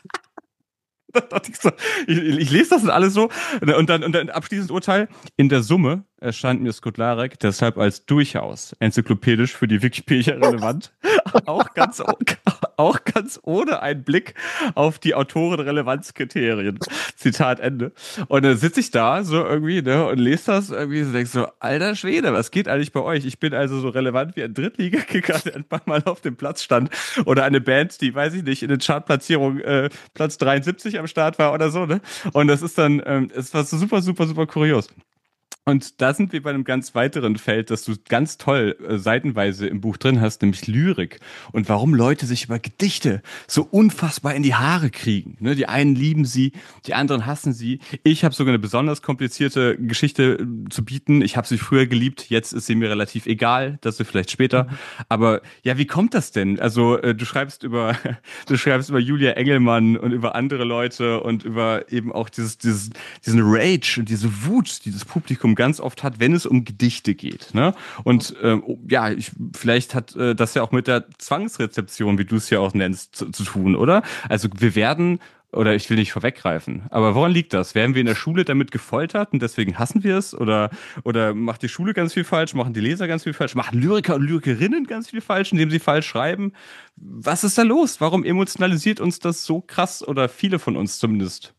Da dachte ich, so, ich, ich lese das und alles so. Und dann, und dann abschließend Urteil: In der Summe erscheint mir Skutlarek deshalb als durchaus enzyklopädisch für die Wikipedia relevant. Auch ganz, auch ganz ohne einen Blick auf die Autorenrelevanzkriterien. Zitat Ende. Und dann sitze ich da so irgendwie, ne, und lese das irgendwie und denk so, alter Schwede, was geht eigentlich bei euch? Ich bin also so relevant wie ein Drittligakicker, der ein paar Mal auf dem Platz stand. Oder eine Band, die, weiß ich nicht, in den Chartplatzierungen äh, Platz dreiundsiebzig am Start war oder so, ne? Und das ist dann, ähm, es war so super, super, super kurios. Und da sind wir bei einem ganz weiteren Feld, das du ganz toll äh, seitenweise im Buch drin hast, nämlich Lyrik. Und warum Leute sich über Gedichte so unfassbar in die Haare kriegen. Ne? Die einen lieben sie, die anderen hassen sie. Ich habe sogar eine besonders komplizierte Geschichte äh, zu bieten. Ich habe sie früher geliebt, jetzt ist sie mir relativ egal, das ist vielleicht später. Mhm. Aber ja, wie kommt das denn? Also äh, du schreibst über, du schreibst über Julia Engelmann und über andere Leute und über eben auch dieses, dieses, diesen Rage und diese Wut, die das Publikum ganz oft hat, wenn es um Gedichte geht. Ne? Und ähm, oh, ja, ich, vielleicht hat äh, das ja auch mit der Zwangsrezeption, wie du es ja auch nennst, zu, zu tun, oder? Also wir werden, oder ich will nicht vorweggreifen, aber woran liegt das? Werden wir in der Schule damit gefoltert und deswegen hassen wir es? Oder, oder macht die Schule ganz viel falsch? Machen die Leser ganz viel falsch? Machen Lyriker und Lyrikerinnen ganz viel falsch, indem sie falsch schreiben? Was ist da los? Warum emotionalisiert uns das so krass, oder viele von uns zumindest?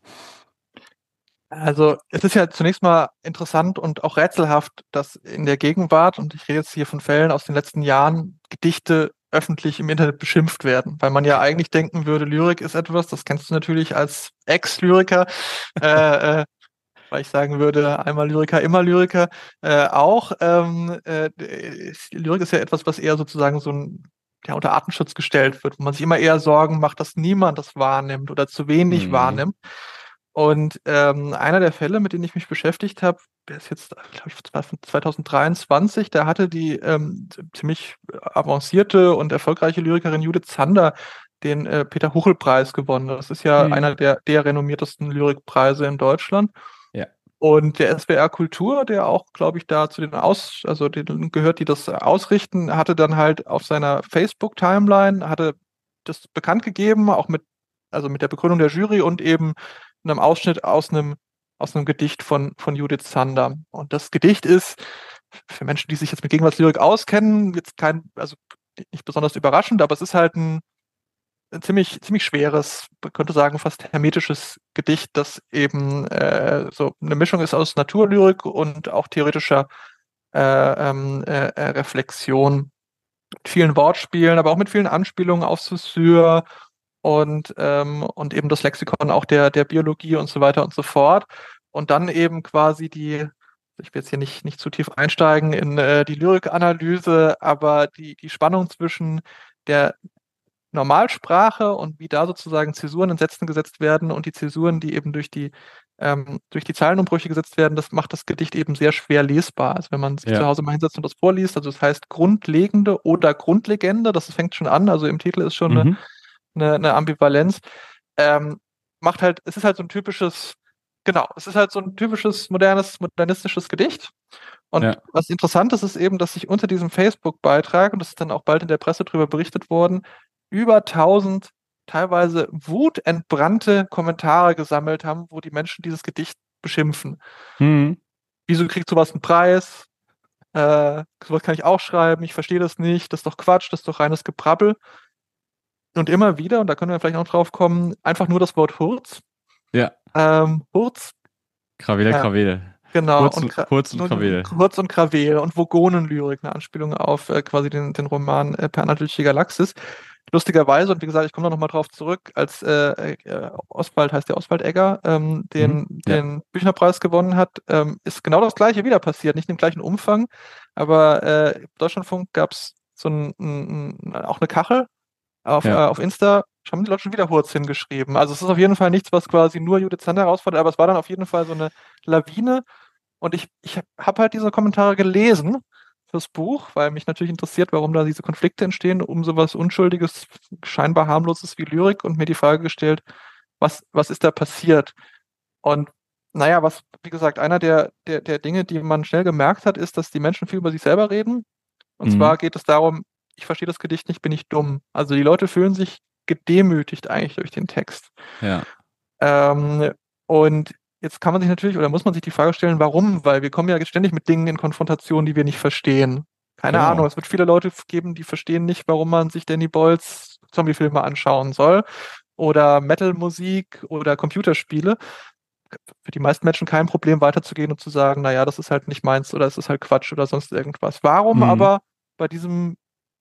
Also es ist ja zunächst mal interessant und auch rätselhaft, dass in der Gegenwart, und ich rede jetzt hier von Fällen aus den letzten Jahren, Gedichte öffentlich im Internet beschimpft werden, weil man ja eigentlich denken würde, Lyrik ist etwas, das kennst du natürlich als Ex-Lyriker, äh, äh, weil ich sagen würde, einmal Lyriker, immer Lyriker, äh, auch. Ähm, äh, Lyrik ist ja etwas, was eher sozusagen so ein, ja, unter Artenschutz gestellt wird, wo man sich immer eher Sorgen macht, dass niemand das wahrnimmt oder zu wenig Mhm. wahrnimmt. Und ähm, einer der Fälle, mit denen ich mich beschäftigt habe, der ist jetzt, glaube ich, zwanzig dreiundzwanzig, da hatte die ähm, ziemlich avancierte und erfolgreiche Lyrikerin Judith Zander den äh, Peter-Huchel-Preis gewonnen. Das ist ja Mhm. einer der, der renommiertesten Lyrikpreise in Deutschland. Ja. Und der S W R Kultur, der auch, glaube ich, da zu den Aus, also denen gehört, die das ausrichten, hatte dann halt auf seiner Facebook-Timeline, hatte das bekannt gegeben, auch mit, also mit der Begründung der Jury und eben einem Ausschnitt aus einem, aus einem Gedicht von, von Judith Zander. Und das Gedicht ist, für Menschen, die sich jetzt mit Gegenwartslyrik auskennen, jetzt kein, also nicht besonders überraschend, aber es ist halt ein, ein ziemlich, ziemlich schweres, man könnte sagen, fast hermetisches Gedicht, das eben äh, so eine Mischung ist aus Naturlyrik und auch theoretischer äh, ähm, äh, äh, Reflexion, mit vielen Wortspielen, aber auch mit vielen Anspielungen auf Saussure und, ähm, und eben das Lexikon auch der, der Biologie und so weiter und so fort. Und dann eben quasi die, ich will jetzt hier nicht, nicht zu tief einsteigen in äh, die Lyrikanalyse, aber die, die Spannung zwischen der Normalsprache und wie da sozusagen Zäsuren in Sätzen gesetzt werden und die Zäsuren, die eben durch die ähm, durch die Zeilenumbrüche gesetzt werden, das macht das Gedicht eben sehr schwer lesbar. Also wenn man sich zu Ja. Hause mal hinsetzt und das vorliest, also das heißt Grundlegende oder Grundlegende, das fängt schon an, also im Titel ist schon eine, Mhm. eine, eine Ambivalenz, ähm, macht halt, es ist halt so ein typisches Genau, es ist halt so ein typisches modernes, modernistisches Gedicht. Und Ja. was interessant ist, ist eben, dass sich unter diesem Facebook-Beitrag, und das ist dann auch bald in der Presse drüber berichtet worden, über tausend teilweise wutentbrannte Kommentare gesammelt haben, wo die Menschen dieses Gedicht beschimpfen. Hm. Wieso kriegt sowas einen Preis? Äh, sowas kann ich auch schreiben, ich verstehe das nicht, das ist doch Quatsch, das ist doch reines Gebrabbel. Und immer wieder, und da können wir vielleicht auch drauf kommen, einfach nur das Wort Hurz. Ja. Ähm, Hurz, Krawele, ja, Krawele. genau, Kurz, und und- Kra kurz und und Krawele. Kurz und Krawel und Vogonenlyrik, eine Anspielung auf äh, quasi den, den Roman äh, Per Anhalter durch die Galaxis. Lustigerweise, und wie gesagt, ich komme da nochmal drauf zurück, als äh, äh, Oswald, heißt der Oswald Egger, ähm, Mhm. den, Ja. den Büchnerpreis gewonnen hat, ähm, ist genau das Gleiche wieder passiert. Nicht im gleichen Umfang, aber äh, im Deutschlandfunk gab es so ein, ein, ein, auch eine Kachel auf, äh, Ja. auf Insta, haben die Leute schon wieder Hurz hingeschrieben. Also es ist auf jeden Fall nichts, was quasi nur Judith Sander herausfordert, aber es war dann auf jeden Fall so eine Lawine. Und ich, ich habe halt diese Kommentare gelesen fürs Buch, weil mich natürlich interessiert, warum da diese Konflikte entstehen, um sowas Unschuldiges, scheinbar harmloses wie Lyrik und mir die Frage gestellt, was, was ist da passiert? Und naja, was, wie gesagt, einer der, der, der Dinge, die man schnell gemerkt hat, ist, dass die Menschen viel über sich selber reden. Und Mhm. zwar geht es darum, ich verstehe das Gedicht nicht, bin ich dumm. Also die Leute fühlen sich gedemütigt eigentlich durch den Text. Ja. Ähm, und jetzt kann man sich natürlich oder muss man sich die Frage stellen, warum? Weil wir kommen ja ständig mit Dingen in Konfrontation, die wir nicht verstehen. Keine Genau. Ahnung, es wird viele Leute geben, die verstehen nicht, warum man sich Danny Boyles Zombiefilme anschauen soll oder Metal-Musik oder Computerspiele. Für die meisten Menschen kein Problem weiterzugehen und zu sagen, naja, das ist halt nicht meins oder es ist halt Quatsch oder sonst irgendwas. Warum Mhm. aber bei diesem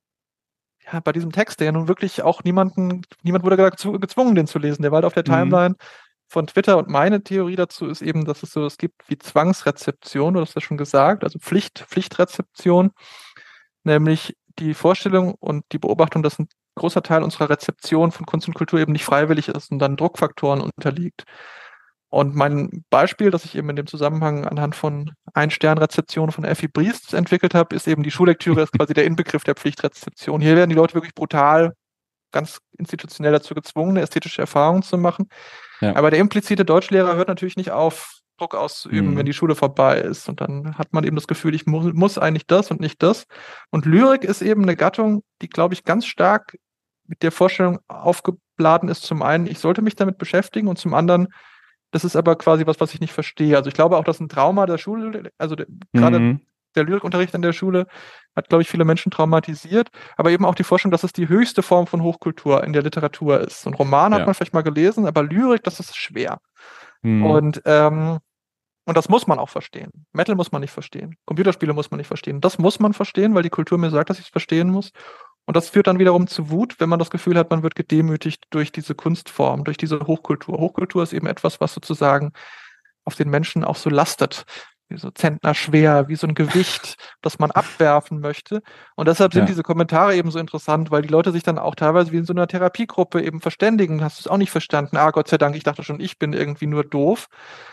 ja, bei diesem Text, der ja nun wirklich auch niemanden, niemand wurde dazu gezwungen, den zu lesen. Der war halt auf der Mhm. Timeline von Twitter und meine Theorie dazu ist eben, dass es so es gibt wie Zwangsrezeption, du hast das schon gesagt, also Pflicht, Pflichtrezeption, nämlich die Vorstellung und die Beobachtung, dass ein großer Teil unserer Rezeption von Kunst und Kultur eben nicht freiwillig ist und dann Druckfaktoren unterliegt. Und mein Beispiel, das ich eben in dem Zusammenhang anhand von Ein-Stern-Rezeption von Effi Briest entwickelt habe, ist eben die Schullektüre, ist quasi der Inbegriff der Pflichtrezeption. Hier werden die Leute wirklich brutal, ganz institutionell dazu gezwungen, eine ästhetische Erfahrung zu machen. Ja. Aber der implizite Deutschlehrer hört natürlich nicht auf, Druck auszuüben, Mhm. wenn die Schule vorbei ist. Und dann hat man eben das Gefühl, ich mu muss eigentlich das und nicht das. Und Lyrik ist eben eine Gattung, die, glaube ich, ganz stark mit der Vorstellung aufgeladen ist. Zum einen, ich sollte mich damit beschäftigen und zum anderen, das ist aber quasi was, was ich nicht verstehe. Also ich glaube auch, dass ein Trauma der Schule, also der, gerade Mhm. der Lyrikunterricht an der Schule hat, glaube ich, viele Menschen traumatisiert, aber eben auch die Vorstellung, dass es die höchste Form von Hochkultur in der Literatur ist. So ein Roman hat Ja. man vielleicht mal gelesen, aber Lyrik, das ist schwer. Mhm. Und, ähm, und das muss man auch verstehen. Metal muss man nicht verstehen. Computerspiele muss man nicht verstehen. Das muss man verstehen, weil die Kultur mir sagt, dass ich es verstehen muss. Und das führt dann wiederum zu Wut, wenn man das Gefühl hat, man wird gedemütigt durch diese Kunstform, durch diese Hochkultur. Hochkultur ist eben etwas, was sozusagen auf den Menschen auch so lastet, wie so Zentner schwer, wie so ein Gewicht, das man abwerfen möchte. Und deshalb sind Ja. diese Kommentare eben so interessant, weil die Leute sich dann auch teilweise wie in so einer Therapiegruppe eben verständigen. Hast du es auch nicht verstanden? Ah, Gott sei Dank, ich dachte schon, ich bin irgendwie nur doof.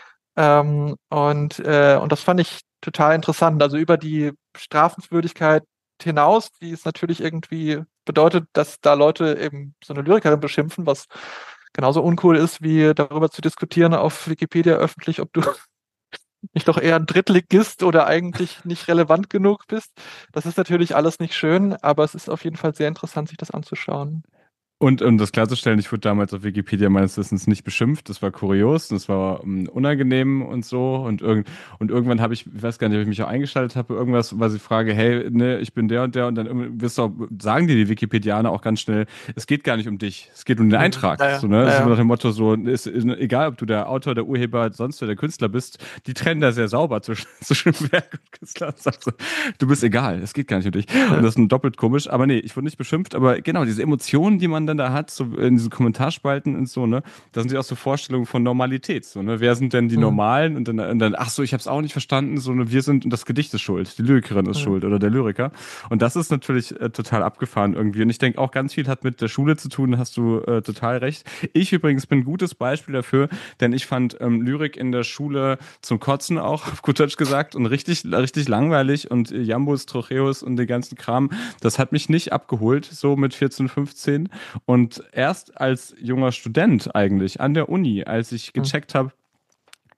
Ähm, und, äh, und das fand ich total interessant. Also über die Strafenswürdigkeit hinaus, die es natürlich irgendwie bedeutet, dass da Leute eben so eine Lyrikerin beschimpfen, was genauso uncool ist, wie darüber zu diskutieren auf Wikipedia öffentlich, ob du nicht doch eher ein Drittligist oder eigentlich nicht relevant genug bist. Das ist natürlich alles nicht schön, aber es ist auf jeden Fall sehr interessant, sich das anzuschauen. Und um das klarzustellen, ich wurde damals auf Wikipedia meines Wissens nicht beschimpft. Das war kurios, das war um, unangenehm und so. Und, irgend, und irgendwann habe ich, ich weiß gar nicht, ob ich mich auch eingeschaltet habe, irgendwas, was ich frage, hey, ne, ich bin der und der. Und dann wirst du auch, sagen dir die Wikipedianer auch ganz schnell, es geht gar nicht um dich, es geht um den Eintrag. Naja, So, ne? Das ist naja. nach dem Motto so, ist, ist, egal ob du der Autor, der Urheber, sonst wer der Künstler bist, die trennen da sehr sauber zwischen, zwischen Werk und Künstler. Und sagst so, du bist egal, es geht gar nicht um dich. Und das ist doppelt komisch. Aber nee, ich wurde nicht beschimpft, aber genau, diese Emotionen, die man dann da hat, so in diesen Kommentarspalten und so, ne, da sind ja auch so Vorstellungen von Normalität, so, ne, wer sind denn die Mhm. Normalen und dann, und dann ach so, ich hab's auch nicht verstanden, so, ne, wir sind und das Gedicht ist schuld, die Lyrikerin ist Mhm. schuld oder der Lyriker und das ist natürlich äh, total abgefahren irgendwie und ich denke auch ganz viel hat mit der Schule zu tun, hast du äh, total recht. Ich übrigens bin ein gutes Beispiel dafür, denn ich fand ähm, Lyrik in der Schule zum Kotzen auch, auf gut Deutsch gesagt, und richtig, richtig langweilig und äh, Jambus, Trocheus und den ganzen Kram, das hat mich nicht abgeholt, so mit vierzehn, fünfzehn und erst als junger Student eigentlich an der Uni, als ich gecheckt habe,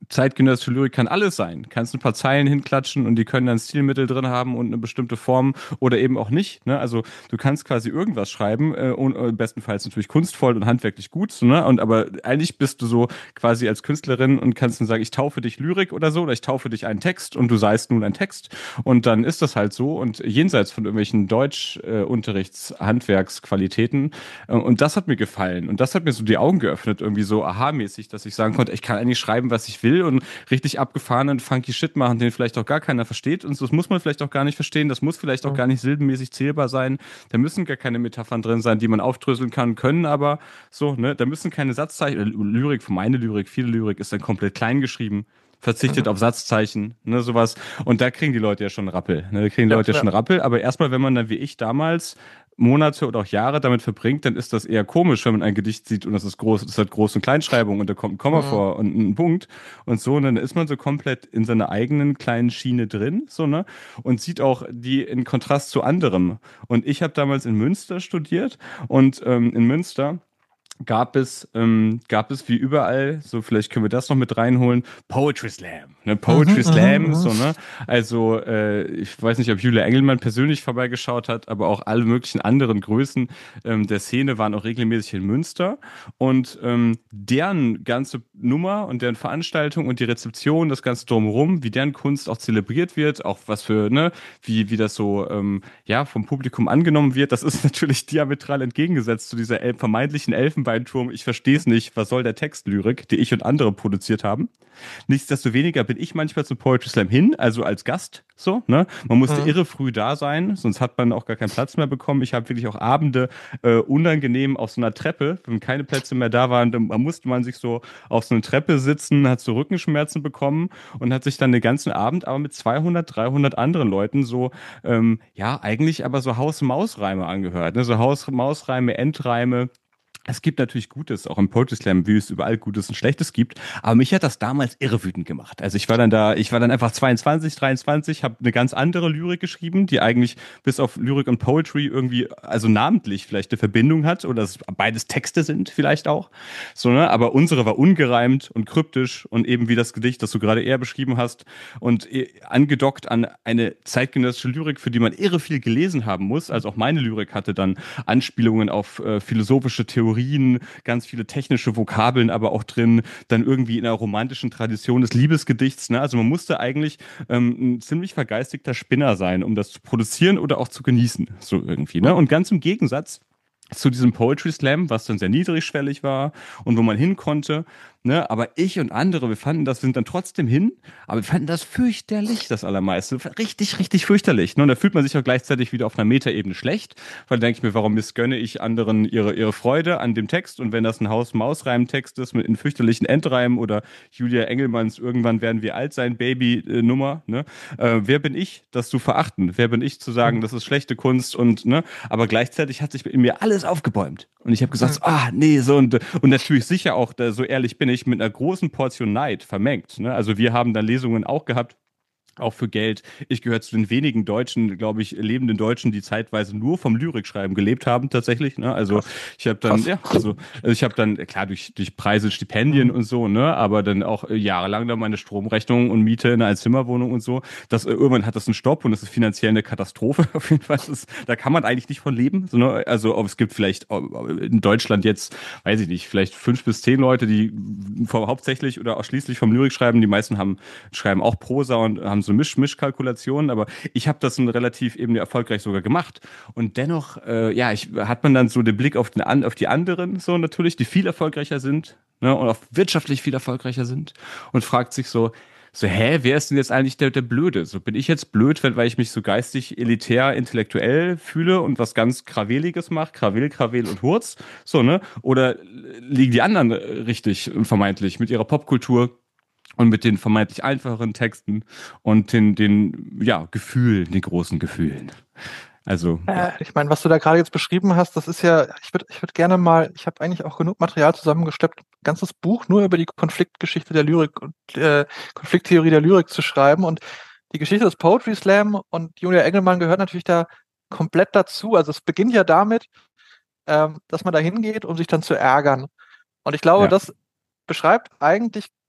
zeitgenössische Lyrik kann alles sein. Kannst ein paar Zeilen hinklatschen und die können dann Stilmittel drin haben und eine bestimmte Form oder eben auch nicht. Ne? Also du kannst quasi irgendwas schreiben, äh, und äh, bestenfalls natürlich kunstvoll und handwerklich gut. So, ne? Und aber eigentlich bist du so quasi als Künstlerin und kannst dann sagen, ich taufe dich Lyrik oder so, oder ich taufe dich einen Text und du seist nun ein Text. Und dann ist das halt so. Und jenseits von irgendwelchen Deutschunterrichts, äh, Handwerksqualitäten. Äh, und das hat mir gefallen. Und das hat mir so die Augen geöffnet, irgendwie so aha-mäßig, dass ich sagen konnte, ich kann eigentlich schreiben, was ich will und richtig abgefahrenen funky Shit machen, den vielleicht auch gar keiner versteht. Und das muss man vielleicht auch gar nicht verstehen. Das muss vielleicht auch gar nicht silbenmäßig zählbar sein. Da müssen gar keine Metaphern drin sein, die man aufdröseln kann, können aber so, ne, da müssen keine Satzzeichen, Lyrik, meine Lyrik, viele Lyrik ist dann komplett klein geschrieben, verzichtet Mhm. auf Satzzeichen, ne, sowas. Und da kriegen die Leute ja schon Rappel. Ne, da kriegen die Ja, Leute ja ja. schon Rappel. Aber erstmal, wenn man dann wie ich damals Monate oder auch Jahre damit verbringt, dann ist das eher komisch, wenn man ein Gedicht sieht und das ist groß, das hat Groß- und Kleinschreibung und da kommt ein Komma Mhm. vor und ein Punkt und so. Und dann ist man so komplett in seiner eigenen kleinen Schiene drin, so, ne? Und sieht auch die in Kontrast zu anderem. Und ich habe damals in Münster studiert und ähm, in Münster gab es, ähm, gab es wie überall, so vielleicht können wir das noch mit reinholen, Poetry Slam. Ne? Mhm, Poetry mhm, Slam, mhm. so, ne? Also, äh, ich weiß nicht, ob Julia Engelmann persönlich vorbeigeschaut hat, aber auch alle möglichen anderen Größen ähm, der Szene waren auch regelmäßig in Münster. Und ähm, deren ganze Nummer und deren Veranstaltung und die Rezeption, das Ganze drumherum, wie deren Kunst auch zelebriert wird, auch was für, ne, wie, wie das so, ähm, ja, vom Publikum angenommen wird, das ist natürlich diametral entgegengesetzt zu dieser el vermeintlichen Elfenbeinturm. Ich verstehe es nicht, was soll der Textlyrik, die ich und andere produziert haben. Nichtsdestoweniger bin ich manchmal zum Poetry Slam hin, also als Gast, so, ne? Man musste Mhm. irre früh da sein, sonst hat man auch gar keinen Platz mehr bekommen. Ich habe wirklich auch Abende äh, unangenehm auf so einer Treppe, wenn keine Plätze mehr da waren, dann musste man sich so auf so eine Treppe sitzen, hat so Rückenschmerzen bekommen und hat sich dann den ganzen Abend aber mit zweihundert, dreihundert anderen Leuten so, ähm, ja, eigentlich aber so Haus-Maus-Reime angehört, ne? So Haus-Maus-Reime, Endreime. Es gibt natürlich Gutes, auch im Poetry Slam, wie es überall Gutes und Schlechtes gibt. Aber mich hat das damals irre wütend gemacht. Also ich war dann da, ich war dann einfach zweiundzwanzig, dreiundzwanzig, habe eine ganz andere Lyrik geschrieben, die eigentlich bis auf Lyrik und Poetry irgendwie, also namentlich vielleicht eine Verbindung hat oder dass beides Texte sind vielleicht auch. So, ne? Aber unsere war ungereimt und kryptisch und eben wie das Gedicht, das du gerade eher beschrieben hast und eh angedockt an eine zeitgenössische Lyrik, für die man irre viel gelesen haben muss. Also auch meine Lyrik hatte dann Anspielungen auf äh, philosophische Theorien, ganz viele technische Vokabeln aber auch drin, dann irgendwie in einer romantischen Tradition des Liebesgedichts. Ne? Also man musste eigentlich ähm, ein ziemlich vergeistigter Spinner sein, um das zu produzieren oder auch zu genießen, so irgendwie. Ne? Und ganz im Gegensatz zu diesem Poetry Slam, was dann sehr niedrigschwellig war und wo man hin konnte. Ne? Aber ich und andere, wir fanden das, wir sind dann trotzdem hin, aber wir fanden das fürchterlich, das Allermeiste. Richtig, richtig fürchterlich. Ne? Und da fühlt man sich auch gleichzeitig wieder auf einer Metaebene schlecht, weil da denke ich mir, warum missgönne ich anderen ihre, ihre Freude an dem Text? Und wenn das ein Haus-Maus-Reim-Text ist mit in fürchterlichen Endreimen oder Julia Engelmanns Irgendwann werden wir alt sein, Baby-Nummer, ne? Äh, wer bin ich, das zu verachten? Wer bin ich zu sagen, Mhm. das ist schlechte Kunst und, ne? Aber gleichzeitig hat sich in mir alles aufgebäumt. Und ich habe gesagt, Mhm. so, ah, nee, so und, und natürlich sicher auch, da, so ehrlich bin ich, mit einer großen Portion Neid vermengt. Ne? Also wir haben da Lesungen auch gehabt, auch für Geld. Ich gehöre zu den wenigen Deutschen, glaube ich, lebenden Deutschen, die zeitweise nur vom Lyrikschreiben gelebt haben, tatsächlich. Ne? Also Krass. ich habe dann, Krass. ja, also, also ich habe dann, klar, durch, durch Preise, Stipendien Mhm. und so, ne, aber dann auch äh, jahrelang dann meine Stromrechnung und Miete in einer Einzimmerwohnung und so. Das, äh, irgendwann hat das einen Stopp und das ist finanziell eine Katastrophe. Auf jeden Fall. Das ist, da kann man eigentlich nicht von leben. So, ne? Also ob es gibt vielleicht äh, in Deutschland jetzt, weiß ich nicht, vielleicht fünf bis zehn Leute, die vom, hauptsächlich oder ausschließlich vom Lyrik schreiben. Die meisten haben, schreiben auch Prosa und haben so Misch Mischkalkulationen, aber ich habe das dann relativ eben erfolgreich sogar gemacht. Und dennoch, äh, ja, ich, hat man dann so den Blick auf, den, auf die anderen, so natürlich, die viel erfolgreicher sind, ne, und auch wirtschaftlich viel erfolgreicher sind und fragt sich so, so, hä, wer ist denn jetzt eigentlich der, der Blöde? So, bin ich jetzt blöd, weil ich mich so geistig, elitär, intellektuell fühle und was ganz Kraweliges mache, Krawel, Krawel und Hurz, so, ne? Oder liegen die anderen richtig, vermeintlich, mit ihrer Popkultur und mit den vermeintlich einfacheren Texten und den, den, ja, Gefühlen, den großen Gefühlen. Also, ja. Äh, ich meine, was du da gerade jetzt beschrieben hast, das ist ja, ich würde ich würd gerne mal, ich habe eigentlich auch genug Material zusammengeschleppt, ein ganzes Buch nur über die Konfliktgeschichte der Lyrik und äh, Konflikttheorie der Lyrik zu schreiben. Und die Geschichte des Poetry Slam und Julia Engelmann gehört natürlich da komplett dazu. Also es beginnt ja damit, ähm, dass man da hingeht, um sich dann zu ärgern. Und ich glaube, Ja. das beschreibt eigentlich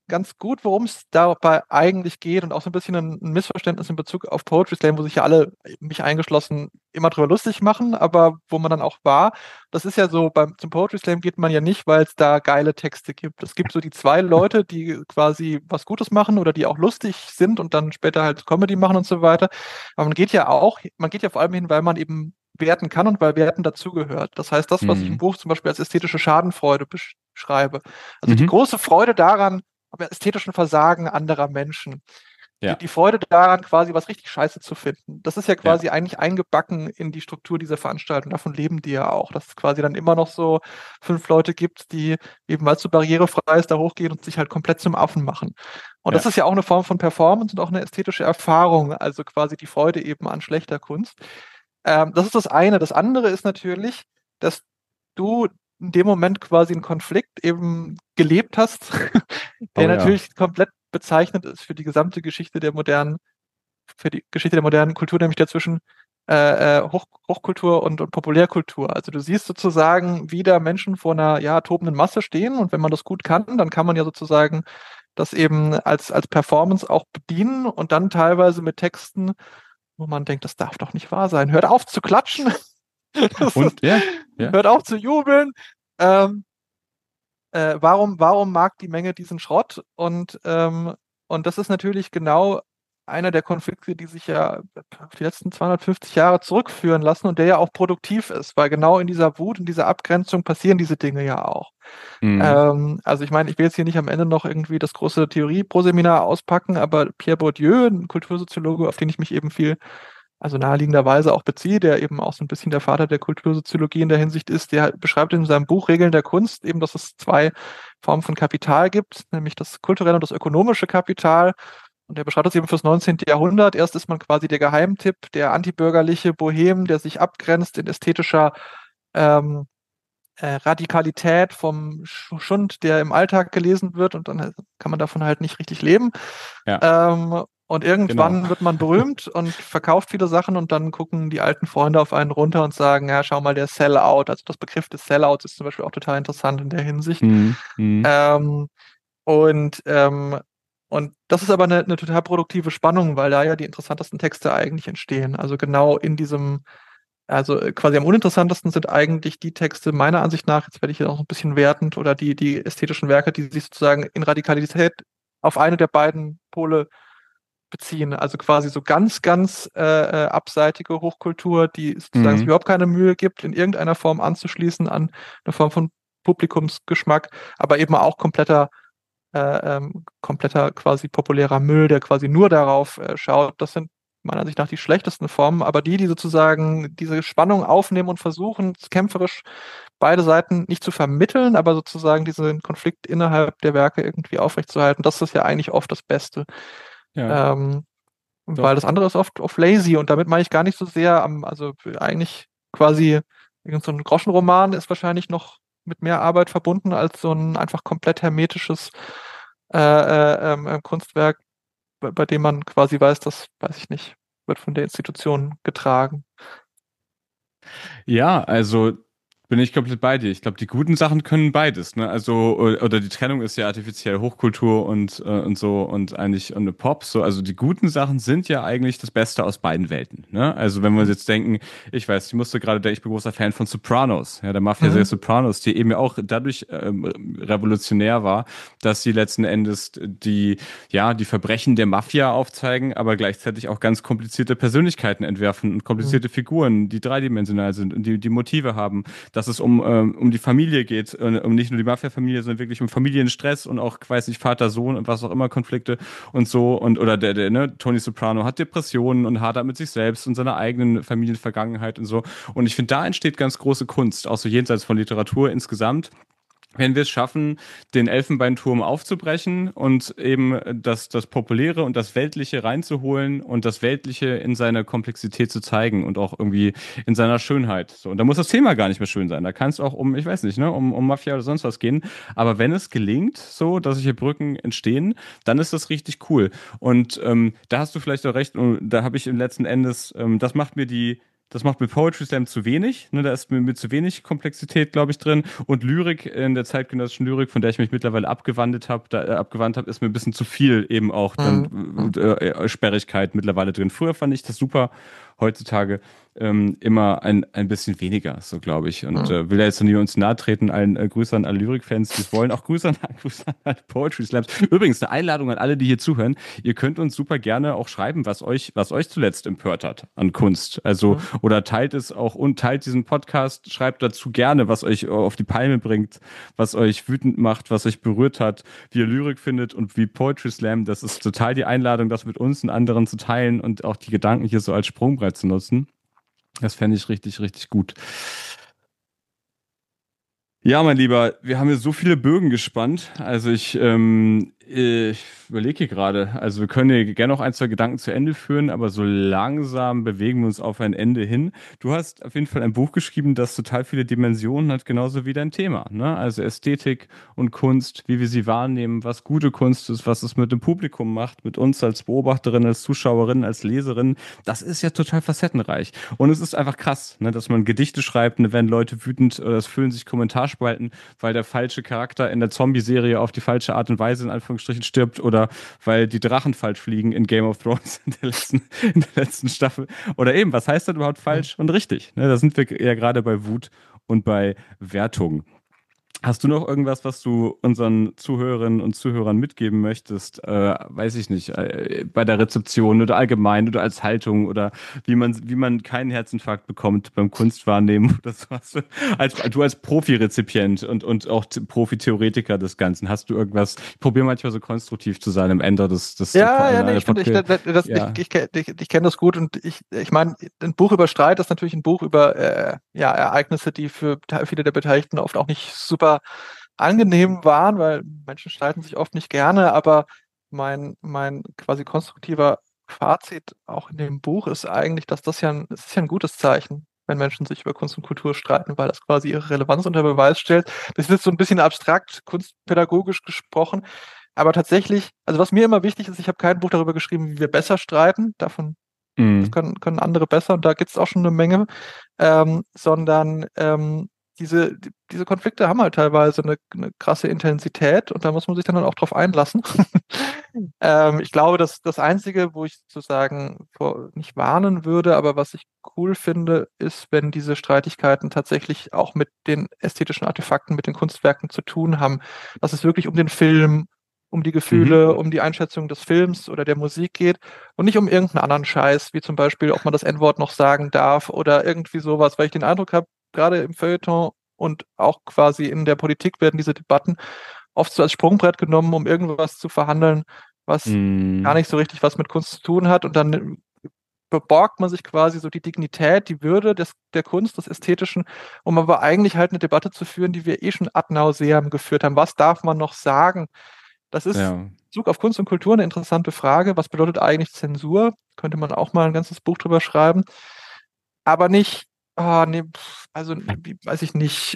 ganz gut, worum es dabei eigentlich geht und auch so ein bisschen ein, ein Missverständnis in Bezug auf Poetry Slam, wo sich ja alle, mich eingeschlossen, immer drüber lustig machen, aber wo man dann auch war. Das ist ja so, beim, zum Poetry Slam geht man ja nicht, weil es da geile Texte gibt. Es gibt so die zwei Leute, die quasi was Gutes machen oder die auch lustig sind und dann später halt Comedy machen und so weiter. Aber man geht ja auch, man geht ja vor allem hin, weil man eben werten kann und weil Werten dazugehört. Das heißt, das, was ich im Mhm. Buch zum Beispiel als ästhetische Schadenfreude beschreibe, also die Mhm. große Freude daran, am ästhetischen Versagen anderer Menschen, die, Ja, die Freude daran, quasi was richtig Scheiße zu finden, das ist ja ja, quasi eigentlich eingebacken in die Struktur dieser Veranstaltung. Davon leben die ja auch, dass es quasi dann immer noch so fünf Leute gibt, die eben, weil es so barrierefrei ist, da hochgehen und sich halt komplett zum Affen machen. Und das ja. ist ja auch eine Form von Performance und auch eine ästhetische Erfahrung, also quasi die Freude eben an schlechter Kunst. Ähm, das ist das eine. Das andere ist natürlich, dass du in dem Moment quasi einen Konflikt eben gelebt hast, der Oh ja. natürlich komplett bezeichnend ist für die gesamte Geschichte der modernen, für die Geschichte der modernen Kultur, nämlich der zwischen äh, äh, Hoch, Hochkultur und, und Populärkultur. Also du siehst sozusagen, wie da Menschen vor einer ja, tobenden Masse stehen und wenn man das gut kann, dann kann man ja sozusagen das eben als, als Performance auch bedienen und dann teilweise mit Texten, wo man denkt, das darf doch nicht wahr sein. Hört auf zu klatschen. Das ist, Und ja, ja. hört auf zu jubeln. Ähm, äh, warum, warum mag die Menge diesen Schrott? Und, ähm, und das ist natürlich genau einer der Konflikte, die sich ja auf die letzten zweihundertfünfzig Jahre zurückführen lassen und der ja auch produktiv ist, weil genau in dieser Wut, in dieser Abgrenzung passieren diese Dinge ja auch. Mhm. Ähm, also ich meine, ich will jetzt hier nicht am Ende noch irgendwie das große Theorie pro Seminar auspacken, aber Pierre Bourdieu, ein Kultursoziologe, auf den ich mich eben viel, also naheliegenderweise auch beziehe, der eben auch so ein bisschen der Vater der Kultursoziologie in der Hinsicht ist, der beschreibt in seinem Buch Regeln der Kunst eben, dass es zwei Formen von Kapital gibt, nämlich das kulturelle und das ökonomische Kapital. Und er beschreibt das eben fürs neunzehnte. Jahrhundert. Erst ist man quasi der Geheimtipp, der antibürgerliche Bohem, der sich abgrenzt in ästhetischer ähm, äh, Radikalität vom Schund, der im Alltag gelesen wird und dann kann man davon halt nicht richtig leben. Ja, Ähm, und genau. irgendwann wird man berühmt und verkauft viele Sachen und dann gucken die alten Freunde auf einen runter und sagen, ja, schau mal, der Sellout. Also das Begriff des Sellouts ist zum Beispiel auch total interessant in der Hinsicht. Mhm. Mhm. Ähm, und, ähm, und das ist aber eine, eine total produktive Spannung, weil da ja die interessantesten Texte eigentlich entstehen. Also genau in diesem, also äh, quasi am uninteressantesten sind eigentlich die Texte meiner Ansicht nach, jetzt werde ich hier auch ein bisschen wertend, oder die, die ästhetischen Werke, die sich sozusagen in Radikalität auf eine der beiden Pole beziehen. Also quasi so ganz, ganz äh, äh, abseitige Hochkultur, die sozusagen sich Mhm. überhaupt keine Mühe gibt, in irgendeiner Form anzuschließen an eine Form von Publikumsgeschmack, aber eben auch kompletter, äh, ähm, kompletter quasi populärer Müll, der quasi nur darauf äh, schaut. Das sind meiner Ansicht nach die schlechtesten Formen, aber die, die sozusagen diese Spannung aufnehmen und versuchen, kämpferisch beide Seiten nicht zu vermitteln, aber sozusagen diesen Konflikt innerhalb der Werke irgendwie aufrechtzuerhalten, das ist ja eigentlich oft das Beste. Ja, Ähm, weil doch. das andere ist oft oft lazy und damit meine ich gar nicht so sehr am, also eigentlich quasi irgend so ein Groschenroman ist wahrscheinlich noch mit mehr Arbeit verbunden als so ein einfach komplett hermetisches äh, äh, ähm, äh, Kunstwerk, bei, bei dem man quasi weiß, das, weiß ich nicht, wird von der Institution getragen. Ja, also bin ich komplett bei dir. Ich glaube, die guten Sachen können beides, ne? Also, o- oder die Trennung ist ja artifiziell Hochkultur und, äh, und so und eigentlich und eine Pop. So, also die guten Sachen sind ja eigentlich das Beste aus beiden Welten, ne? Also, wenn wir uns Mhm. jetzt denken, ich weiß, ich musste gerade, denken, ich bin großer Fan von Sopranos, ja, der Mafia-Serie Mhm. Sopranos, die eben ja auch dadurch ähm, revolutionär war, dass sie letzten Endes die, ja, die Verbrechen der Mafia aufzeigen, aber gleichzeitig auch ganz komplizierte Persönlichkeiten entwerfen und Mhm. komplizierte Figuren, die dreidimensional sind und die, die Motive haben, dass es um, ähm, um die Familie geht, äh, um nicht nur die Mafia-Familie, sondern wirklich um Familienstress und auch, ich weiß nicht, Vater, Sohn und was auch immer, Konflikte und so. Und oder der, der, ne, Tony Soprano hat Depressionen und hadert mit sich selbst und seiner eigenen Familienvergangenheit und so. Und ich finde, da entsteht ganz große Kunst, auch so jenseits von Literatur insgesamt, wenn wir es schaffen, den Elfenbeinturm aufzubrechen und eben das, das Populäre und das Weltliche reinzuholen und das Weltliche in seiner Komplexität zu zeigen und auch irgendwie in seiner Schönheit. So, und da muss das Thema gar nicht mehr schön sein. Da kann es auch um, ich weiß nicht, ne, um, um Mafia oder sonst was gehen. Aber wenn es gelingt, so, dass solche Brücken entstehen, dann ist das richtig cool. Und ähm, da hast du vielleicht auch recht, und da habe ich im letzten Endes, ähm, das macht mir die Das macht mit Poetry Slam zu wenig. Ne, da ist mir mit zu wenig Komplexität, glaube ich, drin. Und Lyrik in der zeitgenössischen Lyrik, von der ich mich mittlerweile abgewandt habe, da, äh, abgewandt habe, ist mir ein bisschen zu viel eben auch dann Mhm. äh, äh, Sperrigkeit mittlerweile drin. Früher fand ich das super, heutzutage ähm, immer ein, ein bisschen weniger, so glaube ich. Und Mhm. äh, will ja jetzt nie uns nahe treten. Allen äh, Grüße an alle Lyrik-Fans, die es wollen. Auch Grüße an, Grüße an alle Poetry Slams. Übrigens, eine Einladung an alle, die hier zuhören. Ihr könnt uns super gerne auch schreiben, was euch, was euch zuletzt empört hat an Kunst. Also, Mhm. oder teilt es auch und teilt diesen Podcast. Schreibt dazu gerne, was euch auf die Palme bringt, was euch wütend macht, was euch berührt hat, wie ihr Lyrik findet und wie Poetry Slam. Das ist total die Einladung, das mit uns und anderen zu teilen und auch die Gedanken hier so als Sprungbrett zu nutzen. Das fände ich richtig, richtig gut. Ja, mein Lieber, wir haben hier so viele Bögen gespannt. Also ich, ähm, ich überlege hier gerade, also wir können hier gerne noch ein, zwei Gedanken zu Ende führen, aber so langsam bewegen wir uns auf ein Ende hin. Du hast auf jeden Fall ein Buch geschrieben, das total viele Dimensionen hat, genauso wie dein Thema, ne? Also Ästhetik und Kunst, wie wir sie wahrnehmen, was gute Kunst ist, was es mit dem Publikum macht, mit uns als Beobachterin, als Zuschauerin, als Leserin. Das ist ja total facettenreich. Und es ist einfach krass, ne, dass man Gedichte schreibt, und dann werden Leute wütend oder es füllen sich Kommentarspalten, weil der falsche Charakter in der Zombie-Serie auf die falsche Art und Weise in Anführungsstrichen stirbt oder weil die Drachen falsch fliegen in Game of Thrones in der letzten, in der letzten Staffel. Oder eben, was heißt das überhaupt falsch und richtig? Ne, da sind wir ja gerade bei Wut und bei Wertung. Hast du noch irgendwas, was du unseren Zuhörerinnen und Zuhörern mitgeben möchtest? Äh, weiß ich nicht, äh, bei der Rezeption oder allgemein oder als Haltung oder wie man, wie man keinen Herzinfarkt bekommt beim Kunstwahrnehmen oder so. Hast du, als, du als Profi-Rezipient und, und auch T- Profi-Theoretiker des Ganzen, hast du irgendwas? Ich probiere manchmal so konstruktiv zu sein am Ende des, des, des Ja, ja, nee, ich finde, ich, Podcast. das, ich, Ja. ich, ich, ich kenne das gut und ich, ich meine, ein Buch über Streit ist natürlich ein Buch über äh, ja, Ereignisse, die für viele der Beteiligten oft auch nicht super angenehm waren, weil Menschen streiten sich oft nicht gerne, aber mein, mein quasi konstruktiver Fazit auch in dem Buch ist eigentlich, dass das ja ein, es ist ja ein gutes Zeichen, wenn Menschen sich über Kunst und Kultur streiten, weil das quasi ihre Relevanz unter Beweis stellt. Das ist jetzt so ein bisschen abstrakt, kunstpädagogisch gesprochen. Aber tatsächlich, also was mir immer wichtig ist, ich habe kein Buch darüber geschrieben, wie wir besser streiten. Davon, das Mhm. können, können andere besser und da gibt es auch schon eine Menge. Ähm, sondern ähm, diese, die, diese Konflikte haben halt teilweise eine, eine krasse Intensität und da muss man sich dann auch drauf einlassen. ähm, ich glaube, dass das Einzige, wo ich sozusagen vor, nicht warnen würde, aber was ich cool finde, ist, wenn diese Streitigkeiten tatsächlich auch mit den ästhetischen Artefakten, mit den Kunstwerken zu tun haben. Dass es wirklich um den Film, um die Mhm. Gefühle, um die Einschätzung des Films oder der Musik geht und nicht um irgendeinen anderen Scheiß, wie zum Beispiel, ob man das En-Wort noch sagen darf oder irgendwie sowas, weil ich den Eindruck habe, gerade im Feuilleton und auch quasi in der Politik werden diese Debatten oft so als Sprungbrett genommen, um irgendwas zu verhandeln, was gar Mhm. nicht so richtig was mit Kunst zu tun hat und dann beborgt man sich quasi so die Dignität, die Würde des, der Kunst, des Ästhetischen, um aber eigentlich halt eine Debatte zu führen, die wir eh schon ad nauseam geführt haben. Was darf man noch sagen? Das ist Ja. in Bezug auf Kunst und Kultur eine interessante Frage. Was bedeutet eigentlich Zensur? Könnte man auch mal ein ganzes Buch drüber schreiben. Aber nicht, ah, nee, pf, also wie, weiß ich nicht.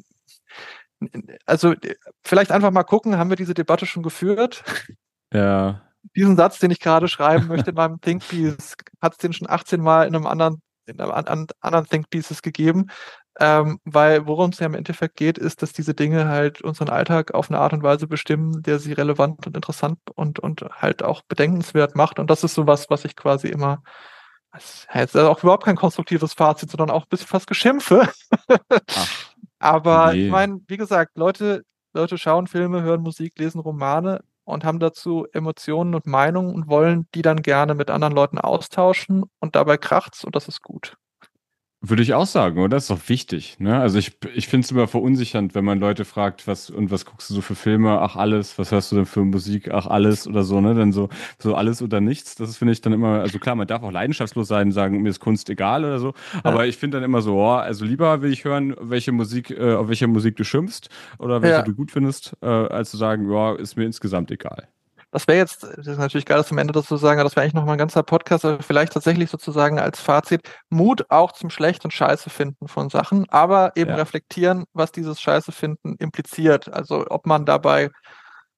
Also vielleicht einfach mal gucken, haben wir diese Debatte schon geführt? Ja. Diesen Satz, den ich gerade schreiben möchte in meinem Think Piece, hat es den schon achtzehn Mal in einem anderen, in einem an, anderen Think Pieces gegeben. Ähm, weil worum es ja im Endeffekt geht, ist, dass diese Dinge halt unseren Alltag auf eine Art und Weise bestimmen, der sie relevant und interessant und, und halt auch bedenkenswert macht. Und das ist sowas, was ich quasi immer, das ist jetzt auch überhaupt kein konstruktives Fazit, sondern auch ein bisschen fast Geschimpfe. Ach, Aber ich nee. meine, wie gesagt, Leute, Leute schauen Filme, hören Musik, lesen Romane und haben dazu Emotionen und Meinungen und wollen die dann gerne mit anderen Leuten austauschen und dabei kracht's und das ist gut. Würde ich auch sagen, oder? Das ist doch wichtig, ne? Also ich, ich finde es immer verunsichernd, wenn man Leute fragt, was und was guckst du so für Filme? Ach, alles. Was hörst du denn für Musik? Ach, alles oder so, ne? Dann so, so alles oder nichts. Das finde ich dann immer, also klar, man darf auch leidenschaftslos sein und sagen, mir ist Kunst egal oder so. Ja, Aber ich finde dann immer so, oh, also lieber will ich hören, welche Musik, äh, auf welche Musik du schimpfst oder welche ja. du gut findest, äh, als zu sagen, ja, ist mir insgesamt egal. Das wäre jetzt, das ist natürlich geil, das zum Ende dazu zu sagen, aber das wäre eigentlich nochmal ein ganzer Podcast, aber vielleicht tatsächlich sozusagen als Fazit Mut auch zum Schlecht und Scheiße finden von Sachen, aber eben Ja. reflektieren, was dieses Scheiße finden impliziert. Also ob man dabei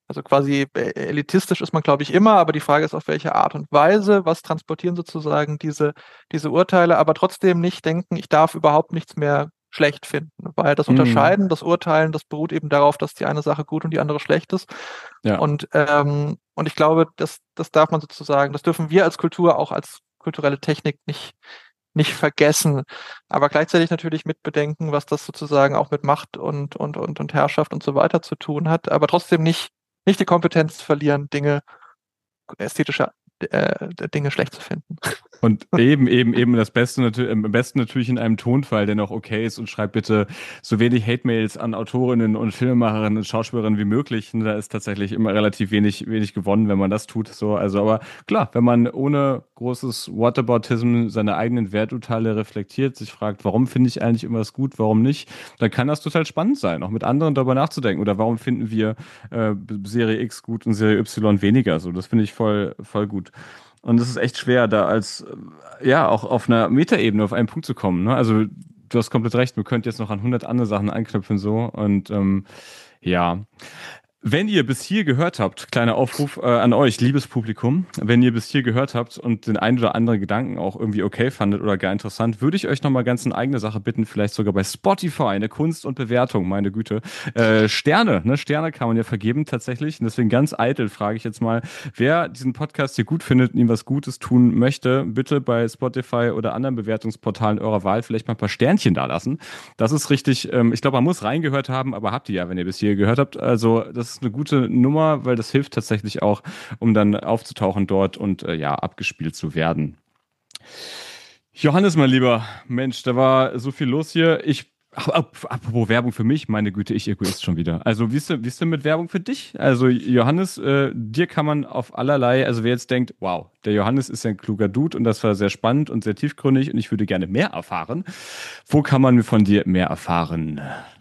Also quasi elitistisch ist man, glaube ich, immer, aber die Frage ist, auf welche Art und Weise, was transportieren sozusagen diese, diese Urteile, aber trotzdem nicht denken, ich darf überhaupt nichts mehr schlecht finden, weil das Unterscheiden, mhm. das Urteilen, das beruht eben darauf, dass die eine Sache gut und die andere schlecht ist. Ja. Und, ähm, und ich glaube, das, das darf man sozusagen, das dürfen wir als Kultur auch als kulturelle Technik nicht, nicht vergessen, aber gleichzeitig natürlich mit bedenken, was das sozusagen auch mit Macht und, und, und, und Herrschaft und so weiter zu tun hat, aber trotzdem nicht nicht die Kompetenz verlieren, Dinge, ästhetische äh, Dinge schlecht zu finden. Und eben, eben, eben das Beste natürlich, am besten natürlich in einem Tonfall, der noch okay ist und schreibt bitte so wenig Hate-Mails an Autorinnen und Filmemacherinnen und Schauspielerinnen wie möglich. Da ist tatsächlich immer relativ wenig, wenig gewonnen, wenn man das tut. So, also, aber klar, wenn man ohne großes Whataboutism seine eigenen Werturteile reflektiert, sich fragt, warum finde ich eigentlich irgendwas gut, warum nicht, dann kann das total spannend sein, auch mit anderen darüber nachzudenken. Oder warum finden wir äh, Serie X gut und Serie Y weniger? So, das finde ich voll, voll gut. Und es ist echt schwer, da als, ja, auch auf einer Metaebene auf einen Punkt zu kommen. Ne? Also, du hast komplett recht, man könnte jetzt noch an hundert andere Sachen anknüpfen, so. Und ähm, ja. Wenn ihr bis hier gehört habt, kleiner Aufruf äh, an euch, liebes Publikum, wenn ihr bis hier gehört habt und den einen oder anderen Gedanken auch irgendwie okay fandet oder gar interessant, würde ich euch nochmal ganz eine eigene Sache bitten, vielleicht sogar bei Spotify, eine Kunst und Bewertung, meine Güte. Äh, Sterne, ne, Sterne kann man ja vergeben tatsächlich. Und deswegen ganz eitel frage ich jetzt mal, wer diesen Podcast hier gut findet und ihm was Gutes tun möchte, bitte bei Spotify oder anderen Bewertungsportalen eurer Wahl vielleicht mal ein paar Sternchen da lassen. Das ist richtig, ähm, ich glaube, man muss reingehört haben, aber habt ihr ja, wenn ihr bis hier gehört habt. Also das ist eine gute Nummer, weil das hilft tatsächlich auch, um dann aufzutauchen dort und äh, ja, abgespielt zu werden. Johannes, mein Lieber, Mensch, da war so viel los hier. Ich, apropos Werbung für mich, meine Güte, ich Egoist schon wieder. Also wie ist denn, wie ist denn mit Werbung für dich? Also Johannes, äh, dir kann man auf allerlei, also wer jetzt denkt, wow, der Johannes ist ja ein kluger Dude und das war sehr spannend und sehr tiefgründig und ich würde gerne mehr erfahren. Wo kann man von dir mehr erfahren?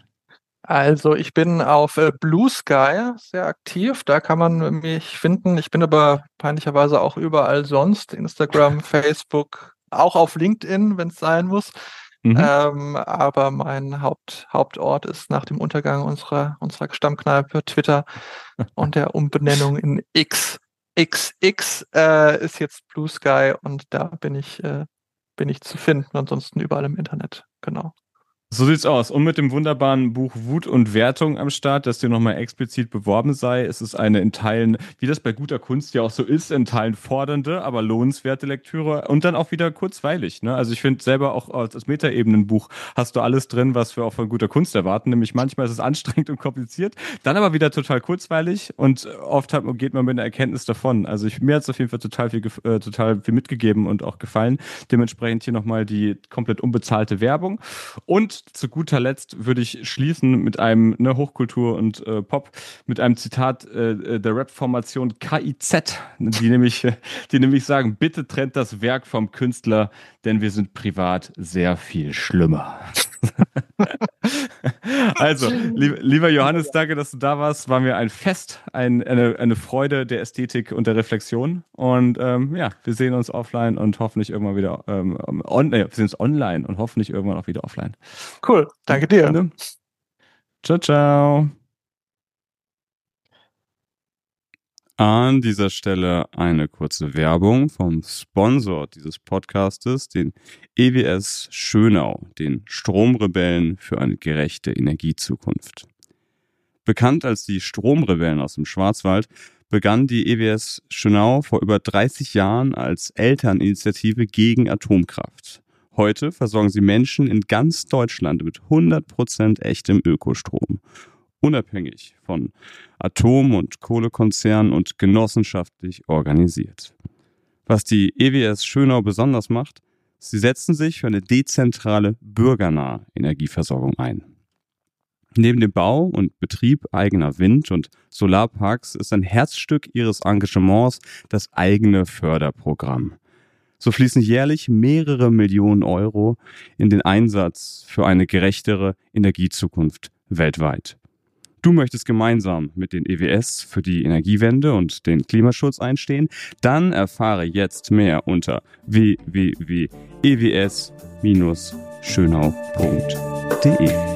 Also ich bin auf äh, Blue Sky sehr aktiv, da kann man mich finden. Ich bin aber peinlicherweise auch überall sonst, Instagram, Facebook, auch auf LinkedIn, wenn es sein muss. Mhm. Ähm, aber mein Haupt, Hauptort ist nach dem Untergang unserer, unserer Stammkneipe Twitter und der Umbenennung in X. X X äh, ist jetzt Blue Sky und da bin ich, äh, bin ich zu finden, ansonsten überall im Internet, genau. So sieht's aus. Und mit dem wunderbaren Buch Wut und Wertung am Start, das dir nochmal explizit beworben sei. Es ist eine in Teilen, wie das bei guter Kunst ja auch so ist, in Teilen fordernde, aber lohnenswerte Lektüre und dann auch wieder kurzweilig. Ne? Also ich finde selber auch als Metaebenenbuch hast du alles drin, was wir auch von guter Kunst erwarten. Nämlich manchmal ist es anstrengend und kompliziert, dann aber wieder total kurzweilig und oft hat, geht man mit einer Erkenntnis davon. Also ich, mir hat es auf jeden Fall total viel, äh, total viel mitgegeben und auch gefallen. Dementsprechend hier nochmal die komplett unbezahlte Werbung. Und zu guter Letzt würde ich schließen mit einem, ne, Hochkultur und äh, Pop, mit einem Zitat äh, der Rap-Formation K I Z, die nämlich, die nämlich sagen, bitte trennt das Werk vom Künstler, denn wir sind privat sehr viel schlimmer. Also, lieb, lieber Johannes, danke, dass du da warst. War mir ein Fest, ein, eine, eine Freude der Ästhetik und der Reflexion. Und ähm, ja, wir sehen uns offline und hoffentlich irgendwann wieder ähm, on, äh, wir sehen uns online und hoffentlich irgendwann auch wieder offline. Cool, danke dir. Ne? Ciao, ciao. An dieser Stelle eine kurze Werbung vom Sponsor dieses Podcastes, den E W S Schönau, den Stromrebellen für eine gerechte Energiezukunft. Bekannt als die Stromrebellen aus dem Schwarzwald, begann die E W S Schönau vor über dreißig Jahren als Elterninitiative gegen Atomkraft. Heute versorgen sie Menschen in ganz Deutschland mit hundert Prozent echtem Ökostrom. Unabhängig von Atom- und Kohlekonzernen und genossenschaftlich organisiert. Was die E W S Schönau besonders macht, sie setzen sich für eine dezentrale, bürgernahe Energieversorgung ein. Neben dem Bau und Betrieb eigener Wind- und Solarparks ist ein Herzstück ihres Engagements das eigene Förderprogramm. So fließen jährlich mehrere Millionen Euro in den Einsatz für eine gerechtere Energiezukunft weltweit. Du möchtest gemeinsam mit den E W S für die Energiewende und den Klimaschutz einstehen? Dann erfahre jetzt mehr unter w w w punkt e w s Bindestrich schönau punkt d e.